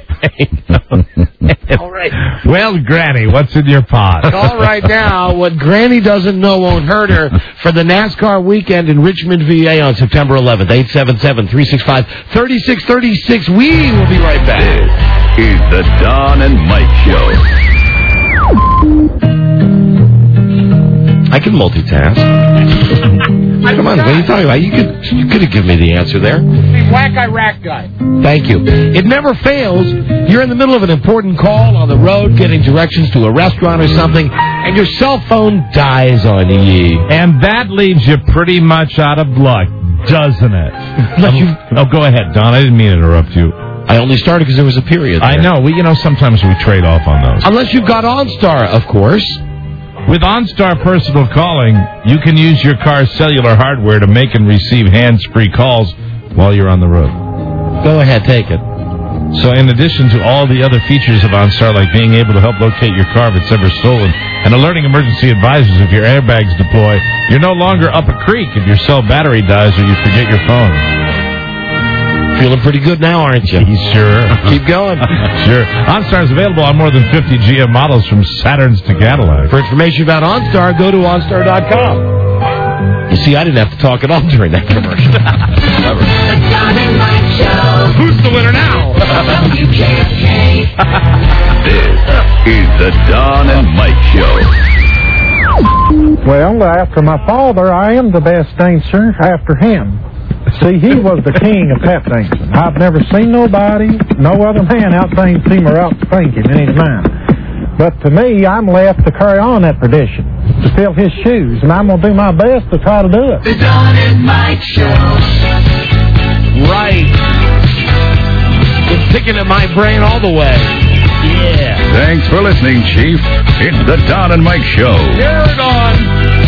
All right. Well, Granny, what's in your pot? All right now, what Granny doesn't know won't hurt her for the NASCAR weekend in Richmond, V A on September eleventh. eight seven seven, three six five, three six three six. We will be right back. This is the Don and Mike Show. I can multitask. Come on, what are you talking about? You could you could have given me the answer there. Whack Iraq guy. Thank you. It never fails. You're in the middle of an important call on the road, getting directions to a restaurant or something, and your cell phone dies on you. And that leaves you pretty much out of luck, doesn't it? um, oh, go ahead, Don. I didn't mean to interrupt you. I only started because there was a period there. I know. We, you know, sometimes we trade off on those. Unless you've got OnStar, of course. With OnStar Personal Calling, you can use your car's cellular hardware to make and receive hands-free calls while you're on the road. Go ahead, take it. So in addition to all the other features of OnStar, like being able to help locate your car if it's ever stolen, and alerting emergency advisors if your airbags deploy, you're no longer up a creek if your cell battery dies or you forget your phone. Feeling pretty good now, aren't you? Sure. Keep going. Sure. OnStar is available on more than fifty G M models from Saturns to Cadillacs. For information about OnStar, go to OnStar dot com. You see, I didn't have to talk at all during that commercial. The Don and Mike Show. Who's the winner now? W K K. This is the Don and Mike Show. Well, after my father, I am the best dancer after him. See, he was the king of tap dancing. I've never seen nobody, no other man outthink him or outthink him in his mind. But to me, I'm left to carry on that tradition, to fill his shoes, and I'm going to do my best to try to do it. The Don and Mike Show. Right. Been picking at my brain all the way. Yeah. Thanks for listening, Chief. It's the Don and Mike Show. You're gone.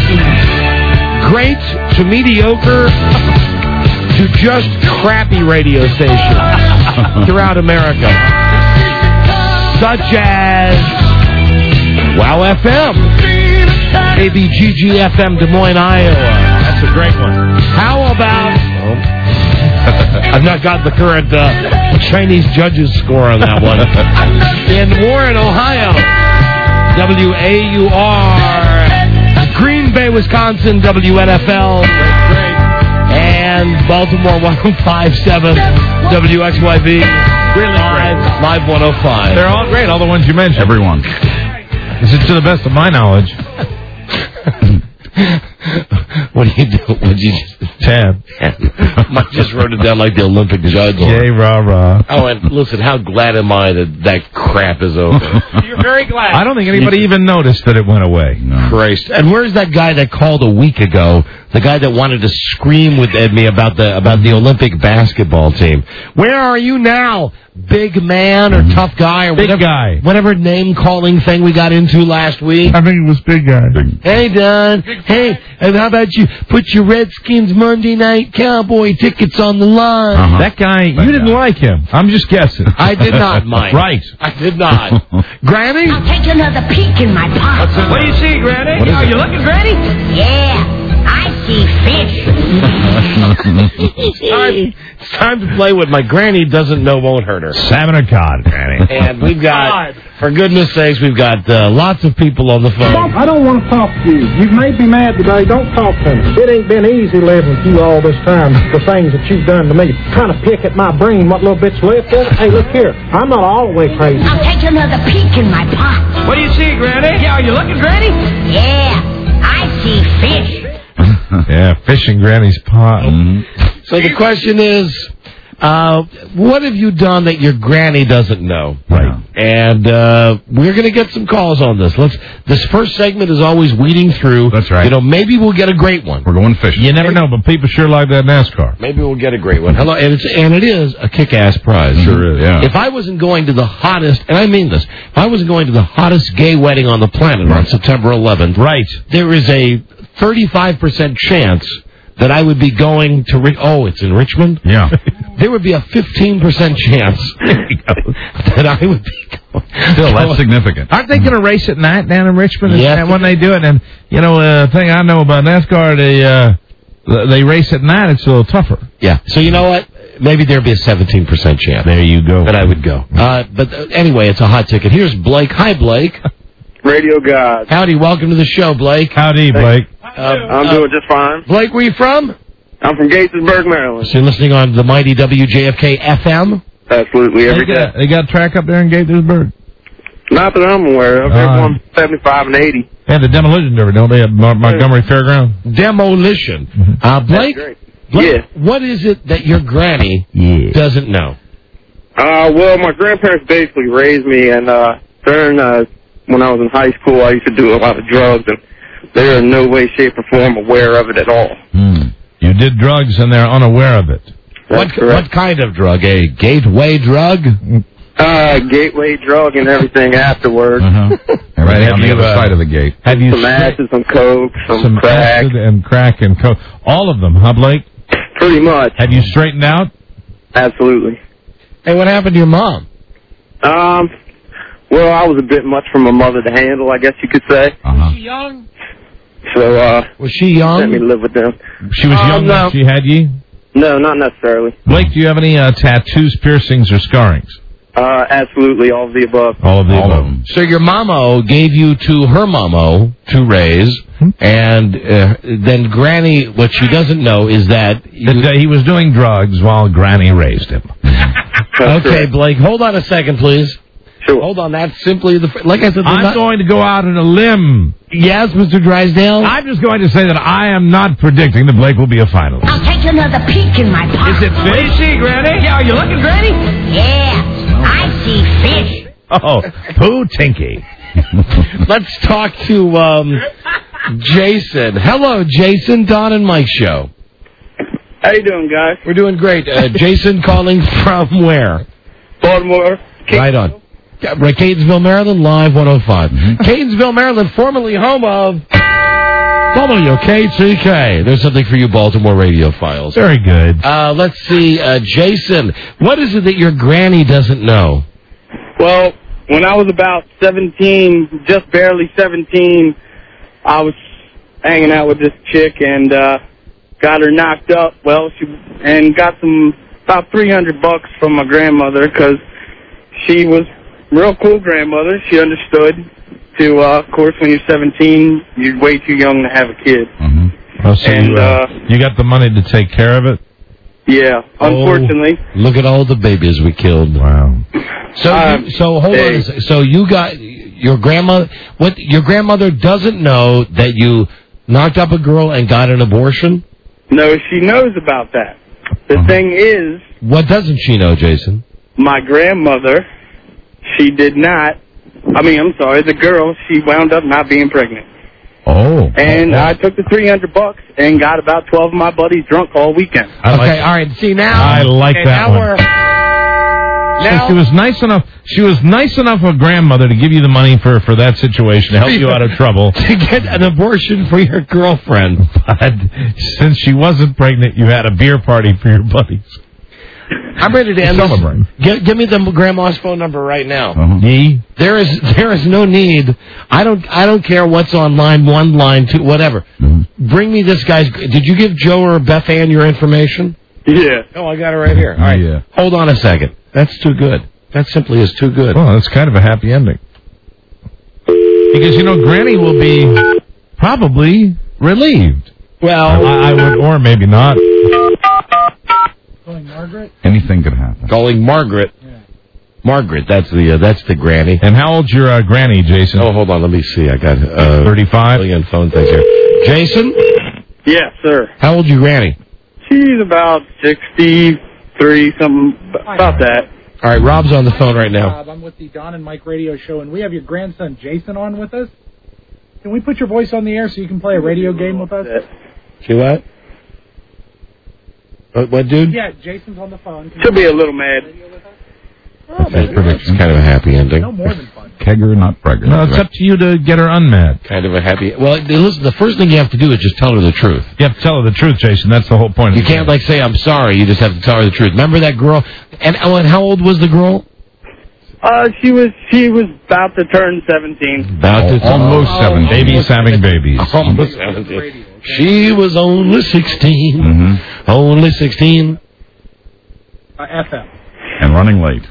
Great to mediocre to just crappy radio stations throughout America, such as Wow F M, maybe G G F M Des Moines, Iowa. That's a great one. How about... Oh, I've not got the current uh, Chinese judges score on that one. In Warren, Ohio, W A U R. Green Bay, Wisconsin, W N F L. Great, great. And Baltimore one oh five point seven, W X Y B, really live, live one oh five. They're all great, all the ones you mentioned. Everyone. This is to the best of my knowledge. What do you do? Would you just tab? Mike just wrote it down like the Olympic judge. Yay, rah, rah. Oh, and listen, how glad am I that that crap is over? You're very glad. I don't think anybody even noticed that it went away. No. Christ. And where's that guy that called a week ago? The guy that wanted to scream with me about the about the Olympic basketball team. Where are you now? Big man or tough guy or big whatever, guy. whatever name calling thing we got into last week. I think it was big guy. Hey, Don. Hey, and how about you put your Redskins Monday Night Cowboy tickets on the line? Uh-huh. That guy, you didn't guy. like him. I'm just guessing. I did not, Mike. Right. I did not. Granny? I'll take another peek in my pot. What do you see, Granny? Are you looking, Granny? Yeah. I see fish. All right, it's time to play what my granny doesn't know won't hurt her. Salmon or cod, Granny. And we've got, for goodness sakes, we've got uh, lots of people on the phone. I don't want to talk to you. You've made me mad today. Don't talk to me. It ain't been easy living with you all this time. The things that you've done to me. Trying to pick at my brain what little bit's left in it. Hey, look here. I'm not all the way crazy. I'll take another peek in my pot. What do you see, Granny? Yeah, are you looking, Granny? Yeah. I see fish. Yeah, fish in Granny's pot. Mm-hmm. So the question is, uh, what have you done that your granny doesn't know? Right. And uh, we're going to get some calls on this. Let's. This first segment is always weeding through. That's right. You know, maybe we'll get a great one. We're going fishing. You never know, but people sure like that NASCAR. Maybe we'll get a great one. Hello, and, it's, and it is a kick-ass prize. Sure is, yeah. If I wasn't going to the hottest, and I mean this, if I wasn't going to the hottest gay wedding on the planet on September eleventh, right, there is a thirty-five percent chance that I would be going to... Ri- oh, it's in Richmond? Yeah. There would be a fifteen percent chance that I would be going. Still, that's significant. Aren't they going to race at night down in Richmond? Yes. And when they do it, and, you know, the uh, thing I know about NASCAR, they, uh, they race at night. It's a little tougher. Yeah. So you know what? Maybe there'd be a seventeen percent chance. There you go. That I would go. Uh, but uh, anyway, it's a hot ticket. Here's Blake. Hi, Blake. Radio God. Howdy. Welcome to the show, Blake. Howdy, Blake. Uh, I'm uh, doing just fine. Blake, where you from? I'm from Gaithersburg, Maryland. So you're listening on the mighty W J F K F M? Absolutely, every they got, day. They got track up there in Gaithersburg? Not that I'm aware of. They're uh, one seventy-five and eighty. Yeah, the Demolition Derby, don't they? At Mar- Montgomery Fairground? Demolition. Mm-hmm. Uh, Blake, Blake yeah. What is it that your granny yeah. doesn't know? Uh, well, my grandparents basically raised me, and uh, during uh, when I was in high school, I used to do a lot of drugs, and they are in no way, shape, or form aware of it at all. Mm. You did drugs, and they're unaware of it. What, what kind of drug? A gateway drug? Uh, gateway drug and everything afterwards. Uh-huh. Right on the other uh, side of the gate. Have you some acid, some coke, some, some crack, acid and crack and coke? All of them, huh, Blake? Pretty much. Have you straightened out? Absolutely. Hey, what happened to your mom? Um, well, I was a bit much for my mother to handle, I guess you could say. Uh-huh. Was she young? So, uh, was she young? Let me live with them. She was um, young no. when she had you? No, not necessarily. Blake, do you have any uh, tattoos, piercings, or scarrings? Uh, absolutely, all of the above. All of the all above. Of so your mamo gave you to her mamo to raise, hmm? and uh, then Granny, what she doesn't know is that... You, that he was doing drugs while Granny raised him. Okay, correct. Blake, hold on a second, please. Sure. Hold on, that's simply the... Like I said... I'm not, going to go out on a limb. Yes, Mister Drysdale? I'm just going to say that I am not predicting that Blake will be a finalist. I'll take another peek in my pot. Is it fish? What do you see, Granny? Yeah, are you looking, Granny? Yeah, I see fish. Oh, poo tinky. Let's talk to um, Jason. Hello, Jason, Don and Mike show. How you doing, guys? We're doing great. Uh, Jason calling from where? Baltimore. Right on. Right, Catonsville, Maryland, live one oh five. Mm-hmm. Catonsville, Maryland, formerly home of W K C K. There's something for you Baltimore radio files. Very good. Uh, let's see, uh, Jason, what is it that your granny doesn't know? Well, when I was about seventeen, just barely seventeen, I was hanging out with this chick and uh, got her knocked up. Well, she and got some about three hundred bucks from my grandmother because she was real cool grandmother. She understood to, uh, of course, when you're seventeen, you're way too young to have a kid. Mm-hmm. Oh, so and, you, uh, uh, you got the money to take care of it? Yeah, unfortunately. Oh, look at all the babies we killed. Wow. So, um, you, so hold hey. on a second. So you got your grandmother. What your grandmother doesn't know that you knocked up a girl and got an abortion? No, she knows about that. The Uh-huh. thing is, What doesn't she know, Jason? my grandmother, she did not, I mean, I'm sorry, the girl, she wound up not being pregnant. Oh. And I took the three hundred bucks and got about twelve of my buddies drunk all weekend. I like- Okay, all right. See, now... I like okay, that now one. We're, So now, she was nice enough. She was nice enough of grandmother to give you the money for, for that situation to help you out of trouble. to get an abortion for your girlfriend. But since she wasn't pregnant, you had a beer party for your buddies. I'm ready to end Celebrate. this. Give, give me the grandma's phone number right now. Uh-huh. Ye? There is there is no need. I don't I don't care what's on line one, line two, whatever. Mm-hmm. Bring me this guy's. Did you give Joe or Beth Ann your information? Yeah. Oh, I got it right here. All right. Yeah. Hold on a second. That's too good. That simply is too good. Well, that's kind of a happy ending. Because, you know, Granny will be probably relieved. Well, I, I would, or maybe not. Calling Margaret? Anything could happen. Calling Margaret. Margaret, that's the uh, that's the granny. And how old's your uh, granny, Jason? Oh, hold on. Let me see. I got uh, thirty-five. million phone things here. Jason, Yes, sir. how old's your granny? She's about sixty-three, something about that. All right, Rob's on the phone right now. Bob, I'm with the Don and Mike radio show, and we have your grandson Jason on with us. Can we put your voice on the air so you can play a radio game with us? See what? What, what dude? Yeah, Jason's on the phone. Can She'll be a little mad. It's kind of a happy ending. No more than fun. Kegger, not pregnant. No, it's up to you to get her unmad. Kind of a happy. Well, listen. The first thing you have to do is just tell her the truth. You have to tell her the truth, Jason. That's the whole point. You of the can't game. like say I'm sorry. You just have to tell her the truth. Remember that girl? And oh, and how old was the girl? Uh, she was she was about to turn seventeen. About to Almost seven. Babies having babies. Almost seventeen. She was only sixteen. Mm-hmm. Only sixteen. Uh, F M. And running late.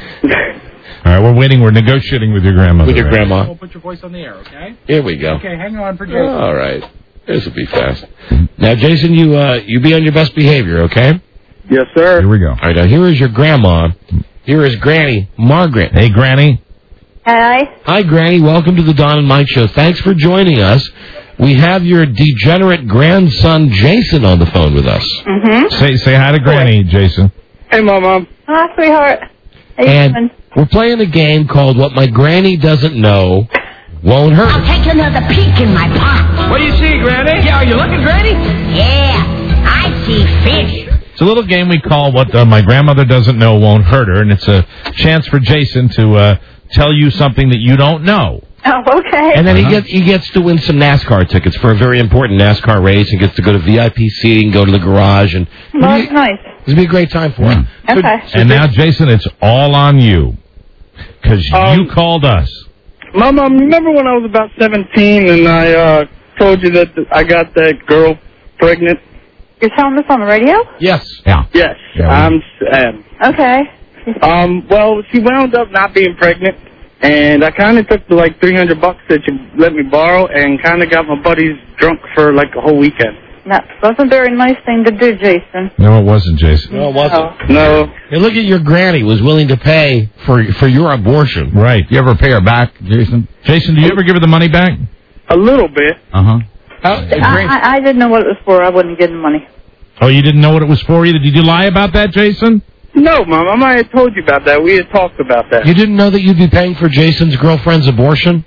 All right, we're waiting. We're negotiating with your grandmother. With your right? grandma. We'll put your voice on the air, okay? Here we go. Okay, hang on for Jason. All right. This will be fast. Now, Jason, you uh, you be on your best behavior, okay? Yes, sir. Here we go. All right. Now, here is your grandma. Here is Granny Margaret. Hey, Granny. Hi. Hi, Granny. Welcome to the Don and Mike Show. Thanks for joining us. We have your degenerate grandson, Jason, on the phone with us. Mm-hmm. Say say hi to Granny, Jason. Hey, Mom, Mom. Hi, sweetheart. How you And doing? we're playing a game called What My Granny Doesn't Know Won't Hurt. I'll take another peek in my pot. What do you see, Granny? Yeah, are you looking, Granny? Yeah, I see fish. It's a little game we call What uh, My Grandmother Doesn't Know Won't Hurt Her, and it's a chance for Jason to uh, tell you something that you don't know. Oh, okay. And then Uh-huh. he gets he gets to win some NASCAR tickets for a very important NASCAR race. He gets to go to V I P seating, go to the garage, and Well, that's nice. this will be a great time for him. So- Okay. so And now, Jason, it's all on you. Because Um, you called us. Mom, Mom, remember when I was about seventeen and I uh, told you that I got that girl pregnant? You're telling this on the radio? Yes. Yeah. Yes, Yeah, we- I'm sad. Okay. Um, well, she wound up not being pregnant, and I kind of took the like three hundred bucks that you let me borrow, and kind of got my buddies drunk for like a whole weekend. That wasn't a very nice thing to do, Jason. No, it wasn't, Jason. No, it wasn't. No. Hey, look at your granny was willing to pay for for your abortion. Right. You ever pay her back, Jason? Jason, do you ever give her the money back? A little bit. Uh-huh. How, I, I, I didn't know what it was for. I wouldn't give him money. Oh, you didn't know what it was for either? Did you lie about that, Jason? No, Mom, I might have told you about that. We had talked about that. you didn't know that you'd be paying for Jason's girlfriend's abortion?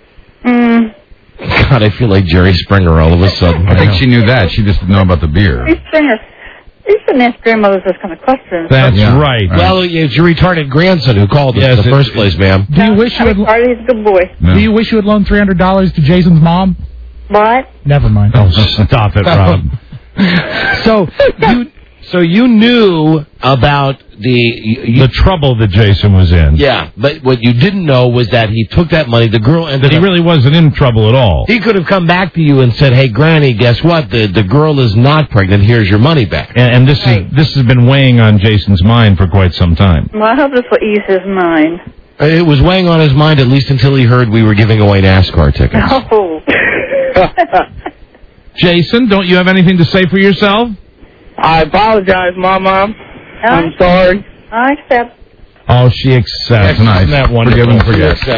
Mm. God, I feel like Jerry Springer all of a sudden. I think she knew that. She just didn't know about the beer. Hey, Springer, you shouldn't ask grandmothers this kind of questions. That's Yeah. right. Well, it's your retarded grandson who called us Yes, in the it- first place, ma'am. Do you wish you had Sorry, he's a good boy. No. Do you wish you had loaned three hundred dollars to Jason's mom? What? Never mind. Oh, stop it, Rob. So you, so you knew about the you, The trouble that Jason was in. yeah, but what you didn't know was that he took that money. The girl ended That he up- really wasn't in trouble at all. He could have come back to you and said, "Hey, Granny, guess what? The the girl is not pregnant. Here's your money back." And, and this is this has been weighing on Jason's mind for quite some time. Well, I hope this will ease his mind. It was weighing on his mind at least until he heard we were giving away NASCAR tickets. Oh. Jason, don't you have anything to say for yourself? I apologize, Mom, Mom. I'm sorry. I accept. Oh, she accepts. That's nice. Isn't that wonderful? Forgive and forget. She accepts.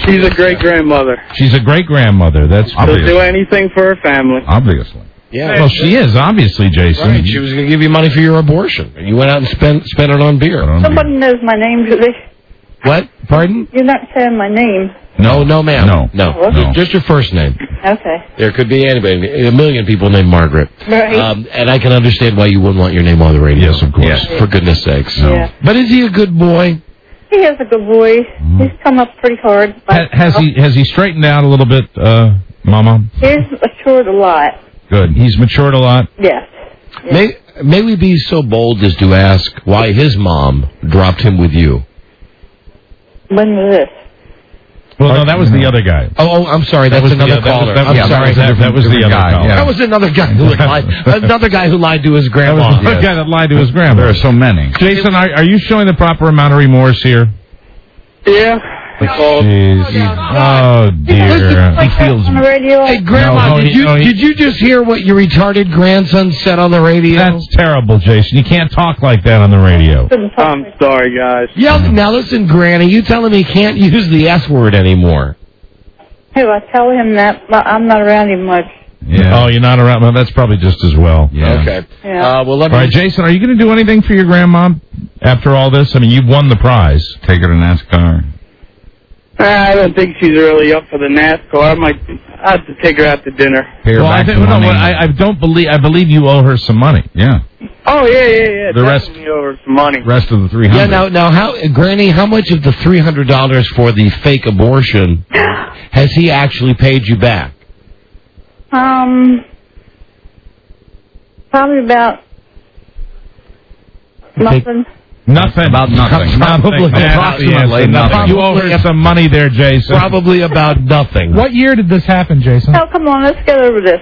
She's a great grandmother. She's a great grandmother. That's She'll do anything for her family. Obviously. Yeah. Well, she is, obviously, Jason. Right. She was going to give you money for your abortion. And you went out and spent spent it on beer. Somebody knows my name, do they? What? Pardon? You're not saying my name. No, no, ma'am. No. No. Oh, okay. Just your first name. Okay. There could be anybody. A million people named Margaret. Right. Um, and I can understand why you wouldn't want your name on the radio. Yes, of course. Yes, for goodness sakes. No. Yeah. But is he a good boy? He is a good boy. He's come up pretty hard. Ha- has he has he straightened out a little bit, uh, Mama? He's matured a lot. Good. He's matured a lot. Yes. May may we be so bold as to ask why his mom dropped him with you? When was this? Well, no, that was the other guy. Oh, oh I'm sorry. That's was another the, that caller. was, that, I'm yeah, sorry. That, that was the other guy, caller. yeah. That was another guy who lied. Another guy who lied to his grandma. That was the guy that lied to his grandma. There are so many. Jason, are, are you showing the proper amount of remorse here? Yeah. Jeez. Oh, dear. Like that on the radio? Hey, Grandma, No, did he- you no, he- did you just hear what your retarded grandson said on the radio? That's terrible, Jason. You can't talk like that on the radio. I'm sorry, guys. Yeah, now listen, Granny, you telling me he can't use the S word anymore. Who, I tell him that, but I'm not around him much. Yeah. Oh, you're not around. Well, that's probably just as well. Yeah. Okay. Yeah. Uh, well, let me... All right, Jason, are you going to do anything for your grandma after all this? I mean, you've won the prize. Take her to NASCAR. I don't think she's really up for the NASCAR. I might I have to take her out to dinner. Pay her Well, I, back think, the no, money. I, I don't believe. I believe you owe her some money. Yeah. Oh, yeah, yeah, yeah. The rest- Definitely over some money. Rest of the three hundred. Yeah, now, now, how, Granny, how much of the three hundred dollars for the fake abortion has he actually paid you back? Um, probably about nothing. Nothing. About nothing. Probably Nothing. Approximately nothing. You owe her some money there, Jason. Probably about nothing. What year did this happen, Jason? Oh, come on, let's get over this.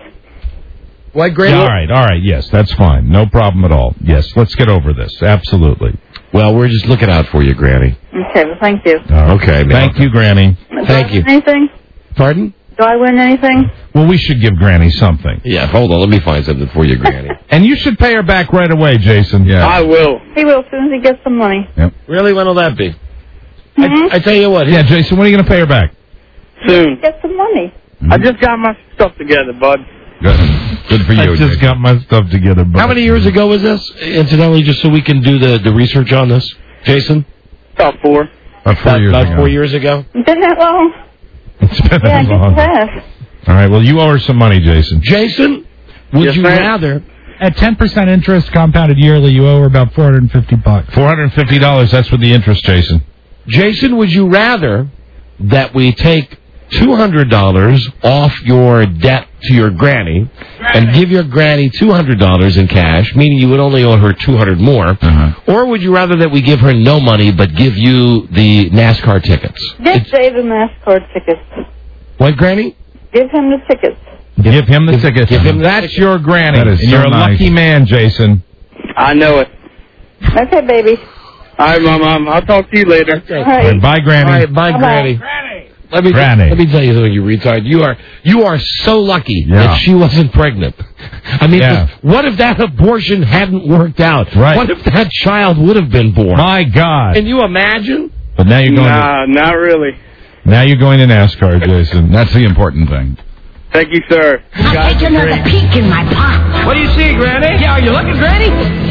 What, Granny? All right, all right. Yes, that's fine. No problem at all. Yes, let's get over this. Absolutely. Well, we're just looking out for you, Granny. Okay, well, thank you. Okay, man. Thank you, Granny. Thank Do I you. win anything? Pardon? Do I win anything? Well, we should give Granny something. Yeah, hold on. Let me find something for you, Granny. And you should pay her back right away, Jason. Yeah. I will. He will as soon as he gets some money. Really? When will that be? Mm-hmm. I, I tell you what. Yeah, Jason, when are you going to pay her back? Soon. Get some money. I just got my stuff together, bud. Good. Good for you. I just Jason. got my stuff together. But How many years ago was this? Incidentally, just so we can do the, the research on this. Jason? About four. About four About, years about ago. four years ago? Been that long? It's been Yeah, I that guess long. it has. All right, well, you owe her some money, Jason. Jason, would Yes, you ma'am. rather... At ten percent interest compounded yearly, you owe her about four hundred fifty bucks. four hundred fifty dollars, that's with the interest, Jason. Jason, would you rather that we take two hundred dollars off your debt to your granny and give your granny two hundred dollars in cash, meaning you would only owe her two hundred dollars more, Uh-huh. or would you rather that we give her no money but give you the NASCAR tickets? Give Dave the NASCAR tickets. What, Granny? Give him the tickets. Give him the Give- tickets. give him the That's tickets. your granny. That is and so you're a nice. lucky man, Jason. I know it. Okay, baby. All right, Mom, Mom. I'll talk to you later. All All right. right, bye, Granny. All right, bye, Bye-bye. Granny. Let me Granny. let me tell you something, you retard. You are you are so lucky Yeah. that she wasn't pregnant. I mean, Yeah. what if that abortion hadn't worked out? Right. What if that child would have been born? My God. Can you imagine? But now you're going Nah, not really. to, now you're going to NASCAR, Jason. That's the important thing. Thank you, sir. I'll take another peek in my pot. What do you see, Granny? Yeah, are you looking, Granny?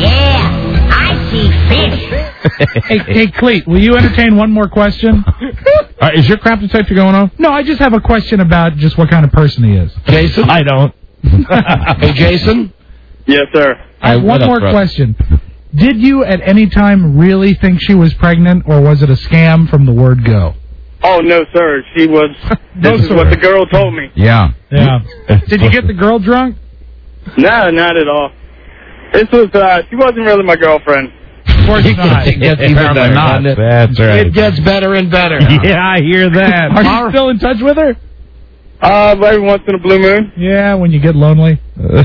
Yeah, I see fish. hey, hey, Cleet, will you entertain one more question? Uh, is your crap detector going on? No, I just have a question about just what kind of person he is. Jason? I don't. Hey, Jason? Yes, sir. I have Hey, one what up, more brother? question. Did you at any time really think she was pregnant, or was it a scam from the word go? Oh, no, sir. She was... No, this is sir. what the girl told me. Yeah. Yeah. Did you get the girl drunk? No, not at all. This was... Uh, she wasn't really my girlfriend. Of course not. It gets even better, not. doesn't it? That's right. It gets better and better. Yeah, I hear that. Are you still in touch with her? Uh, every once in a blue moon. Yeah, when you get lonely.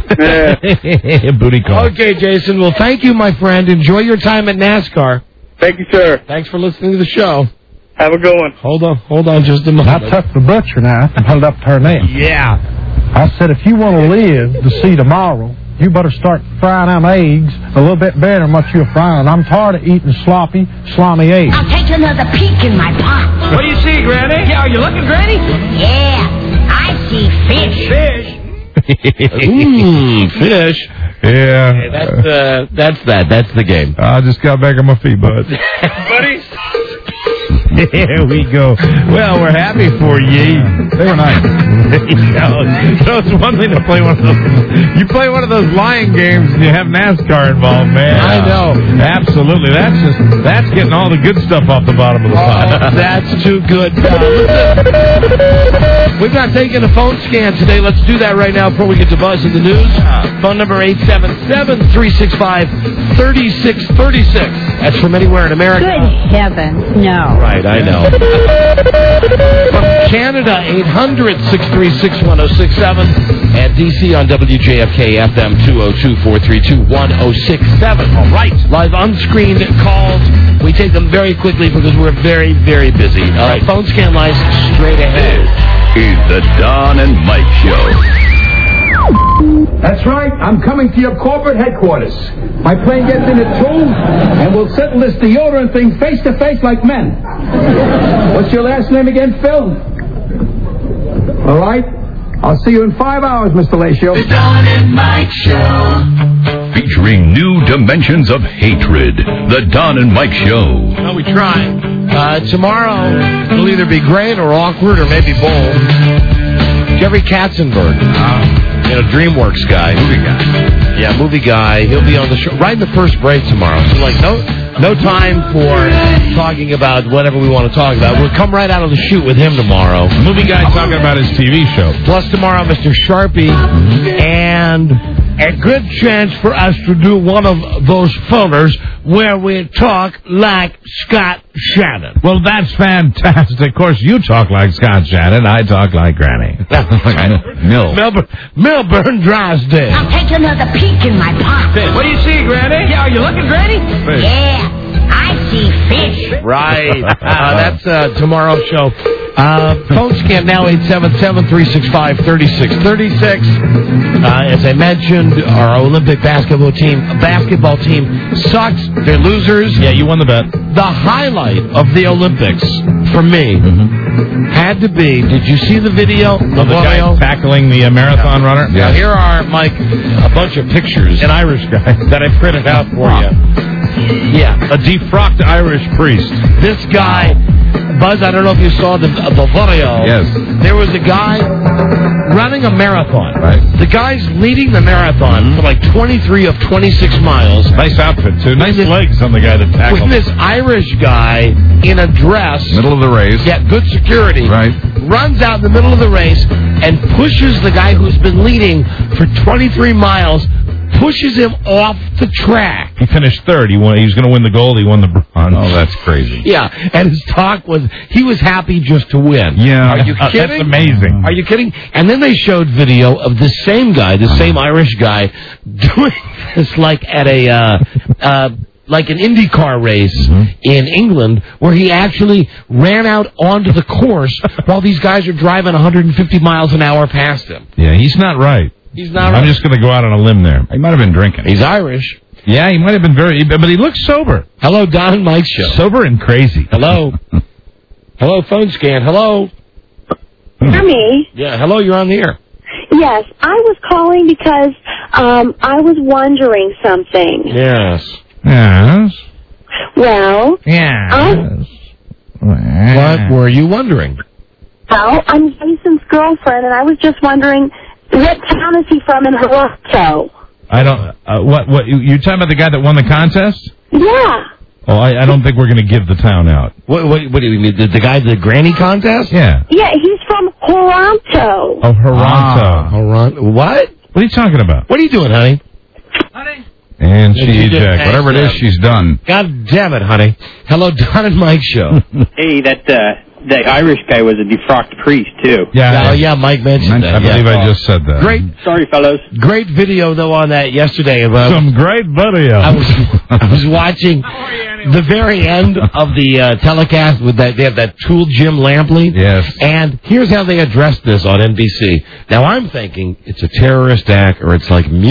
Yeah. Booty call. Okay, Jason. Well, thank you, my friend. Enjoy your time at NASCAR. Thank you, sir. Thanks for listening to the show. Have a good one. Hold on. Hold on just a moment. I took the butcher knife and held it up to her neck. Yeah. I said, if you want to live to see tomorrow, You better start frying them eggs a little bit better than what you're frying. I'm tired of eating sloppy, slimy eggs. I'll take another peek in my pot. What do you see, Granny? Yeah, are you looking, Granny? Yeah, I see fish. Fish. Mmm, fish. Yeah. Hey, that's, uh, that's that. That's the game. I just got back on my feet, bud. Buddy. Here we go. Well, we're happy for ye. They were nice. So it's one thing to play one of those. You play one of those lying games and you have NASCAR involved, man. I know. Absolutely. That's just that's getting all the good stuff off the bottom of the pot. Oh, that's too good. Uh, listen, we've not taken a phone scan today. Let's do that right now before we get to Buzz in the news. Phone number eight seven seven, three six five, three six three six. That's from anywhere in America. Good heavens, no. Right, I know. From Canada, eight hundred, six three six, one zero six seven. And D C on W J F K F M two oh two, four three two, one oh six seven. All right. Live unscreened calls. We take them very quickly because we're very, very busy. All right, phone scan lines straight ahead. Is the Don and Mike Show. That's right. I'm coming to your corporate headquarters. My plane gets in at two, and we'll settle this deodorant thing face to face like men. What's your last name again, Phil? All right. I'll see you in five hours, Mister Lacio. The Don and Mike Show. Featuring new dimensions of hatred. The Don and Mike Show. Well, we try. Uh, tomorrow, it'll either be great or awkward or maybe bold. Jeffrey Katzenberg. Uh, You know, DreamWorks guy. Movie guy. Yeah, movie guy. He'll be on the show right in the first break tomorrow. So, like, no no time for talking about whatever we want to talk about. We'll come right out of the shoot with him tomorrow. Movie guy talking about his T V show. Plus, tomorrow, Mister Sharpie. And a good chance for us to do one of those phoners where we talk like Scott Shannon. Well, that's fantastic. Of course, you talk like Scott Shannon. I talk like Granny. Mill. Melbourne, Melbourne Drysdale. I'll take another peek in my pot. What do you see, Granny? Yeah, are you looking, Granny? Fish. Yeah, I see fish. Right. Uh, that's uh, tomorrow's show. Uh, phone scan now, eight seven seven, three six five, three six three six. Uh, as I mentioned, our Olympic basketball team basketball team sucks. They're losers. Yeah, you won the bet. The highlight of the Olympics, for me, mm-hmm. had to be, did you see the video of the guy tackling the uh, marathon yeah. runner? Yeah. Now, here are, Mike, a bunch of pictures. An Irish guy that I printed out for wow. you. Yeah. A defrocked Irish priest. This guy, Buzz, I don't know if you saw the, the video. Yes. There was a guy running a marathon. Right. The guy's leading the marathon mm-hmm. for like twenty-three of twenty-six miles. Nice outfit, too. Nice this, legs on the guy that tackled. With this Irish guy in a dress. Middle of the race. Yeah, good security. Right. Runs out in the middle of the race and pushes the guy who's been leading for twenty-three miles, pushes him off the track. He finished third. He won. He was going to win the gold. He won the bronze. Oh, that's crazy. Yeah, and his talk was he was happy just to win. Yeah. Are you uh, kidding? That's amazing. Are you kidding? And then they showed video of the same guy, the same Irish guy, doing this like at a uh, uh, like an IndyCar race mm-hmm. in England, where he actually ran out onto the course while these guys are driving one hundred fifty miles an hour past him. Yeah, he's not right. He's not I'm right. just going to go out on a limb there. He might have been drinking. He's Irish. Yeah, he might have been very, but he looks sober. Hello, Don and Mike Show. Sober and crazy. Hello. Hello, phone scan. Hello. For me. Yeah, hello, you're on the air. Yes, I was calling because um, I was wondering something. Yes. Yes. Well. Yes. What were you wondering? Well, I'm Jason's girlfriend, and I was just wondering, what town is he from in Toronto? I don't. Uh, what? What? You, you talking about the guy that won the contest? Yeah. Oh, I, I don't think we're going to give the town out. What? What, what do you mean? The, the guy, the granny contest? Yeah. Yeah, he's from Toronto. Oh, Toronto. Ah, Toronto. What? What are you talking about? What are you doing, honey? Honey. And she ejected. Whatever it is, she's done. God damn it, honey. Hello, Don and Mike Show. Hey, that uh, that Irish guy was a defrocked priest, too. Yeah, oh, yeah, Mike mentioned that. I believe yeah. I just said that. Great. Sorry, fellows. Great video, though, on that yesterday. About, Some great video. I was, I was watching the very end of the uh, telecast with that. They have that tool Jim Lampley. Yes. And here's how they addressed this on N B C. Now, I'm thinking it's a terrorist act or it's like Munich.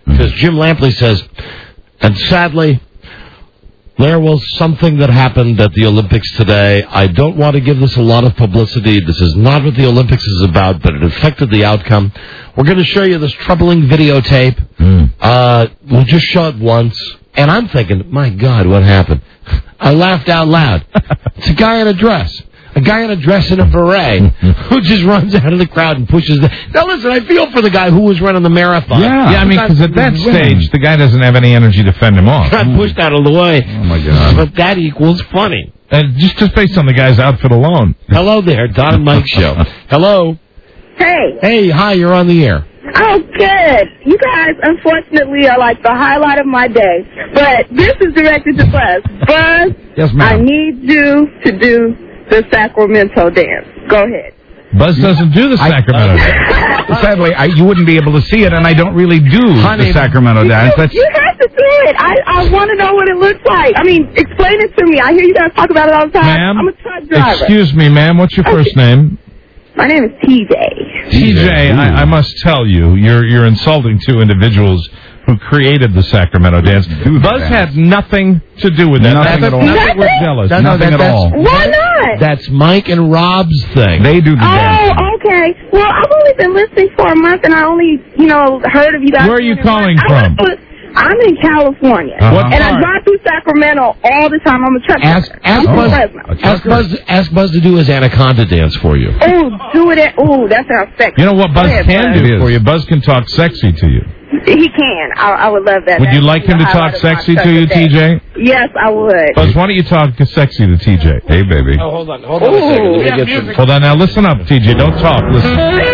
Because Jim Lampley says, and sadly, there was something that happened at the Olympics today. I don't want to give this a lot of publicity. This is not what the Olympics is about, but it affected the outcome. We're going to show you this troubling videotape. Mm. Uh, we'll just show it once. And I'm thinking, my God, what happened? I laughed out loud. It's a guy in a dress. A guy in a dress and a beret who just runs out of the crowd and pushes the... Now, listen, I feel for the guy who was running the marathon. Yeah, yeah I mean, because at that stage, the guy doesn't have any energy to fend him off. Got pushed out of the way. Oh, my God. But that equals funny. And just, just based on the guy's outfit alone. Hello there, Don and Mike Show. Hello. Hey. Hey, hi, you're on the air. Oh, good. You guys, unfortunately, are like the highlight of my day. But this is directed to Buzz. Buzz, yes, ma'am. I need you to do the Sacramento dance. Go ahead. Buzz doesn't do the Sacramento I, dance. Sadly, I, you wouldn't be able to see it, and I don't really do Honey, the Sacramento you, dance. That's... You have to do it. I, I want to know what it looks like. I mean, explain it to me. I hear you guys talk about it all the time. Ma'am, I'm a truck driver. excuse me, ma'am. What's your first name? My name is T J. T J, I, I must tell you, you're you're insulting two individuals who created the Sacramento dance. Buzz had nothing to do with that. Nothing That's at all. Nothing. We're jealous. No, no, nothing that- at all. Why not? That's Mike and Rob's thing. They do the dance. Oh, okay. Well, I've only been listening for a month, and I only, you know, heard of you guys. Where are you doing it. calling I from? went to- I'm in California, Uh-huh. What and I part? drive through Sacramento all the time. I'm a truck Ask, driver. ask, I'm Buzz, from Fresno. ask, Buzz, ask Buzz to do his anaconda dance for you. Oh, do it at, oh, that sounds sexy. You know what Go Buzz ahead, can Buzz. do for you? Buzz can talk sexy to you. He can. I, I would love that. Would you That's like him the to talk highlight of my sexy truck to you, today. T J? Yes, I would. Buzz, why don't you talk sexy to T J? Hey, baby. Oh, hold on. Hold on a second. Let me get some... Hold on now. Listen up, T J. Don't talk. Listen.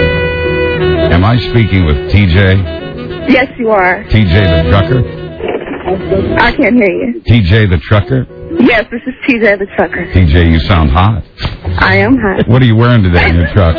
Am I speaking with T J? Yes, you are. T J the trucker? I can't hear you. T J the trucker? Yes, this is T J the trucker. T J, you sound hot. I am hot. What are you wearing today in your truck?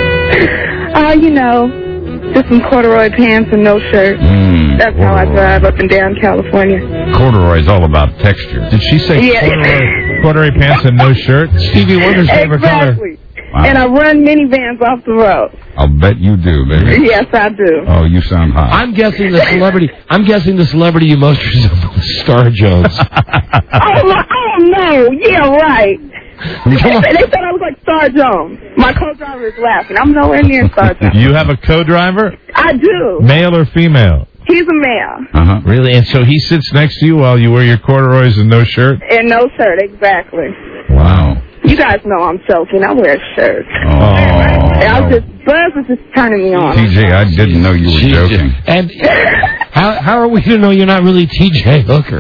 Uh, you know, just some corduroy pants and no shirt. Mm, That's how I drive up and down California. Corduroy's all about texture. Did she say Yeah. corduroy, corduroy pants and no shirt? Stevie Wonder's favorite color. Exactly. Wow. And I run minivans off the road. I'll bet you do, baby. Yes, I do. Oh, you sound hot. I'm guessing the celebrity. I'm guessing the celebrity you most resemble is Star Jones. oh, my, oh, no. Yeah, right. They said, they said I was like Star Jones. My co-driver is laughing. I'm nowhere near Star Jones. You have a co-driver? I do. Male or female? He's a male. Uh-huh. Really? And so he sits next to you while you wear your corduroys and no shirt? And no shirt, exactly. Wow. You guys know I'm joking. I wear a shirt. Oh. I was just, Buzz was just turning me on. T J, I didn't know you were Jesus. joking. And how how are we to know you're not really T J Hooker?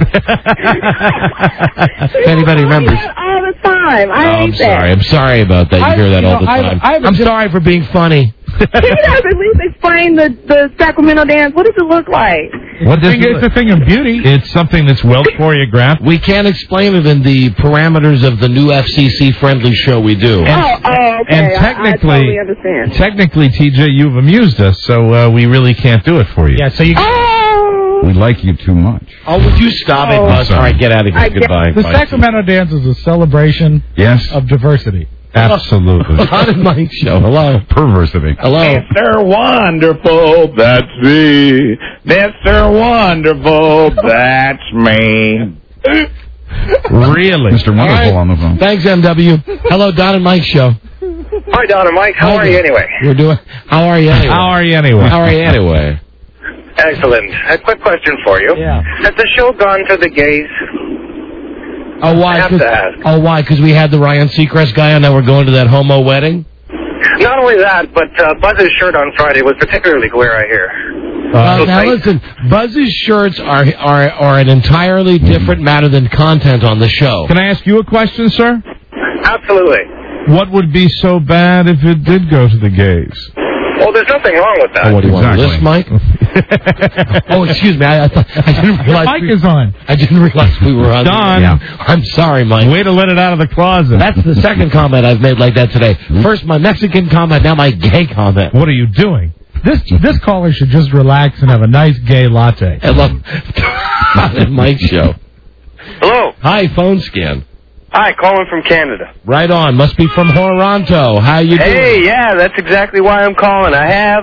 If anybody remembers. All the time. I Oh, hate I'm that. sorry. I'm sorry about that. You I- hear that you all the know, I- time. I have a I'm just- sorry for being funny. Can you guys at least explain the, the Sacramento dance? What does it look like? What does it It's a thing of beauty. It's something that's well choreographed. We can't explain it in the parameters of the new F C C-friendly show we do. oh, oh, okay. and I- technically- I, totally understand. Technically, T J, you've amused us, so uh, we really can't do it for you. Yeah, so you. Oh, We like you too much. Oh, would you stop it, Oh. Buzz? All right, get out of here. I get- Goodbye. The Bye. Sacramento dance is a celebration Yes? of diversity. Absolutely. How did Mike show? Hello. Perversity. Hello. Mister Wonderful, that's me. Mister Wonderful, that's me. Really? Mister Wonderful All right. on the phone. Thanks, M W. Hello, Don and Mike show. Hi, Don and Mike. How Hi are there. you anyway? We're doing. How are you anyway? How are you anyway? How are you anyway? Excellent. A quick question for you. Yeah. Has the show gone to the gays? Oh, why? I have 'Cause- to ask. Oh, why? Because we had the Ryan Seacrest guy on that we're going to that homo wedding? Not only that, but uh, Buzz's shirt on Friday was particularly queer, I hear. Uh, So now thank- listen, Buzz's shirts are, are are an entirely different matter than content on the show. Can I ask you a question, sir? Absolutely. What would be so bad if it did go to the gays? Well, there's nothing wrong with that. Oh, what do you Exactly. want, a list, Mike? Oh, excuse me. I, I, thought, I didn't realize. Mike we, is on. I didn't realize we were on. Don. Yeah. I'm sorry, Mike. Way to let it out of the closet. That's the second comment I've made like that today. First my Mexican comment, now my gay comment. What are you doing? This this caller should just relax and have a nice gay latte. I love Mike show. Hello. Hi, phone scan. Hi, calling from Canada. Right on. Must be from Toronto. How you doing? Hey, yeah, that's exactly why I'm calling. I have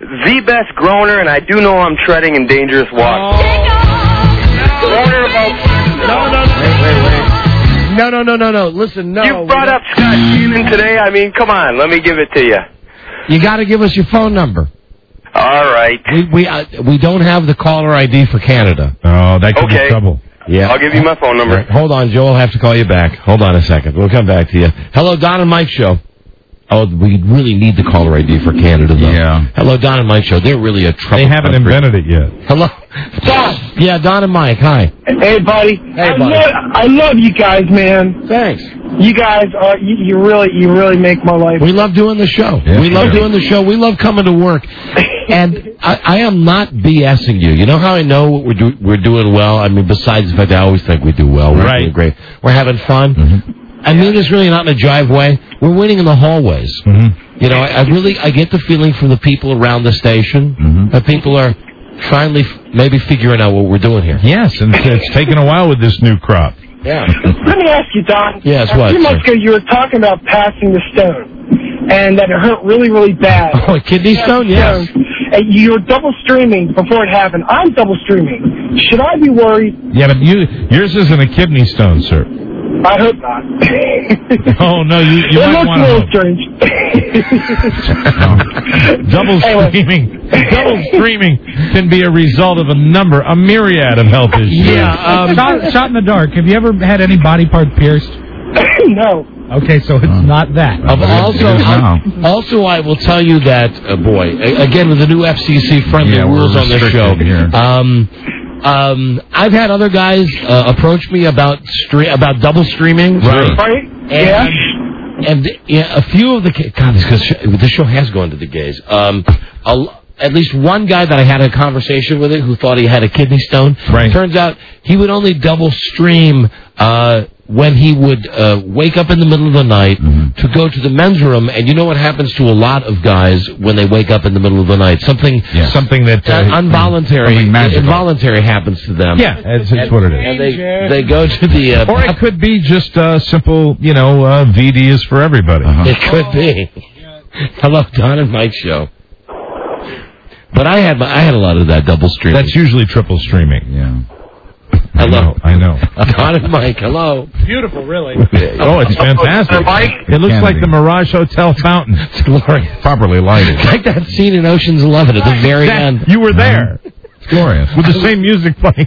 the best groaner, and I do know I'm treading in dangerous waters. Oh. Groaner about... No, no, no. Wait, wait, wait. No, no, no, no, no. Listen, no. You brought up Scott Sheehan today. I mean, come on. Let me give it to you. You got to give us your phone number. All right. We we uh, we don't have the caller I D for Canada. Oh, that could Okay. be trouble. Yeah. I'll give you my phone number. Right. Hold on, Joe. I'll have to call you back. Hold on a second. We'll come back to you. Hello, Don and Mike Show. Oh, we really need the caller I D for Canada, though. Yeah. Hello, Don and Mike Show. They're really a trouble. They haven't country. invented it yet. Hello. Don. Yeah, Don and Mike. Hi. Hey, buddy. Hey, I buddy. Love, I love you guys, man. Thanks. You guys are you, you really you really make my life. We love doing the show. Yeah, we love sure. doing the show. We love coming to work. And I, I am not BSing you. You know how I know we're do, we're doing well? I mean, besides the fact I always think we do well. We're Right. doing great. We're having fun. Mm-hmm. I mean this really not in a jive way. We're winning in the hallways. Mm-hmm. You know, I, I really I get the feeling from the people around the station Mm-hmm. that people are finally f- maybe figuring out what we're doing here. Yes, and it's, it's taken a while with this new crop. Yeah. Let me ask you, Don. Yes, A what, few months sir? ago, you were talking about passing the stone, and that it hurt really, really bad. Oh, a kidney stone? Yes. And you were double streaming before it happened. I'm double streaming. Should I be worried? Yeah, but you yours isn't a kidney stone, sir. I hope not. Oh, no, you, you it might looks want a to... little strange. Double Anyway. streaming, double streaming can be a result of a number, a myriad of health issues. Yeah, um, shot, shot in the dark. Have you ever had any body part pierced? No. Okay, so it's not that. Of also, I, also, I will tell you that, uh, boy, a- again with the new F C C friendly Yeah, we're rules on this show. restricted here. Um, um, I've had other guys uh, approach me about stre- about double streaming. Right. Right? And, Yeah. and yeah, a few of the ga- God, this, this show has gone to the gays. Um, a, at least one guy that I had a conversation with it who thought he had a kidney stone. Right. Turns out he would only double stream uh, when he would uh, wake up in the middle of the night Mm-hmm. to go to the men's room. And you know what happens to a lot of guys when they wake up in the middle of the night? Something Yeah. Something that... uh, involuntary, something magical. involuntary happens to them. Yeah, it's, it's what it is. And they they go to the. Uh, Or it could be just uh, simple, you know, uh, V D is for everybody. It could be. Hello, Don and Mike show. But I had I had a lot of that double streaming. That's usually triple streaming. Yeah. Hello, I know. Don and Mike. Hello. Beautiful, really. Oh, it's fantastic. Mike? It looks like the Mirage Hotel fountain. It's glorious. Properly lighted. It's like that scene in Ocean's Eleven at the very That- end. You were there. It's glorious. With the same music playing.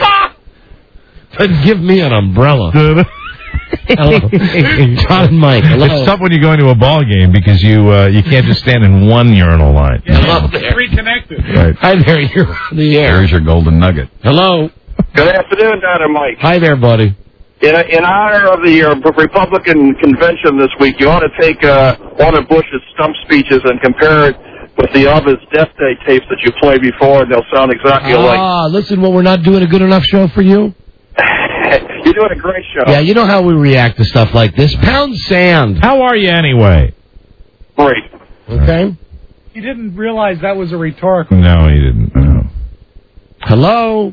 But give me an umbrella. Hello. Don and Mike. Hello. It's tough when you go into a ball game because you uh, you can't just stand in one urinal line. Hello there. Reconnected. Right. Hi there. You're on the air. There's your golden nugget. Hello. Good afternoon, Don and Mike. Hi there, buddy. In, in honor of the uh, Republican convention this week, you ought to take uh, one of Bush's stump speeches and compare it with the others Death Day tapes that you played before, and they'll sound exactly alike. Ah, listen, well, we're not doing a good enough show for you? You're doing a great show. Yeah, you know how we react to stuff like this. Pound sand. How are you anyway? Great. Okay. You didn't realize that was a rhetorical. No, he didn't. No. Hello?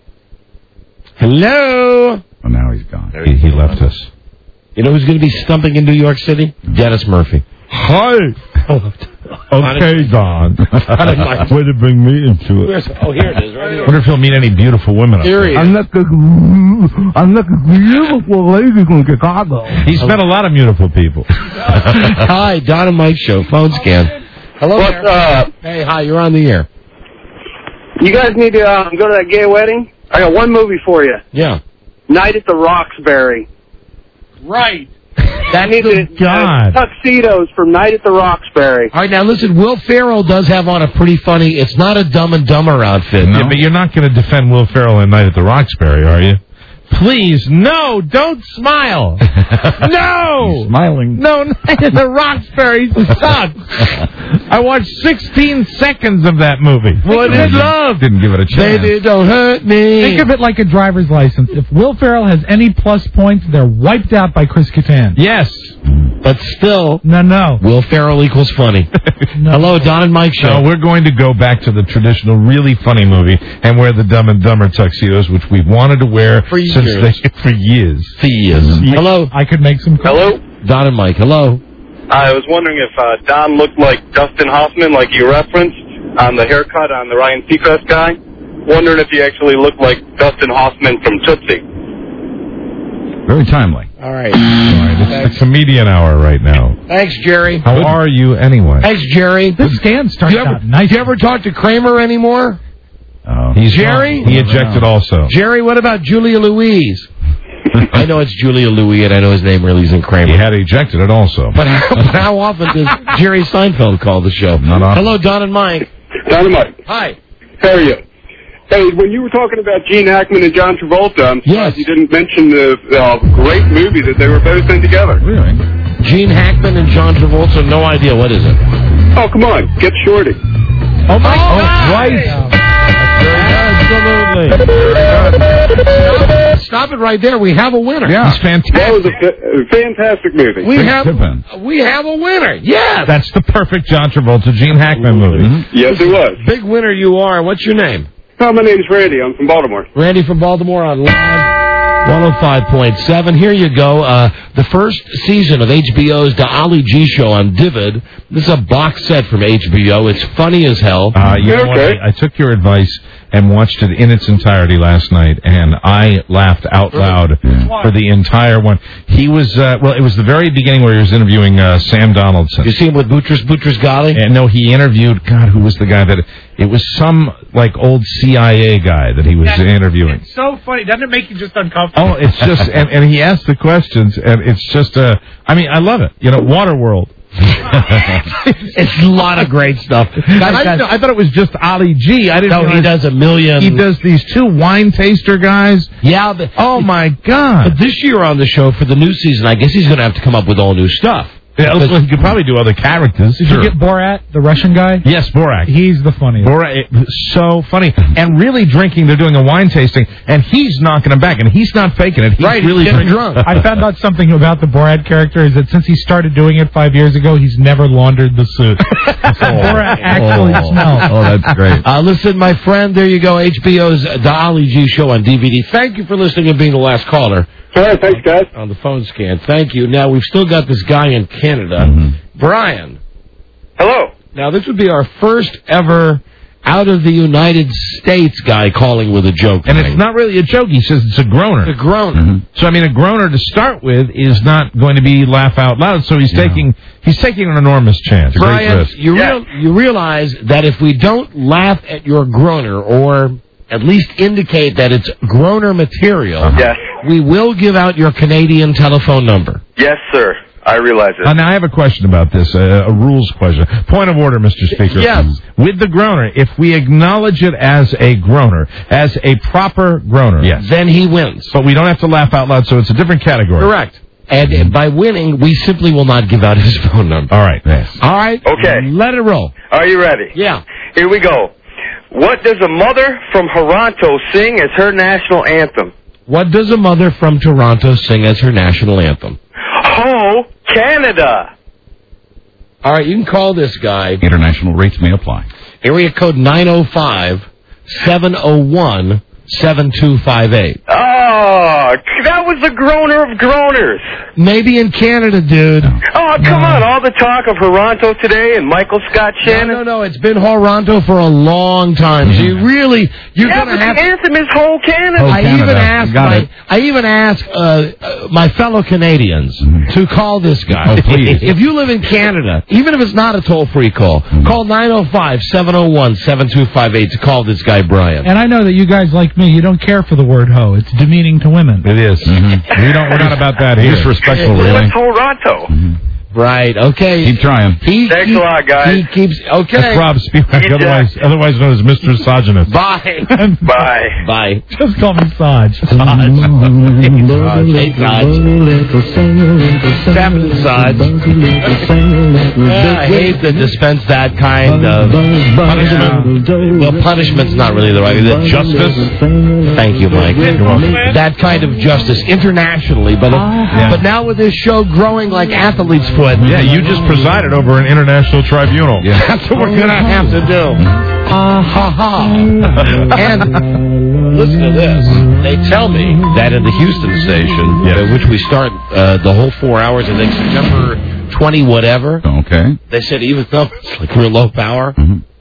Hello? Well, now he's gone. He, he left us. You know who's going to be stumping in New York City? Dennis Murphy. Hi. Okay, Don. Way to bring me into it. Where's, oh, here it is, right I here. wonder if he'll meet any beautiful women up Here there. he is. I'm not I'm not a beautiful lady from Chicago. He's met a lot of beautiful people. Hi, Don and Mike show. Phone scan. Hello What's there. up? Hey, hi, you're on the air. You guys need to uh, go to that gay wedding? I got one movie for you. Yeah. Night at the Roxbury. Right. That's need the to, God. Uh, tuxedos from Night at the Roxbury. All right, now listen, Will Ferrell does have on a pretty funny, it's not a Dumb and Dumber outfit. Yeah, but you're not going to defend Will Ferrell in Night at the Roxbury, are you? Please, no, don't smile. No. Smiling. No, Night at the Roxbury sucks. I watched sixteen seconds of that movie. What is love? Didn't give it a chance. Baby, don't hurt me. Think of it like a driver's license. If Will Ferrell has any plus points, they're wiped out by Chris Kattan. Yes. But still, No, no. Will Ferrell equals funny. No. Hello, Don and Mike show. So we're going to go back to the traditional, really funny movie and wear the Dumb and Dumber tuxedos, which we've wanted to wear For since years. they, for years. For years. Hello, I could make some calls. Hello? Don and Mike. Hello. I was wondering if uh, Don looked like Dustin Hoffman, like you referenced. on the haircut on the Ryan Seacrest guy. Wondering if he actually looked like Dustin Hoffman from Tootsie. Very timely. All right. All right, it's the comedian hour right now. Thanks, Jerry. How Good. are you anyway? Thanks, Jerry. This scan starts Do you ever, out nice. Do you ever talk to Kramer anymore? Oh. He's Jerry? He ejected also. Jerry, what about Julia Louise? I know it's Julia Louis, and I know his name really isn't Kramer. He had ejected it also. But how, but how often does Jerry Seinfeld call the show? Not often. Hello, Don and Mike. Don and Mike. Hi. How are you? Hey, when you were talking about Gene Hackman and John Travolta, I'm surprised you didn't mention the uh, great movie that they were both in together. Really? Gene Hackman and John Travolta, no idea. What is it? Oh, come on. Get Shorty. Oh, my Oh, God. right. Absolutely. Stop, stop it right there. We have a winner. Yeah. It's fantastic. That was a, fa- a fantastic movie. We Big have Pippin. we have a winner. Yes. That's the perfect John Travolta, Gene Hackman movie. Mm-hmm. Yes, it was. Big winner you are. What's your name? Oh, my name's Randy. I'm from Baltimore. Randy from Baltimore on Live one oh five point seven. Here you go. Uh, the first season of H B O's The Ali G Show on Divid. This is a box set from H B O. It's funny as hell. Uh, you know Okay. what? I, I took your advice and watched it in its entirety last night, and I laughed out loud for the entire one. He was, uh, well, it was the very beginning where he was interviewing uh, Sam Donaldson. You see him with Boutros Boutros Ghali? And no, he interviewed, God, who was the guy that, it was some, like, old C I A guy that he was That's- interviewing. It's so funny. Doesn't it make you just uncomfortable? Oh, it's just, and, and he asked the questions, and it's just, uh, I mean, I love it. You know, Waterworld. It's a lot of great stuff. I, didn't know- I thought it was just Ali G. I didn't No, know he does a million. He does these two wine taster guys. Yeah. But, Oh, my God. but this year on the show for the new season, I guess he's going to have to come up with all new stuff. Yeah, well, he could probably do other characters. Did Sure. you get Borat, the Russian guy? Yes, Borat. He's the funniest. Borat, it, so funny. And really drinking, they're doing a wine tasting, and he's knocking him back, and he's not faking it. He's Right, he's really getting drinking. drunk. I found out something about the Borat character is that since he started doing it five years ago, he's never laundered the suit. Borat actually Oh. smells. Oh, that's great. Uh, listen, my friend, there you go. H B O's The Ali G Show on D V D. Thank you for listening and being the last caller. All right, thanks, guys. On the phone scan. Thank you. Now, we've still got this guy in Canada, Mm-hmm. Brian. Hello. Now, this would be our first ever out of the United States guy calling with a joke. And thing. it's not really a joke. He says it's a groaner. a groaner. So, I mean, a groaner to start with is not going to be laugh out loud, so he's taking he's taking an enormous chance. A great Brian, risk. you, real, you realize that if we don't laugh at your groaner or at least indicate that it's groaner material, Yes. we will give out your Canadian telephone number. Yes, sir. I realize it. Uh, now, I have a question about this, uh, a rules question. Point of order, Mister Speaker. Yes. With the groaner, if we acknowledge it as a groaner, as a proper groaner, yes. Then he wins. But we don't have to laugh out loud, so it's a different category. Correct. And uh, by winning, we simply will not give out his phone number. All right. Yes. All right? Okay. Let it roll. Are you ready? Yeah. Here we go. What does a mother from Toronto sing as her national anthem? What does a mother from Toronto sing as her national anthem? Ho, Canada. All right, you can call this guy. International rates may apply. Area code nine oh five, seven oh one, seven two five eight. Oh, that was the groaner of groaners. Maybe in Canada, dude. Oh, come on. All the talk of Toronto today and Michael Scott Shannon. No, no, no. It's been Toronto for a long time. So you really, you're yeah, going but to have the anthem is whole Canada. I Canada. even asked Got my, it. I even asked uh, uh, my fellow Canadians to call this guy. Oh, please. If you live in Canada, even if it's not a toll-free call, call nine oh five, seven oh one, seven two five eight to call this guy Brian. And I know that you guys like me, you don't care for the word hoe. It's demeaning to women. It is. We don't. We're not about that here. Disrespectful, Well, really. that's Toronto. Right. Okay. Keep trying. He, Thanks he, a lot, guys. He keeps. Okay. That's Rob Spivak, He's otherwise, otherwise known as Mister Misogynist. Bye. Bye. Bye. Just call me Saj. Hey, Saj. Seven Saj. Yeah, I hate to dispense that kind of punishment. Well, punishment's not really the right word. Justice. Thank you, Mike. You're welcome. That kind of justice internationally, but Yeah. but now with this show growing like athlete's foot. Yeah, you just presided over an international tribunal. That's what we're gonna have to do. Ha ha ha. And listen to this. They tell me that in the Houston station, Yes. uh, which we start uh, the whole four hours, I think September twenty whatever. Okay. They said even though it's like real low power,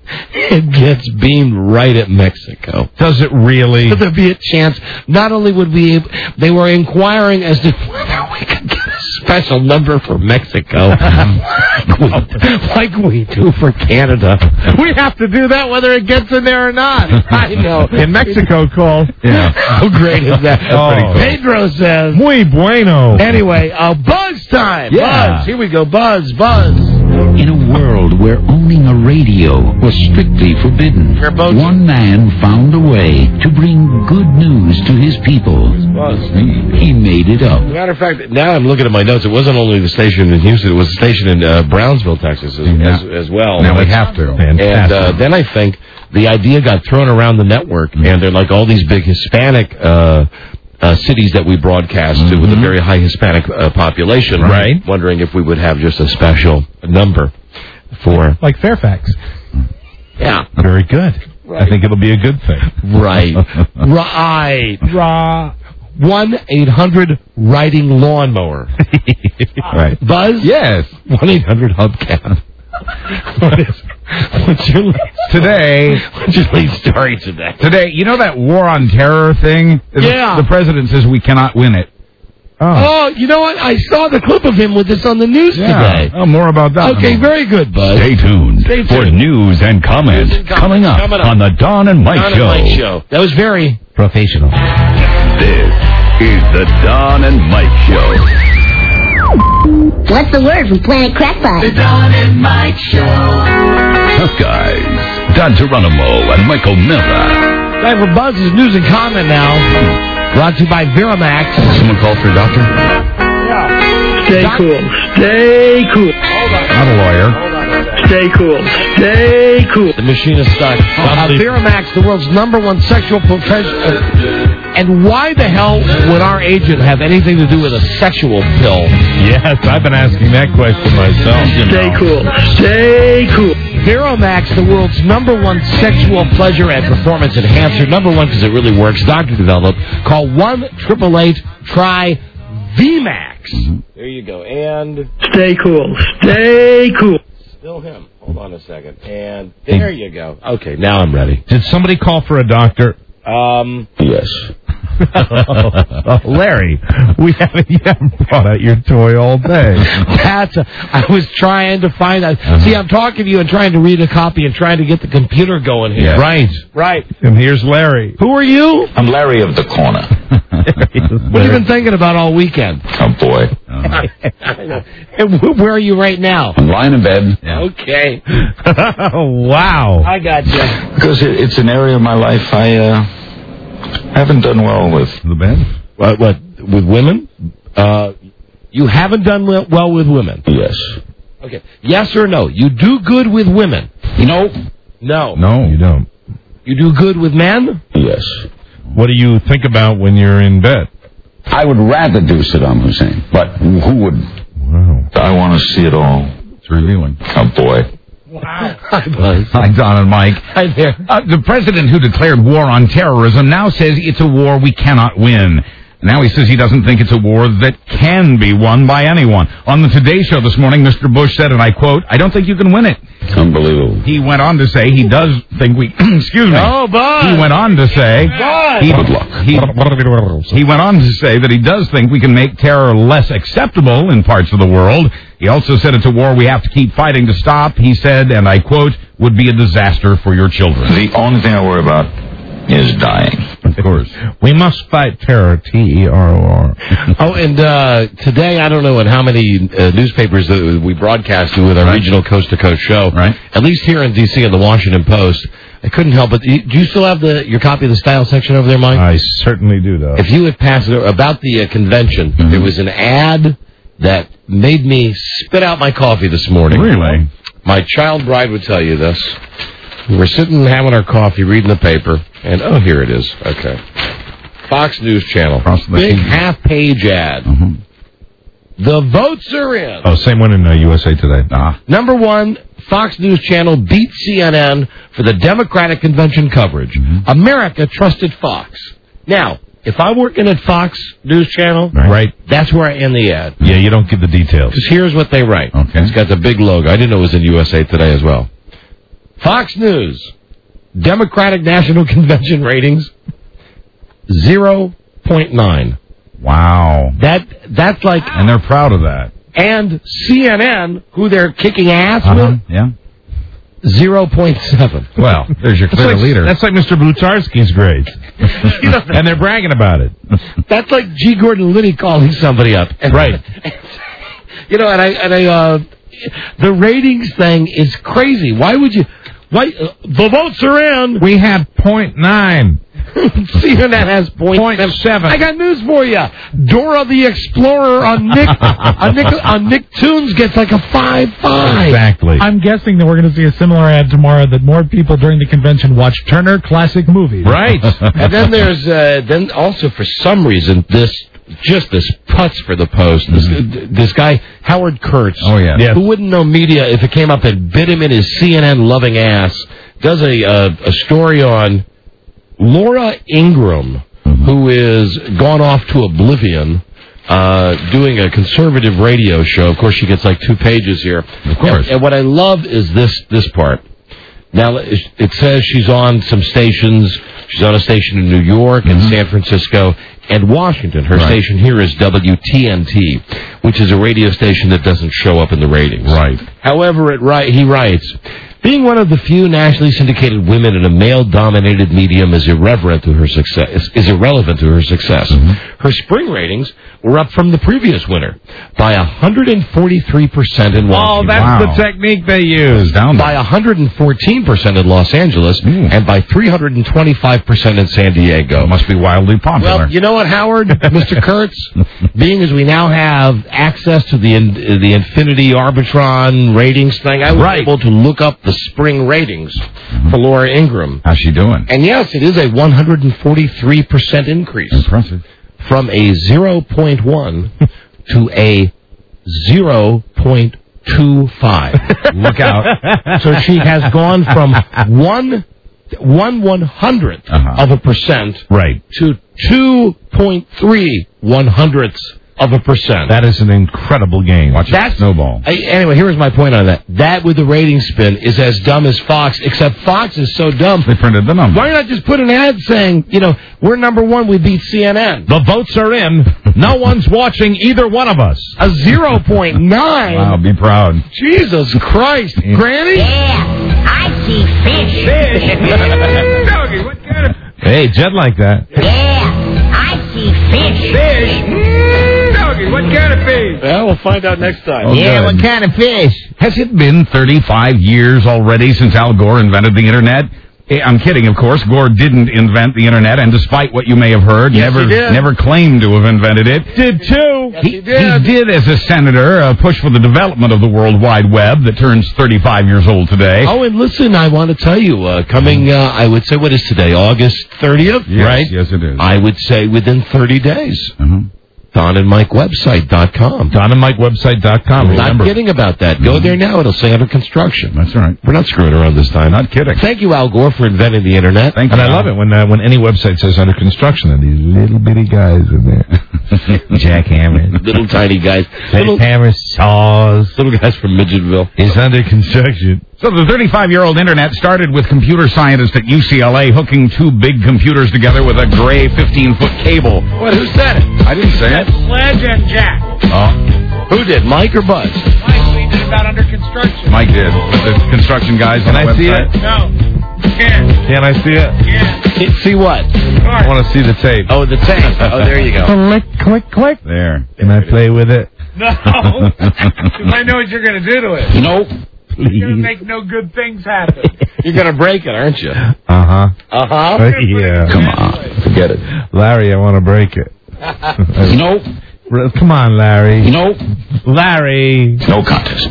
it gets beamed right at Mexico. Does it really? Could there be a chance? Not only would we, they were inquiring as to whether we could get a special number for Mexico, like, we, like we do for Canada. We have to do that whether it gets in there or not. I know. In Mexico, call. Yeah. How great is that? Oh. Cool. Pedro says. Muy bueno. Anyway, uh, buzz time. Yeah. Buzz. Here we go. Buzz. Buzz. In a world where owning a radio was strictly forbidden, one man found a way to bring good news to his people. He made it up. Matter of fact, now I'm looking at my notes. It wasn't only the station in Houston; it was the station in uh, Brownsville, Texas, as, Yeah. as, as well. Now we have to. And uh, then I think the idea got thrown around the network, mm-hmm. and they're like all these big Hispanic uh, uh, cities that we broadcast mm-hmm. to with a very high Hispanic uh, population. Right. Wondering if we would have just a special number for like Fairfax. Yeah. Very good. Right. I think it'll be a good thing. Right. Right. Ra. one eight hundred riding lawnmower. Right. Buzz? Yes. one eight hundred hubcap. What is, what's your lead Today. What's your lead story today? Today, you know that war on terror thing? Yeah. The, the president says we cannot win it. Oh. oh, you know what? I saw the clip of him with this on the news Yeah. today. Oh, more about that. Okay, very good, Buzz. Stay tuned, Stay tuned. for news and comments, News and comments coming, up coming up on the Don and Mike Don Show. and Mike Show. That was very professional. This is the Don and Mike Show. What's the word from Planet Crackpot? The Don and Mike Show. Tough guys, Don Geronimo and Michael Miller. Time for Buzz's news and comment now. Brought to you by Viramax. Someone call for a doctor? Yeah. Stay Doc- cool. Stay cool. Hold on. Not a lawyer. Stay cool. Stay cool. The machine is stuck. Uh, Viramax, the world's number one sexual professional. And why the hell would our agent have anything to do with a sexual pill? Yes, I've been asking that question myself. You Stay know. cool. Stay cool. Viramax, the world's number one sexual pleasure and performance enhancer. Number one because it really works. Doctor developed. Call one eight eight eight try V MAX. Mm-hmm. There you go. And Stay cool. Stay cool. still him. Hold on a second. And there you go. Okay, now I'm ready. Did somebody call for a doctor? Um. Yes. oh, Larry, we haven't, you haven't brought out your toy all day. That's a, I was trying to find out. Uh-huh. See, I'm talking to you and trying to read a copy and trying to get the computer going here. Yeah. Right. Right. And here's Larry. Who are you? I'm Larry of the Corner. What have you been thinking about all weekend? Oh, boy. Uh-huh. And wh- where are you right now? I'm lying in bed. Yeah. Okay. Wow. I got you. Because it, it's an area of my life I uh, haven't done well with. The bed? What, what, with women? Uh, you haven't done well, well with women? Yes. Okay. Yes or no? You do good with women? You know? No. No, you don't. You do good with men? Yes. What do you think about when you're in bed? I would rather do Saddam Hussein, but who would? Wow. I want to see it all. It's revealing. Oh, boy. Wow. Hi, Buzz. Hi, Don and Mike. Hi there. Uh, the president who declared war on terrorism now says it's a war we cannot win. Now he says he doesn't think it's a war that can be won by anyone. On the Today Show this morning, Mister Bush said, and I quote, "I don't think you can win it." Unbelievable. He went on to say he does think we... excuse me. Oh, Buzz. He went on to say... Buzz. He, Good luck. He, he went on to say that he does think we can make terror less acceptable in parts of the world. He also said it's a war we have to keep fighting to stop. He said, and I quote, "would be a disaster for your children." The only thing I worry about is dying. Of course. We must fight terror, T E R O R. Oh, and uh, today, I don't know in how many uh, newspapers that we broadcast to with our Right. regional coast-to-coast show. Right. At least here in D C in the Washington Post. I couldn't help it. Do you still have the your copy of the style section over there, Mike? I certainly do, though. If you would pass it about the uh, convention, Mm-hmm. there was an ad that made me spit out my coffee this morning. Really? My child bride would tell you this. We were sitting having our coffee, reading the paper, and oh, here it is. Okay. Fox News Channel. Across the Big T V. half-page ad. Mhm. The votes are in. Oh, same one in uh, U S A Today. Ah. Number one, Fox News Channel beat C N N for the Democratic Convention coverage. Mm-hmm. America trusted Fox. Now, if I'm working at Fox News Channel, Right. that's where I end the ad. Yeah, you don't give the details. Because here's what they write. Okay. It's got the big logo. I didn't know it was in U S A Today as well. Fox News, Democratic National Convention ratings, zero point nine. Wow. That That's like... And they're proud of that. And C N N, who they're kicking ass Uh-huh. with, Yeah. zero point seven. Well, there's your clear That's like, leader. That's like Mister Blutarski's grades. You know, and they're bragging about it. That's like G. Gordon Liddy calling somebody up. And, Right. You know, and I, and I, uh, the ratings thing is crazy. Why would you, why, uh, the votes are in. We had point nine. C N N has point, point seven. I got news for you. Dora the Explorer on Nick, on Nick, on Nicktoons gets like a five five. Exactly. I'm guessing that we're going to see a similar ad tomorrow that more people during the convention watch Turner Classic Movies. Right. And then there's, uh, then also for some reason, this, just this putz for the Post. This, mm-hmm. this guy, Howard Kurtz. Oh, yeah. Yes. Who wouldn't know media if it came up and bit him in his C N N-loving ass, does a, uh, a story on Laura Ingraham, mm-hmm. who is gone off to oblivion, uh, doing a conservative radio show. Of course, she gets like two pages here. Of course. And, and what I love is this this part. Now, it says she's on some stations. She's on a station in New York and mm-hmm. San Francisco and Washington. Her right. station here is W T N T, which is a radio station that doesn't show up in the ratings. Right. However, it ri- he writes, being one of the few nationally syndicated women in a male-dominated medium is irreverent to her success. Is irrelevant to her success. Mm-hmm. Her spring ratings were up from the previous winter by one hundred forty-three percent in Washington. Oh, that's wow. the technique they use. Down by one hundred fourteen percent in Los Angeles mm. and by three hundred twenty-five percent in San Diego. It must be wildly popular. Well, you know what, Howard, Mister Kurtz? Being as we now have access to the in, the Infinity Arbitron ratings thing, I was right. able to look up the spring ratings mm-hmm. for Laura Ingraham. How's she doing? And yes, it is a one hundred forty-three percent increase. Impressive. From a zero point one to a zero point two five. Look out. So she has gone from one one one hundredth uh-huh. of a percent right. to two point three one hundredths of a percent. That is an incredible game. Watch it snowball. I, anyway, here's my point on that. That with the rating spin is as dumb as Fox, except Fox is so dumb. They printed the number. Why not just put an ad saying, you know, we're number one, we beat C N N. The votes are in. No one's watching either one of us. A zero point nine. Wow, be proud. Jesus Christ. Yeah. Granny? Yeah, I see fish. Fish. Doggy, what kind of... Hey, Jed like that. Yeah, I see fish. Fish. Mm, doggy, what kind of fish? Well, we'll find out next time. Oh, yeah, good. what kind of fish? Has it been thirty-five years already since Al Gore invented the Internet? I'm kidding, of course. Gore didn't invent the Internet, and despite what you may have heard, yes, never he did. never claimed to have invented it. Did too. Yes, he, he did. he did, as a senator, uh, push for the development of the World Wide Web that turns thirty-five years old today. Oh, and listen, I want to tell you, uh, coming, uh, I would say, what is today, August thirtieth, yes, right? Yes, it is. I would say within thirty days. Uh-huh. Don and Mike website dot com. Don and Mike website dot com. We're Remember. not kidding about that. Go there now. It'll say under construction. That's right. We're not screwing around this time. Not kidding. Thank you, Al Gore, for inventing the Internet. Thank and you. I love it when uh, when any website says under construction and these little bitty guys in there. Jackhammers. Little tiny guys. Little, Jackhammers, saws. little guys from Midgetville. It's under construction. So the thirty-five-year-old Internet started with computer scientists at U C L A hooking two big computers together with a gray fifteen-foot cable. What? Who said it? I didn't say it. Sledge and Jack. Oh. Who did? Mike or Buzz? Mike tweeted about under construction. Mike did. The construction guys Can on the I see website. it? No. Can't. Can I see it? Yeah. See what? I want to see the tape. Oh, the tape. Oh, there you go. Click, click, click. There. Can I play with it? No. Because I know what you're going to do to it. Nope. You're going to make no good things happen. You're going to break it, aren't you? Uh-huh. Uh-huh. Yeah. Come on. Forget it. Larry, I want to break it. Nope. Come on, Larry. Nope. Larry. No contest.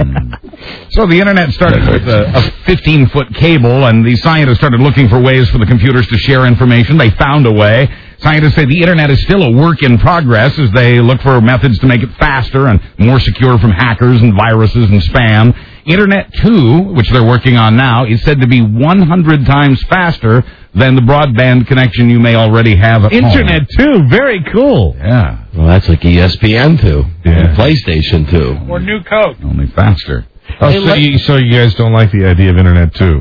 Mm. So the Internet started with a fifteen-foot cable, and the scientists started looking for ways for the computers to share information. They found a way. Scientists say the Internet is still a work in progress as they look for methods to make it faster and more secure from hackers and viruses and spam. Internet two, which they're working on now, is said to be one hundred times faster than the broadband connection you may already have at Internet home. two, very cool. Yeah. Well, that's like E S P N two. Yeah. PlayStation two. Or New Coke. Only faster. Oh, Hey, so, let- you, so you guys don't like the idea of internet too?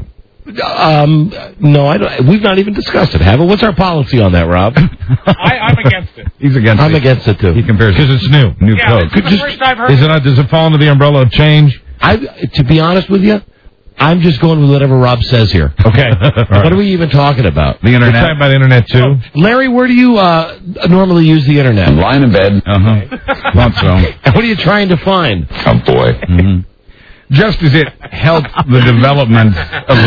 Um, no, I don't. We've not even discussed it, have we? What's our policy on that, Rob? I, I'm against it. He's against I'm it. against it too. He compares Because it's new. new Yeah, code. this is the first I've heard. Is it? Not, does it fall under the umbrella of change? I, to be honest with you, I'm just going with whatever Rob says here. Okay. What are we even talking about? The We're internet. talking about internet too. Larry, where do you uh, normally use the internet? I'm lying in bed. Uh-huh. Thought so. And what are you trying to find? Oh, boy. Mm-hmm. Just as it helped the development of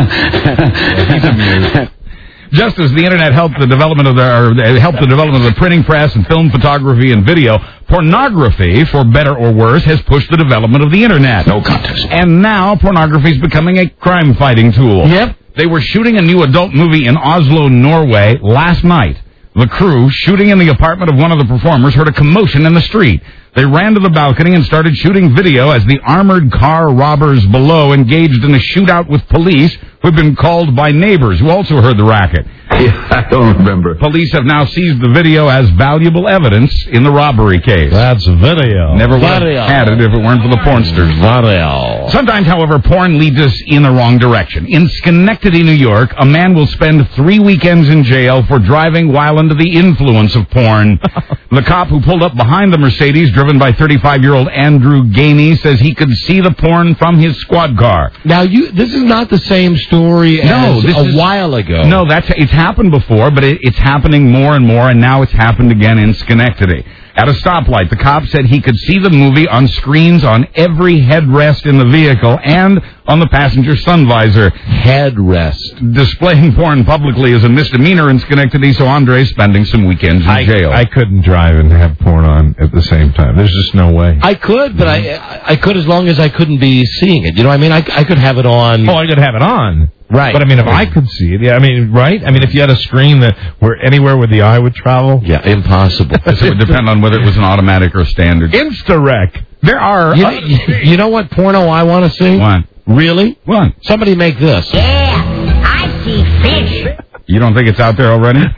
the... He's amused. Just as the internet helped the development of the, or uh, helped the development of the printing press and film photography and video, pornography, for better or worse, has pushed the development of the internet. No contest. And now pornography is becoming a crime-fighting tool. Yep. They were shooting a new adult movie in Oslo, Norway, last night. The crew, shooting in the apartment of one of the performers, heard a commotion in the street. They ran to the balcony and started shooting video as the armored car robbers below engaged in a shootout with police who had been called by neighbors who also heard the racket. Yeah, I don't remember. Police have now seized the video as valuable evidence in the robbery case. That's video. Never would have Video. had it if it weren't for the pornsters. Video. Sometimes, however, porn leads us in the wrong direction. In Schenectady, New York, a man will spend three weekends in jail for driving while under the influence of porn. The cop who pulled up behind the Mercedes, driven by thirty-five-year-old Andrew Gainey, says he could see the porn from his squad car. Now, you. This is not the same story No, as this a is- while ago. No, that's it's happened before, but it, it's happening more and more, and now it's happened again in Schenectady. At a stoplight, the cop said he could see the movie on screens on every headrest in the vehicle and on the passenger sun visor. Headrest. Displaying porn publicly is a misdemeanor in Schenectady, so Andre's spending some weekends in I, jail. I couldn't drive and have porn on at the same time. There's just no way. I could, but I I could as long as I couldn't be seeing it. You know what I mean? I, I could have it on. Oh, I could have it on. Right. But I mean, if I could see it, yeah, I mean, right? I mean, if you had a screen that where anywhere where the eye would travel. Yeah, impossible. So it would depend on whether it was an automatic or standard. Insta-rec. There are. You, uh, you know what porno I want to see? What? Really? What? Somebody make this. Yeah, I see fish. You don't think it's out there already? Yeah,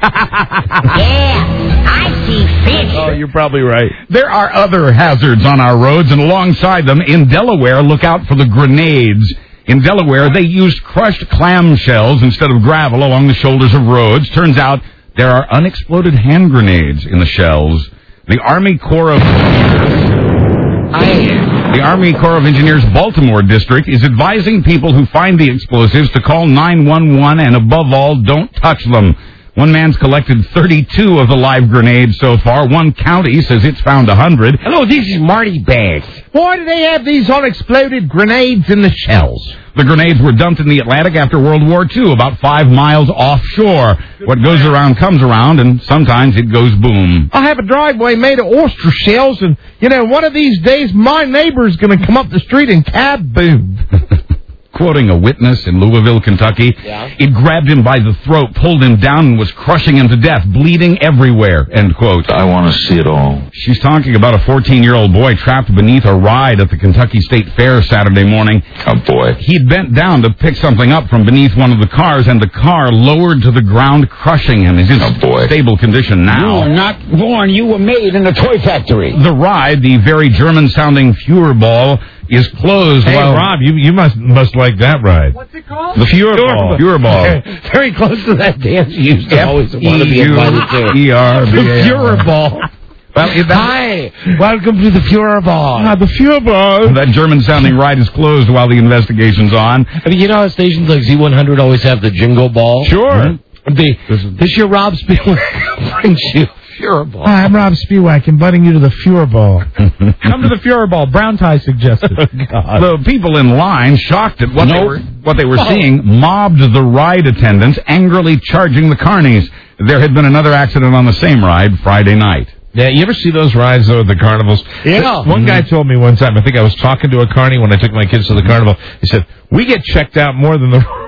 I see fish. Oh, you're probably right. There are other hazards on our roads, and alongside them, in Delaware, look out for the grenades. In Delaware, they used crushed clam shells instead of gravel along the shoulders of roads. Turns out there are unexploded hand grenades in the shells. The Army Corps of The Army Corps of Engineers Baltimore District is advising people who find the explosives to call nine one one and, above all, don't touch them. One man's collected thirty-two of the live grenades so far. One county says it's found one hundred. Hello, this is Marty Bags. Why do they have these unexploded grenades in the shells? The grenades were dumped in the Atlantic after World War Two, about five miles offshore. What goes around comes around, and sometimes it goes boom. I have a driveway made of oyster shells, and, you know, one of these days my neighbor's going to come up the street and kaboom. Quoting a witness in Louisville, Kentucky, Yeah. it grabbed him by the throat, pulled him down, and was crushing him to death, bleeding everywhere, end quote. I want to see it all. She's talking about a fourteen-year-old boy trapped beneath a ride at the Kentucky State Fair Saturday morning. Oh, boy. He'd bent down to pick something up from beneath one of the cars, and the car lowered to the ground, crushing him. He's in Oh, boy. stable condition now. not born. You were made in a toy factory. The ride, the very German-sounding Führerball, is closed. Hey, while Rob, you you must must like that ride. What's it called? The Führerball. Führerball. Very close to that dance you used to always want to be invited to. E R B A L. The Führerball. Well, it- that, Hi, welcome to the Führerball. Ah, the Führerball. that German-sounding ride is closed while the investigation's on. I mean, you know how stations like Z one hundred always have the jingle ball? Sure. The, this year, Rob Spielberg brings you Führerball. Hi, I'm Rob Spiewak, inviting you to the Führerball. Come to the Führerball. Brown Tie suggested. The people in line, shocked at what they Nope. were what they were seeing, mobbed the ride attendants, angrily charging the carnies. There had been another accident on the same ride Friday night. Yeah, you ever see those rides, though, at the carnivals? Yeah. One guy told me one time, I think I was talking to a carny when I took my kids to the carnival, he said, we get checked out more than the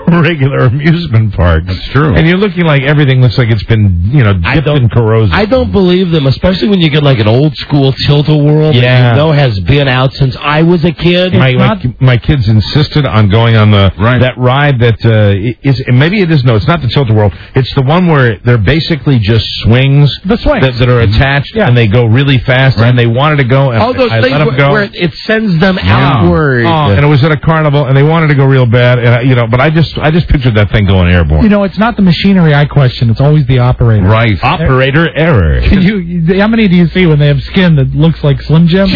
regular amusement parks. That's true. And you're looking like everything looks like it's been, you know, dipped in corrosive. I don't believe them, especially when you get like an old school Tilt-A-Whirl Yeah. that you know has been out since I was a kid. My, my, my kids insisted on going on the Right. that ride that uh, is and maybe it is no, it's not the Tilt-A-Whirl. It's the one where they're basically just swings, The swings. that, that are attached Yeah. and they go really fast. And they wanted to go. And Oh, those I things let them where, go. where it sends them outward. Oh, and it was at a carnival, and they wanted to go real bad, and I, you know. But I just, I just pictured that thing going airborne. You know, it's not the machinery I question. It's always the operator. Right. Operator error. Can you, you- how many do you see when they have skin that looks like Slim Jim?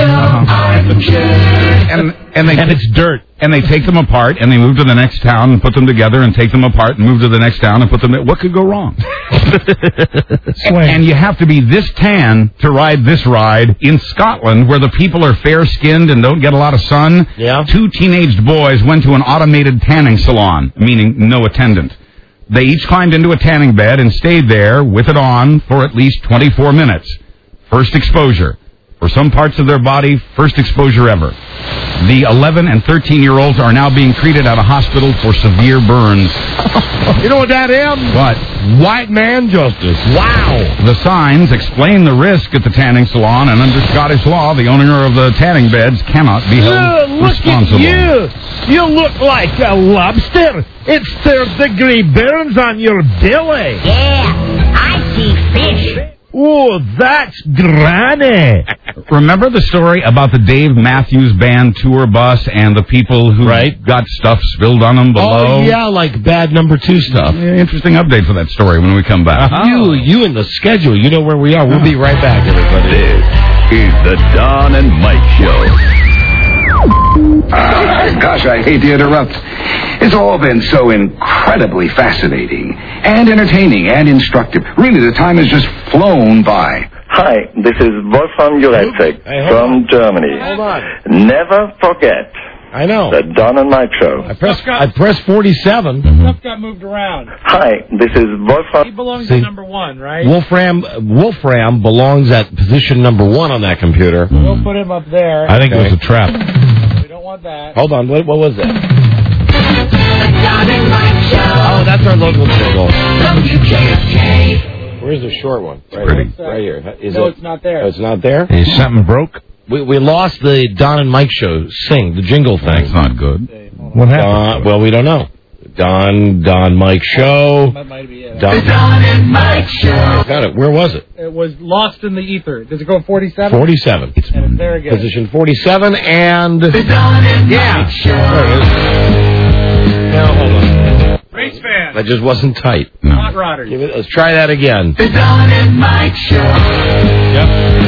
And and they And it's dirt. and they take them apart and they move to the next town and put them together and take them apart and move to the next town and put them. What could go wrong? And you have to be this tan to ride this ride in Scotland, where the people are fair-skinned and don't get a lot of sun. Yeah. Two teenaged boys went to an automated tanning salon, meaning no attendant. They each climbed into a tanning bed and stayed there with it on for at least twenty-four minutes. First exposure. For some parts of their body, first exposure ever. The eleven and thirteen-year-olds are now being treated at a hospital for severe burns. You know what that is? What? White man justice. Wow. The signs explain the risk at the tanning salon, and under Scottish law, the owner of the tanning beds cannot be held Uh, look responsible. at you. You look like a lobster. It's third-degree burns on your belly. Yeah, I see fish. Oh, that's granny. Remember the story about the Dave Matthews Band tour bus and the people who Right. got stuff spilled on them below? Oh, yeah, like bad number two stuff. Yeah, interesting update for that story when we come back. You, you and the schedule. You know where we are. We'll be right back, everybody. This is the Don and Mike Show. Ah, gosh, I hate to interrupt. It's all been so incredibly fascinating and entertaining and instructive. Really, the time has just flown by. Hi, this is Wolfram Jurek Hey, hold from on. Germany. Hold on. Never forget I know. the Don and Mike Show. I pressed, I pressed forty-seven. Stuff got moved around. Hi, this is He Wolfram. belongs See. to number one, right? Wolfram, Wolfram belongs at position number one on that computer. We'll put him up there. I think it was a trap. We don't want that. Hold on, what, what was that? Oh, that's our local jingle. Where's the short one? Right, Pretty. here. right here. Is no, it? it's not there. Oh, it's not there? Is something broke? We we lost the Don and Mike show. Sing the jingle thing. That's not good. What happened? Don, well, we don't know. Don Don Mike show. That might be it. Don, Don and Mike show. Got it. Where was it? It was lost in the ether. Does it go forty-seven? Forty-seven. And it's there again. Position forty-seven and. The Don and Yeah. Mike Show. There it is. Now hold on. Race fan. That just wasn't tight. Hot rodders. Give it, let's try that again. The Don and Mike Show. Yep.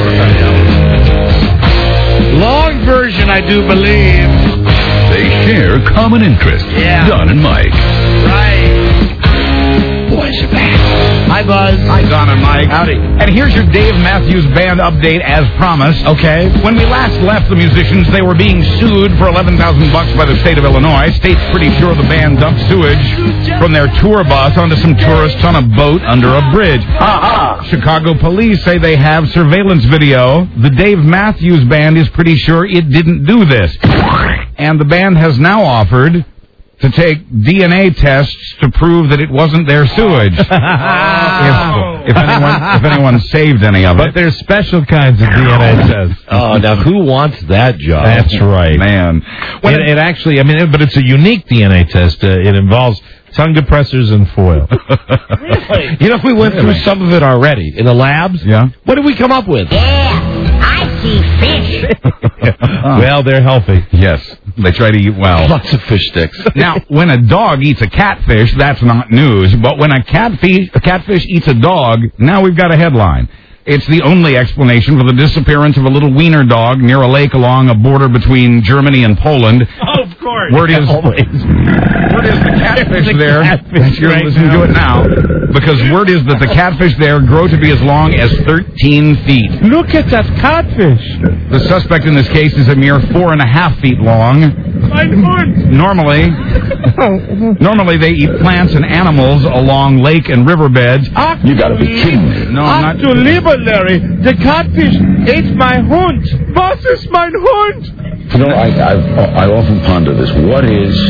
Long version, I do believe. They share common interests. Yeah. Don and Mike. Right. Boys are back. Hi, Buzz. Hi, Don and Mike. Howdy. And here's your Dave Matthews Band update as promised. Okay. When we last left the musicians, they were being sued for eleven thousand bucks by the state of Illinois. State's pretty sure the band dumped sewage from their tour bus onto some tourists on a boat under a bridge. Ha Chicago police say they have surveillance video. The Dave Matthews Band is pretty sure it didn't do this. And the band has now offered to take D N A tests to prove that it wasn't their sewage. if, if anyone if anyone saved any of it. But there's special kinds of D N A tests. Oh, now who wants that job? That's right. Man. It, it actually, I mean, it, but it's a unique D N A test. Uh, it involves tongue depressors and foil. Really? You know, we went through some of it already in the labs. Yeah. What did we come up with? Yeah, I see fish. Well, they're healthy. Yes. They try to eat well. Lots of fish sticks. Now, when a dog eats a catfish, that's not news. But when a catfish, a catfish eats a dog, now we've got a headline. It's the only explanation for the disappearance of a little wiener dog near a lake along a border between Germany and Poland. Oh, of course. Word is, word is the catfish The there. catfish You're right listening now. to it now. Because word is that the catfish there grow to be as long as thirteen feet. Look at that catfish. The suspect in this case is a mere four and a half feet long. My foot. Normally, normally they eat plants and animals along lake and riverbeds. You gotta be kidding me. No, I'm not. Lieber Larry, the catfish ate my Hund. Was ist mein Hund? You know, I, I've, I often ponder this. What is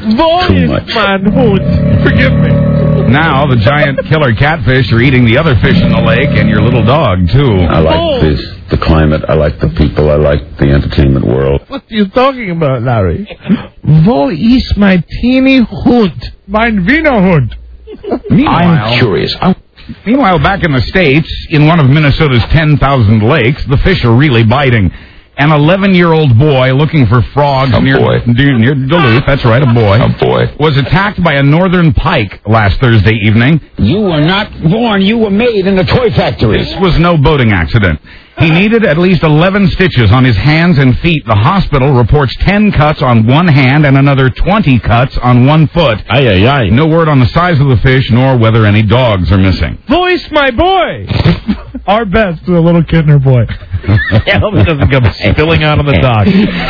Too much. Forgive me. Now the giant killer catfish are eating the other fish in the lake and your little dog, too. I like this, the climate, I like the people, I like the entertainment world. What are you talking about, Larry? Wo ist my teeny Hund? Mein Wiener Hund. Meanwhile, I'm curious. I'm... Meanwhile, back in the States, in one of Minnesota's ten thousand lakes, the fish are really biting. An eleven-year-old boy looking for frogs a near, boy. near near Duluth, that's right, a boy, A boy. was attacked by a northern pike last Thursday evening. You were not born, you were made in a toy factory. This was no boating accident. He needed at least eleven stitches on his hands and feet. The hospital reports ten cuts on one hand and another twenty cuts on one foot. Aye, aye, aye. No word on the size of the fish nor whether any dogs are missing. Voice my boy. Our best to a little kid and her boy. I hope it doesn't come spilling out on the dock.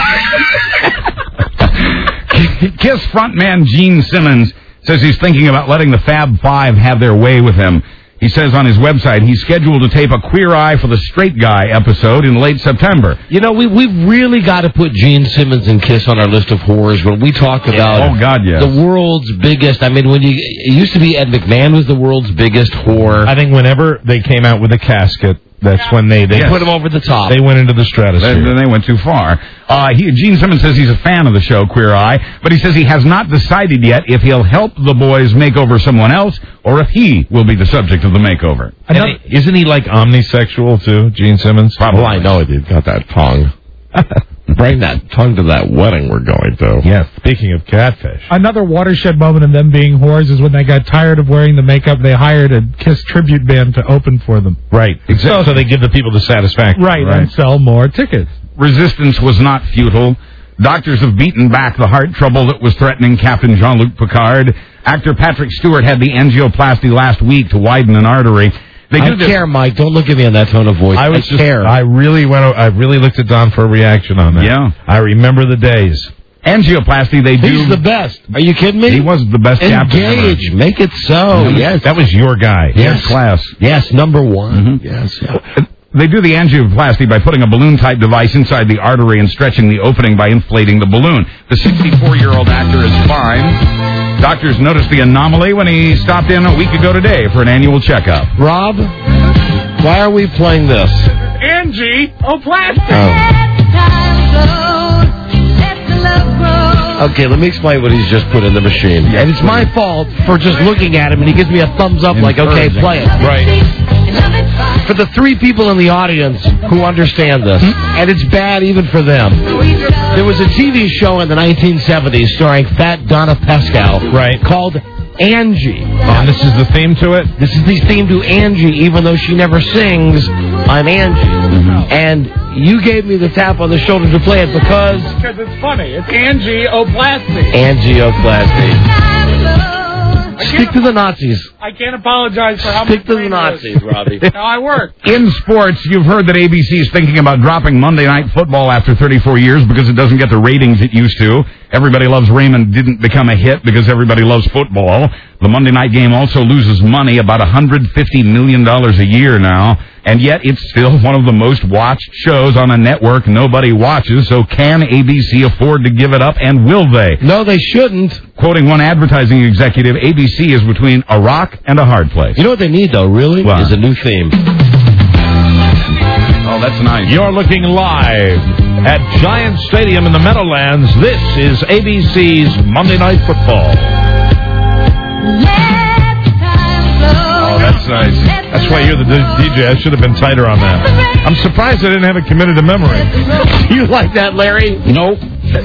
Kiss frontman Gene Simmons says he's thinking about letting the Fab Five have their way with him. He says on his website he's scheduled to tape a Queer Eye for the Straight Guy episode in late September. You know, we, we've really got to put Gene Simmons and Kiss on our list of horrors when we talk about oh, God, yes. the world's biggest. I mean, when you it used to be Ed McMahon was the world's biggest whore. I think whenever they came out with a casket, that's when they, they Yes. put him over the top. They went into the stratosphere. Then they went too far. Uh, he, Gene Simmons says he's a fan of the show Queer Eye, but he says he has not decided yet if he'll help the boys make over someone else or if he will be the subject of the makeover. And he, isn't he like omnisexual too, Gene Simmons? Probably. Well, I know it. He's got that tongue. Bring that tongue to that wedding we're going to. Yeah, speaking of catfish. Another watershed moment in them being whores is when they got tired of wearing the makeup, they hired a Kiss tribute band to open for them. Right, exactly. So, so they give the people the satisfaction. Right, right, and sell more tickets. Resistance was not futile. Doctors have beaten back the heart trouble that was threatening Captain Jean-Luc Picard. Actor Patrick Stewart had the angioplasty last week to widen an artery. They I do this. care, Mike. Don't look at me on that tone of voice. I was I just, care. I really went. I really looked at Don for a reaction on that. Yeah, I remember the days. Angioplasty, they do. He's the best. Are you kidding me? He was the best captain. Engage. Make it so. Yeah, yes. That was your guy. Yes. His class. Yes, number one. Mm-hmm. Yes. Yeah. They do the angioplasty by putting a balloon-type device inside the artery and stretching the opening by inflating the balloon. The sixty-four-year-old actor is fine. Doctors noticed the anomaly when he stopped in a week ago today for an annual checkup. Rob, why are we playing this? Angioplasty. Oh. Okay, let me explain what he's just put in the machine. Yes, and it's my fault for just looking at him, and he gives me a thumbs up like, okay, play it. Right. For the three people in the audience who understand this, and it's bad even for them, there was a T V show in the nineteen seventies starring fat Donna Pescow right. called Angie. And this is the theme to it? This is the theme to Angie, even though she never sings, I'm Angie. Mm-hmm. And you gave me the tap on the shoulder to play it because... Because it's funny. It's angioplasty. Angioplasty. Stick to the Nazis. I can't apologize for how Stick much to the Nazis, Robbie. No, I work. In sports, you've heard that A B C is thinking about dropping Monday Night Football after thirty-four years because it doesn't get the ratings it used to. Everybody Loves Raymond didn't become a hit because Everybody Loves Football. The Monday night game also loses money, about one hundred fifty million dollars a year now, and yet it's still one of the most watched shows on a network nobody watches, so can A B C afford to give it up, and will they? No, they shouldn't. Quoting one advertising executive, A B C is between a rock and a hard place. You know what they need, though, really? What? Is a new theme. Oh, that's nice. You're looking live at Giant Stadium in the Meadowlands. This is A B C's Monday Night Football. Oh, that's nice. That's why you're the D J. I should have been tighter on that. I'm surprised I didn't have it committed to memory. You like that, Larry? Nope.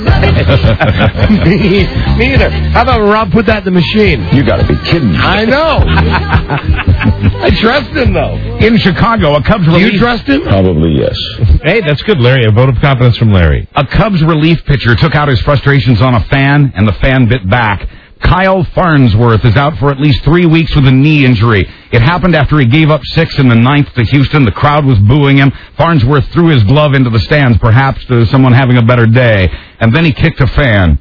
me, me either. How about Rob put that in the machine? You gotta be kidding me. I know. I trust him, though. In Chicago, a Cubs Do relief... you trust him? Probably yes. Hey, that's good, Larry. A vote of confidence from Larry. A Cubs relief pitcher took out his frustrations on a fan, and the fan bit back. Kyle Farnsworth is out for at least three weeks with a knee injury. It happened after he gave up six in the ninth to Houston. The crowd was booing him. Farnsworth threw his glove into the stands, perhaps to someone having a better day, and then he kicked a fan.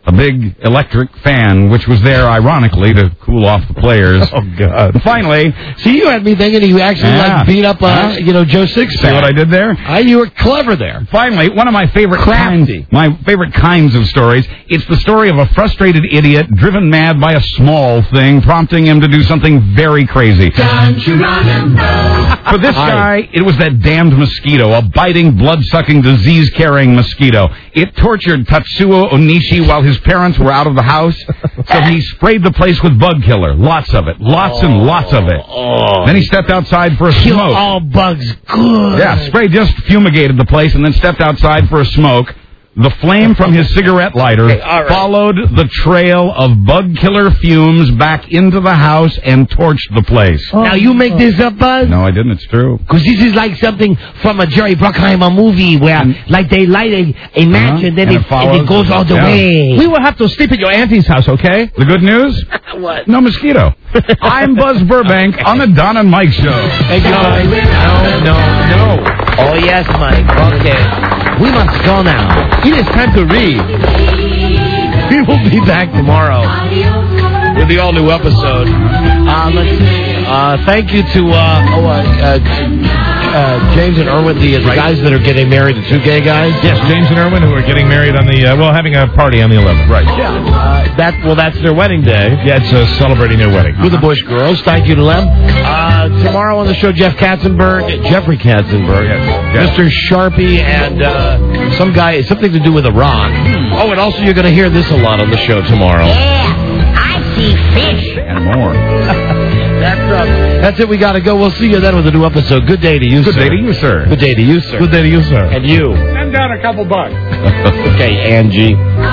a big electric fan, which was there, ironically, to cool off the players. Oh, God. Finally. See, you had me thinking you actually, Yeah. like, beat up, uh, Huh? you know, Joe Sixpack. See what I did there? I, you were clever there. Finally, one of my favorite Crafty. kinds, my favorite kinds of stories. It's the story of a frustrated idiot driven mad by a small thing, prompting him to do something very crazy. Don't you run and For this guy, it was that damned mosquito, a biting, blood-sucking, disease-carrying mosquito. It tortured Tatsuo Onishi while his parents were out of the house, so he sprayed the place with bug killer. Lots of it. Lots and lots of it. Oh. Then he stepped outside for a Kill smoke. all bugs good. Yeah, spray just fumigated the place and then stepped outside for a smoke. The flame from his cigarette lighter Okay, all right. followed the trail of bug killer fumes back into the house and torched the place. Now, you make this up, Buzz? No, I didn't. It's true. Because this is like something from a Jerry Bruckheimer movie where, like, they light a, a match Uh-huh. and then And it, it follows. and it goes all the Yeah. way. We will have to sleep at your auntie's house, okay? The good news? What? No mosquito. I'm Buzz Burbank on the Don and Mike Show. Thank you, Mike. No, no, no. Oh, yes, Mike. Okay. We must go now. It is time to read. We will be back tomorrow with the all-new episode. Uh, let's see. Uh, thank you to uh, oh, uh, uh, uh, James and Erwin, the, the guys that are getting married, the two gay guys. Yes, James and Erwin, who are getting married on the, uh, well, having a party on the eleventh. Right. Yeah. Uh, that, well, that's their wedding day. Yeah, it's uh, celebrating their wedding. With the Bush girls. Thank you to them. Uh, tomorrow on the show, Jeff Katzenberg, Jeffrey Katzenberg, Yes. Mister Sharpie, and uh, some guy, something to do with Iran. Oh, and also you're going to hear this a lot on the show tomorrow. Yeah, I see fish. And more. That's uh, that's it. We got to go. We'll see you then with a new episode. Good day to you, Good sir. day to you, sir. Good day to you, sir. Good day to you, sir. And you. Send down a couple bucks. Okay, Angie.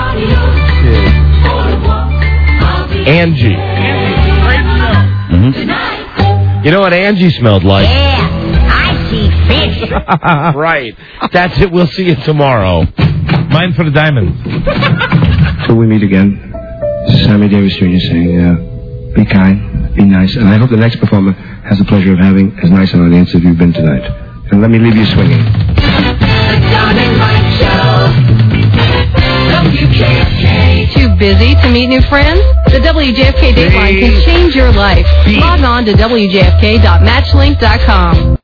Angie. Mm-hmm. You know what Angie smelled like? Yeah, I see fish. Right. That's it. We'll see you tomorrow. Mine for the diamonds. Till we meet again, this is Sammy Davis Junior saying, uh, be kind, be nice, and I hope the next performer has the pleasure of having as nice an audience as you've been tonight. And let me leave you swinging. The Don and Mike Show. W J F K. Too busy to meet new friends? The W J F K Dateline can change your life. Log on to W J F K dot matchlink dot com.